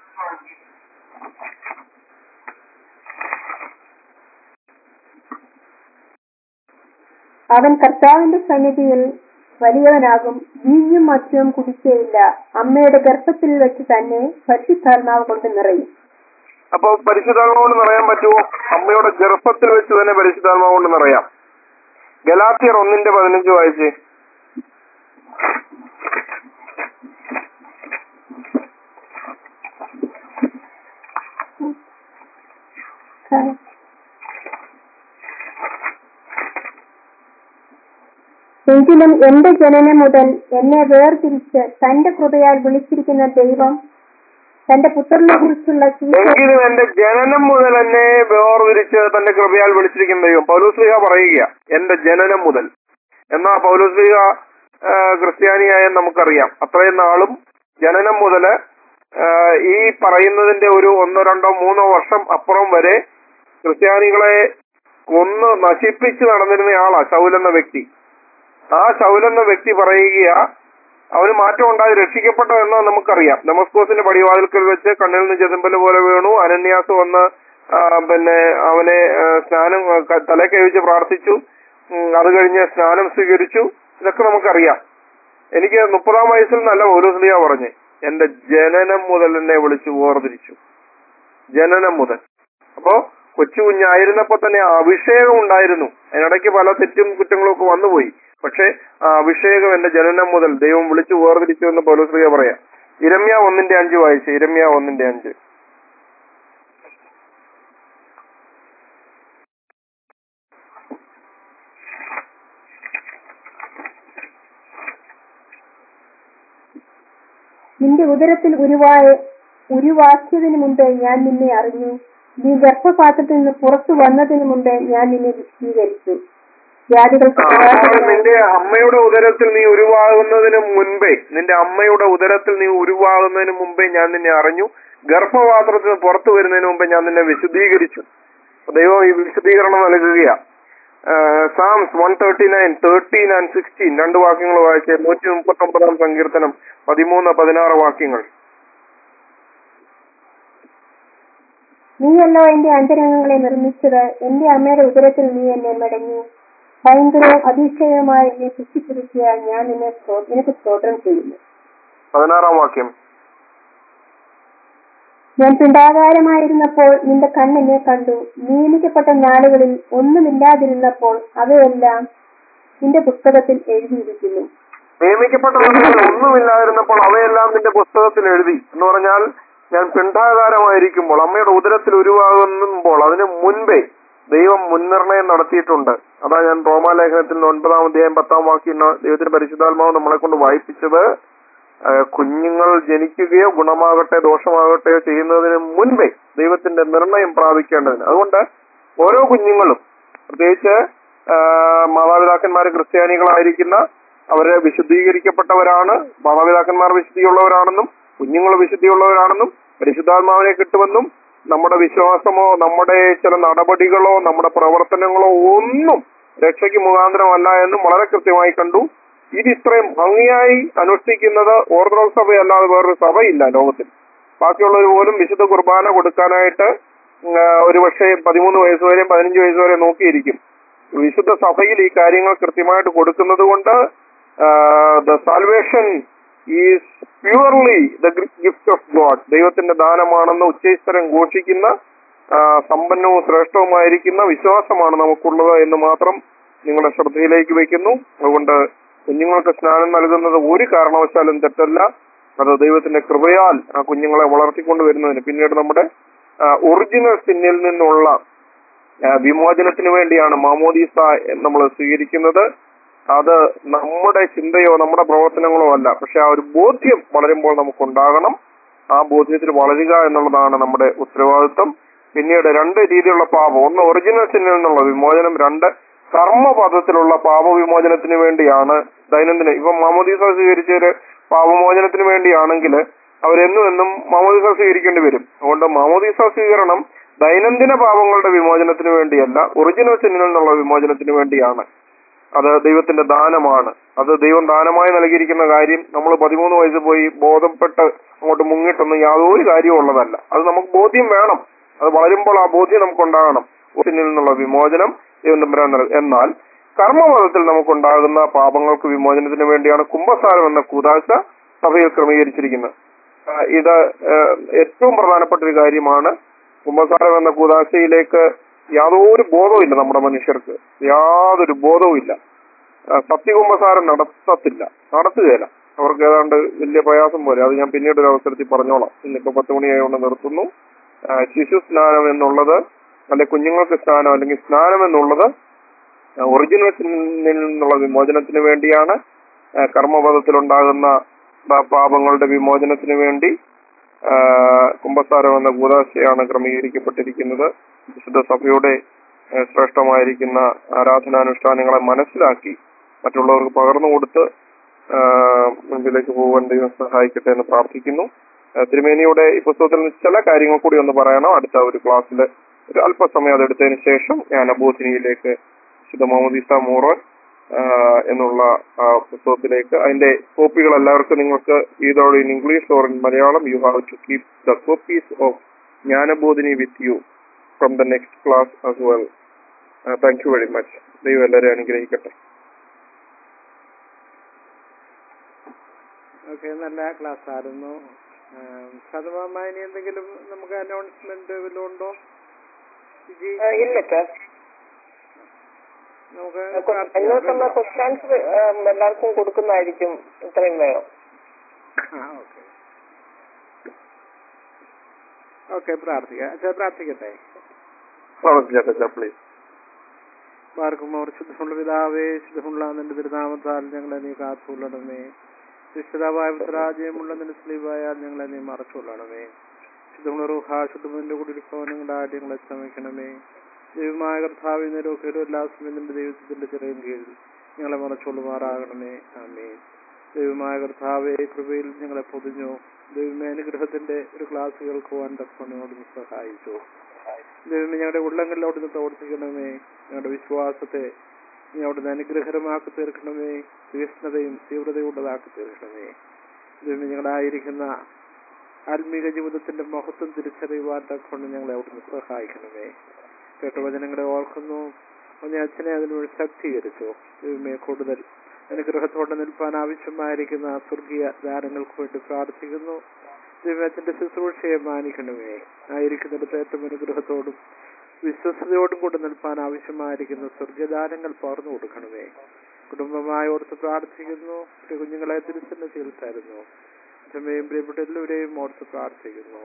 [SPEAKER 1] അവൻ കർത്താവിന്റെ സന്നിധിയിൽ വലിയവനാകും, വീഞ്ഞും മദ്യവും കുടിക്കുകയില്ല, അമ്മയുടെ ഗർഭത്തിൽ വെച്ച് തന്നെ പരിശുദ്ധാത്മാവ് കൊണ്ട് നിറയും.
[SPEAKER 2] അപ്പൊ പരിശുദ്ധാത്മാവ് കൊണ്ട് നിറയാൻ പറ്റുമോ? അമ്മയുടെ ഗർഭത്തിൽ വെച്ച് തന്നെ പരിശുദ്ധാത്മാവ് കൊണ്ട് നിറയാം. ഗലാത്യർ ഒന്നിന്റെ പതിനഞ്ച് വായിച്ച്.
[SPEAKER 1] എങ്കിലും എന്റെ ജനനം മുതൽ എന്നെ വേർതിരിച്ച് തന്റെ കൃപയാൽ വിളിച്ചിരിക്കുന്ന ദൈവം തന്റെ പുത്രനെ കുറിച്ചുള്ള
[SPEAKER 2] എങ്കിലും എന്റെ ജനനം മുതൽ എന്നെ വേർതിരിച്ച് തന്റെ കൃപയാൽ വിളിച്ചിരിക്കുന്ന ദൈവം. പൗലോസ്ലീഹ പറയുക എന്റെ ജനനം മുതൽ. എന്നാ പൗലോസ്ലീഹ ക്രിസ്ത്യാനിയായ നമുക്കറിയാം. അത്രയും നാളും ജനനം മുതല് ഈ പറയുന്നതിന്റെ ഒരു ഒന്നോ രണ്ടോ മൂന്നോ വർഷം അപ്പുറം വരെ ക്രിസ്ത്യാനികളെ കൊന്ന് നശിപ്പിച്ച് നടന്നിരുന്ന ആളാ ശൗലെന്ന വ്യക്തി. ആ ശൗലെന്ന വ്യക്തി പറയുക അവന് മാറ്റം ഉണ്ടായി രക്ഷിക്കപ്പെട്ടോ എന്നോ നമുക്കറിയാം. ദമസ്കോസിന്റെ പടിവാതിൽക്കൽ വെച്ച് കണ്ണിൽ നിന്ന് ചെതുമ്പല് പോലെ വീണു. അനന്യാസ് വന്ന് പിന്നെ അവനെ സ്നാനം തലേ കഴിച്ച് പ്രാർത്ഥിച്ചു. അത് കഴിഞ്ഞ് സ്നാനം സ്വീകരിച്ചു. ഇതൊക്കെ നമുക്കറിയാം. എനിക്ക് മുപ്പതാം വയസ്സിൽ നല്ല പൗലോസ്ലീഹ പറഞ്ഞ് എന്റെ ജനനം മുതൽ എന്നെ വിളിച്ചു വേർതിരിച്ചു. ജനനം മുതൽ. അപ്പോ കൊച്ചു കുഞ്ഞായിരുന്നപ്പോ തന്നെ അഭിഷേകം ഉണ്ടായിരുന്നു. അതിനിടയ്ക്ക് പല തെറ്റും കുറ്റങ്ങളും ഒക്കെ വന്നുപോയി. പക്ഷെ ആ അഭിഷേകം എന്റെ ജനനം മുതൽ ദൈവം വിളിച്ചു വേർതിരിച്ചു എന്ന് പൗലോസ്ലീഹ പറയാം. ഇരമ്യ ഒന്നിന്റെ അഞ്ച് വായിച്ചു. ഇരമ്യ ഒന്നിന്റെ അഞ്ച്.
[SPEAKER 1] നിന്റെ ഉദരത്തിൽ ഉരുവായ ഉരുവാക്കിയതിനു മുമ്പേ ഞാൻ നിന്നെ അറിഞ്ഞു, നീ ഗർഭപാത്രത്തിൽ നിന്ന് പുറത്തു വന്നതിന് മുമ്പേ ഞാൻ നിന്നെ വിശദീകരിച്ചു.
[SPEAKER 2] നിന്റെ അമ്മയുടെ ഉദരത്തിൽ നീ ഉരുവാകുന്നതിന് മുൻപേ നിന്റെ അമ്മയുടെ ഉദരത്തിൽ നീ ഉരുവാകുന്നതിന് മുമ്പേ ഞാൻ നിന്നെ അറിഞ്ഞു, ഗർഭപാത്രത്തിന് പുറത്തു വരുന്നതിന് മുമ്പേ ഞാൻ നിന്നെ വിശദീകരിച്ചു. ദൈവം ഈ വിശദീകരണം നൽകുകയാ. Psalms one thirty nine thirteen and sixteen രണ്ട് വാക്യങ്ങൾ വായിച്ച്. നൂറ്റി മുപ്പത്തി ഒമ്പതാം സങ്കീർത്തനം പതിമൂന്ന് പതിനാറ് വാക്യങ്ങൾ.
[SPEAKER 1] നീയല്ലോ എന്റെ അന്തരംഗങ്ങളെ നിർമ്മിച്ചത്, എന്റെ അമ്മയുടെ ഉദരത്തിൽ നീ എന്നെ മെടഞ്ഞു. ഭയങ്കരവും അതിശയവുമായി എന്നെ സൃഷ്ടിച്ചിരിക്കാൻ ഞാൻ നിന്നെ നിനക്ക് സ്തോത്രം ചെയ്യുന്നു.
[SPEAKER 2] പതിനാറാം വാക്യം.
[SPEAKER 1] ഞാൻ പിണ്ടാകാരമായിരുന്നപ്പോൾ നിന്റെ കണ്ണെന്നെ കണ്ടു, നിയമിക്കപ്പെട്ട നാളുകളിൽ ഒന്നുമില്ലാതിരുന്നപ്പോൾ അവയെല്ലാം നിന്റെ പുസ്തകത്തിൽ എഴുതിയിരിക്കുന്നു.
[SPEAKER 2] നിയമിക്കപ്പെട്ട നാളുകളിൽ ഒന്നുമില്ലാതിരുന്നപ്പോൾ അവയെല്ലാം നിന്റെ പുസ്തകത്തിൽ എഴുതി എന്ന് പറഞ്ഞാൽ ഞാൻ പിണ്ടാകാരമായിരിക്കുമ്പോൾ അമ്മയുടെ ഉദരത്തിൽ ഉരുവാകുമ്പോൾ അതിന് മുൻപേ ദൈവം മുൻനിർണയം നടത്തിയിട്ടുണ്ട്. അതാ ഞാൻ റോമാലേഖനത്തിൽ ഒൻപതാം അധ്യായം പത്താം വാക്യം ദൈവത്തിന്റെ പരിശുദ്ധാത്മാവ് നമ്മളെ കൊണ്ട് വായിപ്പിച്ചത്. കുഞ്ഞുങ്ങൾ ജനിക്കുകയോ ഗുണമാകട്ടെ ദോഷമാകട്ടെയോ ചെയ്യുന്നതിന് മുൻപേ ദൈവത്തിന്റെ നിർണയം പ്രാപിക്കേണ്ടതിന്. അതുകൊണ്ട് ഓരോ കുഞ്ഞുങ്ങളും പ്രത്യേകിച്ച് മാതാപിതാക്കന്മാർ ക്രിസ്ത്യാനികളായിരിക്കുന്ന അവരെ വിശുദ്ധീകരിക്കപ്പെട്ടവരാണ്. മാതാപിതാക്കന്മാർ വിശുദ്ധിയുള്ളവരാണെന്നും കുഞ്ഞുങ്ങൾ വിശുദ്ധിയുള്ളവരാണെന്നും പരിശുദ്ധാത്മാവിനെ കിട്ടുമെന്നും നമ്മുടെ വിശ്വാസമോ നമ്മുടെ ചില നടപടികളോ നമ്മുടെ പ്രവർത്തനങ്ങളോ ഒന്നും രക്ഷയ്ക്ക് മുഖാന്തരമല്ല എന്നും വളരെ കൃത്യമായി കണ്ടു. ഇത് ഇത്രയും ഭംഗിയായി അനുഷ്ഠിക്കുന്നത് ഓർത്തഡോക്സ് സഭയല്ലാതെ വേറൊരു സഭയില്ല ലോകത്തിൽ. ബാക്കിയുള്ളവർ പോലും വിശുദ്ധ കുർബാന കൊടുക്കാനായിട്ട് ഒരു പക്ഷേ പതിമൂന്ന് വയസ്സ് വരെയും പതിനഞ്ച് വയസ്സ് വരെ നോക്കിയിരിക്കും. വിശുദ്ധ സഭയിൽ ഈ കാര്യങ്ങൾ കൃത്യമായിട്ട് കൊടുക്കുന്നത് കൊണ്ട് the salvation is purely the gift of God, ദൈവത്തിന്റെ ദാനമാണെന്ന് ഉച്ചൈസ്തരം ഘോഷിക്കുന്ന സമ്പന്നവും ശ്രേഷ്ഠവുമായിരിക്കുന്ന വിശ്വാസമാണ് നമുക്കുള്ളത് എന്ന് മാത്രം നിങ്ങളുടെ ശ്രദ്ധയിലേക്ക് വയ്ക്കുന്നു. അതുകൊണ്ട് കുഞ്ഞുങ്ങൾക്ക് സ്നാനം നൽകുന്നത് ഒരു കാരണവശാലും തെറ്റല്ല. അത് ദൈവത്തിന്റെ കൃപയാൽ ആ കുഞ്ഞുങ്ങളെ വളർത്തിക്കൊണ്ടുവരുന്നതിന് പിന്നീട് നമ്മുടെ ഒറിജിനൽ സിന്നിൽ നിന്നുള്ള ആ, വിമോചനത്തിന് വേണ്ടിയാണ് മാമോദീസ നമ്മൾ സ്വീകരിക്കുന്നത്. അത് നമ്മുടെ ചിന്തയോ നമ്മുടെ പ്രവർത്തനങ്ങളോ അല്ല, പക്ഷെ ആ ഒരു ബോധ്യം വളരുമ്പോൾ നമുക്കുണ്ടാകണം. ആ ബോധ്യത്തിൽ വളരുക എന്നുള്ളതാണ് നമ്മുടെ ഉത്തരവാദിത്വം. പിന്നീട് രണ്ട് രീതിയിലുള്ള പാപം, ഒന്ന് ഒറിജിനൽ സിന്നിൽ നിന്നുള്ള വിമോചനം, രണ്ട് കർമ്മപദത്തിലുള്ള പാപവിമോചനത്തിന് വേണ്ടിയാണ് ദൈനംദിന. ഇപ്പം മാമോദീസ സ്വീകരിച്ചൊരു പാപമോചനത്തിന് വേണ്ടിയാണെങ്കിൽ അവരെന്നും എന്നും മാമോദീസ സ്വീകരിക്കേണ്ടി വരും. അതുകൊണ്ട് മാമോദീസ സ്വീകരണം ദൈനംദിന പാപങ്ങളുടെ വിമോചനത്തിന് വേണ്ടിയല്ല, ഒറിജിനൽ സിന്നിൽ നിന്നുള്ള വിമോചനത്തിന് വേണ്ടിയാണ്. അത് ദൈവത്തിന്റെ ദാനമാണ്. അത് ദൈവം ദാനമായി നൽകിയിരിക്കുന്ന കാര്യം നമ്മൾ പതിമൂന്ന് വയസ്സ് പോയി ബോധപ്പെട്ട് അങ്ങോട്ട് മുങ്ങിട്ടൊന്നും യാതൊരു കാര്യവും ഉള്ളതല്ല. അത് നമുക്ക് ബോധ്യം വേണം. അത് വളരുമ്പോൾ ആ ബോധ്യം നമുക്കുണ്ടാകണം. സിന്നിൽ നിന്നുള്ള വിമോചനം ദൈവം തമ്പുരാൻ നൽകും. എന്നാൽ കർമ്മപദത്തിൽ നമുക്കുണ്ടാകുന്ന പാപങ്ങൾക്ക് വിമോചനത്തിന് വേണ്ടിയാണ് കുംഭസാരം എന്ന കൂദാശ സഭയിൽ ക്രമീകരിച്ചിരിക്കുന്നത്. ഇത് ഏറ്റവും പ്രധാനപ്പെട്ട ഒരു കാര്യമാണ്. കുംഭസാരം എന്ന കൂദാശയിലേക്ക് യാതൊരു ബോധവും ഇല്ല നമ്മുടെ മനുഷ്യർക്ക്, യാതൊരു ബോധവും ഇല്ല. സത്യകുംഭസാരം നടത്തത്തില്ല, നടത്തുകയില്ല. അവർക്ക് ഏതാണ്ട് വലിയ പ്രയാസം പോലെ. അത് ഞാൻ പിന്നീട് ഒരു അവസരത്തിൽ പറഞ്ഞോളാം. ഇന്നിപ്പോ പത്ത് മണിയായതുകൊണ്ട് നിർത്തുന്നു. ശിശു സ്നാനം എന്നുള്ളത്, അല്ലെ കുഞ്ഞുങ്ങൾക്ക് സ്നാനം അല്ലെങ്കിൽ സ്നാനം എന്നുള്ളത് ഒറിജിനൽ സിന്നിൽ നിന്നുള്ള വിമോചനത്തിന് വേണ്ടിയാണ്. കർമ്മപദത്തിലുണ്ടാകുന്ന പാപങ്ങളുടെ വിമോചനത്തിന് വേണ്ടി കുംഭസാരം എന്ന കൂദാശയാണ് ക്രമീകരിക്കപ്പെട്ടിരിക്കുന്നത്. വിശുദ്ധ സഭയുടെ ശ്രേഷ്ഠമായിരിക്കുന്ന ആരാധനാനുഷ്ഠാനങ്ങളെ മനസ്സിലാക്കി മറ്റുള്ളവർക്ക് പകർന്നു കൊടുത്ത് മുൻപിലേക്ക് പോകാൻ ദൈവം സഹായിക്കട്ടെ എന്ന് പ്രാർത്ഥിക്കുന്നു. തിരുമേനിയുടെ ഈ പുസ്തകത്തിൽ നിന്ന് ചില കാര്യങ്ങൾ കൂടി ഒന്ന് പറയണം. അടുത്ത ഒരു ക്ലാസ്സിൽ ഒരു അല്പസമയം അതെടുത്തതിന് ശേഷം ഞാൻ അബോധിനിയിലേക്ക് വിശുദ്ധ മാമോദീസ മോറോൻ എന്നുള്ള പുസ്തകത്തിലേക്ക്, അതിന്റെ കോപ്പികൾ എല്ലാവർക്കും നിങ്ങൾക്ക് either in English or in Malayalam you have to keep the copies of ജ്ഞാനബോധിനി with you from the next class as well. Uh, thank you very much. ദൈവം എല്ലാവരെയും അനുഗ്രഹിക്കട്ടെ.
[SPEAKER 3] ഓക്കെ, നല്ല ക്ലാസ് ആയിരുന്നു. സദമാമ, ഇനി എന്തെങ്കിലും നമുക്ക് അനൗൺസ്മെന്റ് വല്ലതും ഉണ്ടോ?
[SPEAKER 4] ഇല്ല സാർ,
[SPEAKER 3] നമുക്ക്
[SPEAKER 4] ഇങ്ങോട്ടുള്ള ക്വസ്റ്റ്യൻസ് എല്ലാവർക്കും കൊടുക്കുന്നതായിരിക്കും ഇത്രയും വേഗം.
[SPEAKER 3] ആ ഓക്കെ ഓക്കെ പ്രാർത്ഥിക്കാം. അച്ഛാ പ്രാർത്ഥിക്കട്ടെ.
[SPEAKER 2] പ്ലീസ്.
[SPEAKER 3] പാർക്കുമോ ശുദ്ധമുള്ള പിതാവേ, ശുദ്ധമുള്ള നിന്റെ തിരുനാമത്താൽ ഞങ്ങളെ നീ കാത്തുകൊള്ളണമേ. ശിഷ്ടതാവായ പുത്രാജയമുള്ള നിന്റെ സ്ലീവായാൽ ഞങ്ങളെ നീ മറച്ചുകൊള്ളണമേ. ശുദ്ധമുള്ള റൂഹ ശുദ്ധമുന്റെ കുടിയിരിപ്പോ ഞങ്ങളുടെ ആദ്യങ്ങളെ ശ്രമിക്കണമേ. ദൈവമായ കർത്താവ് നിരോഗ്യരും എല്ലാ സമയത്തിന്റെ ദൈവത്തിന്റെ ചെറിയ കീഴിൽ ഞങ്ങളെ മറച്ചുകൊള്ളുമാറാകണമേ. ആമേൻ. ദൈവമായ കർത്താവെ, കൃപയിൽ ഞങ്ങളെ പൊതിഞ്ഞു. ദൈവമേ, അനുഗ്രഹത്തിന്റെ ഒരു ക്ലാസ് കേൾക്കുവാൻ തക്കവണ്ണോട് സഹായിച്ചു. ദൈവമേ, ഞങ്ങളുടെ ഉള്ളങ്ങളിലോട്ട് പ്രവർത്തിക്കണമേ. ഞങ്ങളുടെ വിശ്വാസത്തെ നീ അവിടുന്ന് അനുഗ്രഹരമാക്കി തീർക്കണമേ. തീക്ഷ്ണതയും തീവ്രതയും ഉള്ളതാക്കി തീർക്കണമേ. ദൈവമേ, ഞങ്ങളായിരിക്കുന്ന ആത്മീക ജീവിതത്തിന്റെ മഹത്വം തിരിച്ചറിയുവാൻ തക്കൊണ്ട് ഞങ്ങളെ അവിടുന്ന് സഹായിക്കണമേ. കേട്ട വചനങ്ങളെ ഓർക്കുന്നു. ഒന്ന് അച്ഛനെ അതിനോട് ശക്തീകരിച്ചു. ദൈവമേ, കൂടുതൽ അനുഗ്രഹത്തോടെ നിൽപ്പാൻ ആവശ്യമായിരിക്കുന്ന സ്വർഗീയ ദാനങ്ങൾക്ക് വേണ്ടി പ്രാർത്ഥിക്കുന്നു. ദൈവത്തിന്റെ ശുശ്രൂഷയെ മാനിക്കണമേ. ആയിരിക്കുന്നിടത്ത് ഏറ്റവും അനുഗ്രഹത്തോടും വിശ്വസതയോടും കൂടെ നിൽപ്പാൻ ആവശ്യമായിരിക്കുന്ന സ്വർഗീയദാനങ്ങൾ പകർന്നു കൊടുക്കണമേ. കുടുംബമായി ഓർത്ത് പ്രാർത്ഥിക്കുന്നു. കുഞ്ഞുങ്ങളെ തിരുസന്നിധിയിൽ തരുന്നു. അച്ഛമ്മയും പ്രിയപ്പെട്ട എല്ലാവരെയും ഓർത്ത് പ്രാർത്ഥിക്കുന്നു.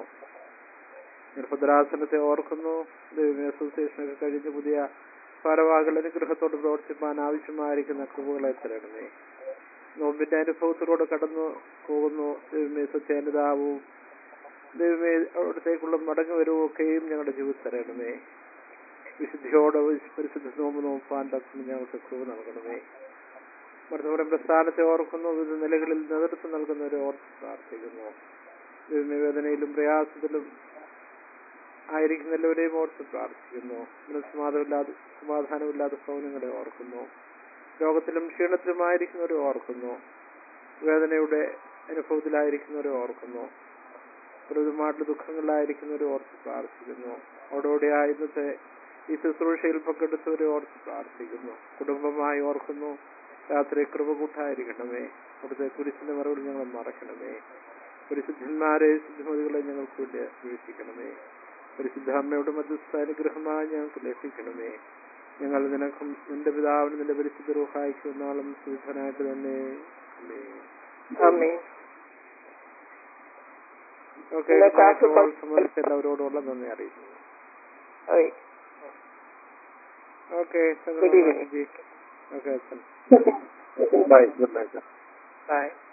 [SPEAKER 3] ഭദ്രാസനത്തെ ഓർക്കുന്നു. ദൈവമേ, അസോസിയേഷനൊക്കെ കഴിഞ്ഞ് പുതിയ ഭാരവാഹികൾ അനുഗ്രഹത്തോട് പ്രവർത്തിപ്പാൻ ആവശ്യമായിരിക്കുന്ന കൃപകളെ തരണമേ. നോമ്പിന്റെ അനുഭവത്തിലൂടെ കടന്നു പോകുന്നു. ദൈവമേ, സത്യാനുതാപവും ദൈവമേ അവിടത്തേക്കുള്ള മടങ്ങി വരവും ഒക്കെയും ഞങ്ങളുടെ ജീവിതത്തിൽ തരണമേ. വിശുദ്ധിയോടെ പരിശുദ്ധ നോമ്പ് നോക്കാൻ തക്കുന്നു ഞങ്ങൾക്ക് കൃപ നൽകണമേ. മർദ്ദപുരം പ്രസ്ഥാനത്തെ ഓർക്കുന്നു. വിവിധ നിലകളിൽ നേതൃത്വം നൽകുന്നവരെ ഓർത്ത് പ്രാർത്ഥിക്കുന്നു. ദൈവമേ, വേദനയിലും പ്രയാസത്തിലും ആയിരിക്കുന്ന എല്ലാവരെയും ഓർത്ത് പ്രാർത്ഥിക്കുന്നു. സമാധാനമില്ലാതെ സമാധാനമില്ലാത്ത ഭവനങ്ങളെ ഓർക്കുന്നു. രോഗത്തിലും ക്ഷീണത്തിലുമായിരിക്കുന്നവരെ ഓർക്കുന്നു. വേദനയുടെ അനുഭവത്തിലായിരിക്കുന്നവരെ ഓർക്കുന്നു. പ്രകൃതമായിട്ടുള്ള ദുഃഖങ്ങളിലായിരിക്കുന്നവരെ ഓർത്ത് പ്രാർത്ഥിക്കുന്നു. ഓടോടെയാ ഇന്നത്തെ ഈ ശുശ്രൂഷയിൽ പങ്കെടുത്തവരെ ഓർത്ത് പ്രാർത്ഥിക്കുന്നു. കുടുംബമായി ഓർക്കുന്നു. രാത്രി കൃപ കൂട്ടായിരിക്കണമേ. അവിടുത്തെ കുരിശിന്റെ മറുപടി ഞങ്ങളെ മറക്കണമേ. പരിശുദ്ധന്മാരെ ശുദ്ധിമതികളെ ഞങ്ങൾക്ക് വേണ്ടി വീഴ്ചിക്കണമേ. പരിശുദ്ധ അമ്മയുടെ മധ്യസ്ഥ അനുഗ്രഹമായി ഞങ്ങൾക്ക് ലഭിക്കണമേ. ഞങ്ങൾ നിനക്കും നിന്റെ പിതാവിനും നിന്റെ പരിശുദ്ധ റൂഹായിക്കും നാളും സുവിധനായിട്ട് തന്നെ.
[SPEAKER 4] ആമേൻ.
[SPEAKER 3] ഓക്കെ
[SPEAKER 4] ഇന്ന് ക്ലാസ്
[SPEAKER 3] സംബന്ധിച്ച് എല്ലാവരോടുള്ള നന്ദി അറിയിക്കുന്നു.
[SPEAKER 4] അതെ
[SPEAKER 3] okay
[SPEAKER 4] Good evening.
[SPEAKER 3] Okay
[SPEAKER 2] bye good night.
[SPEAKER 4] By.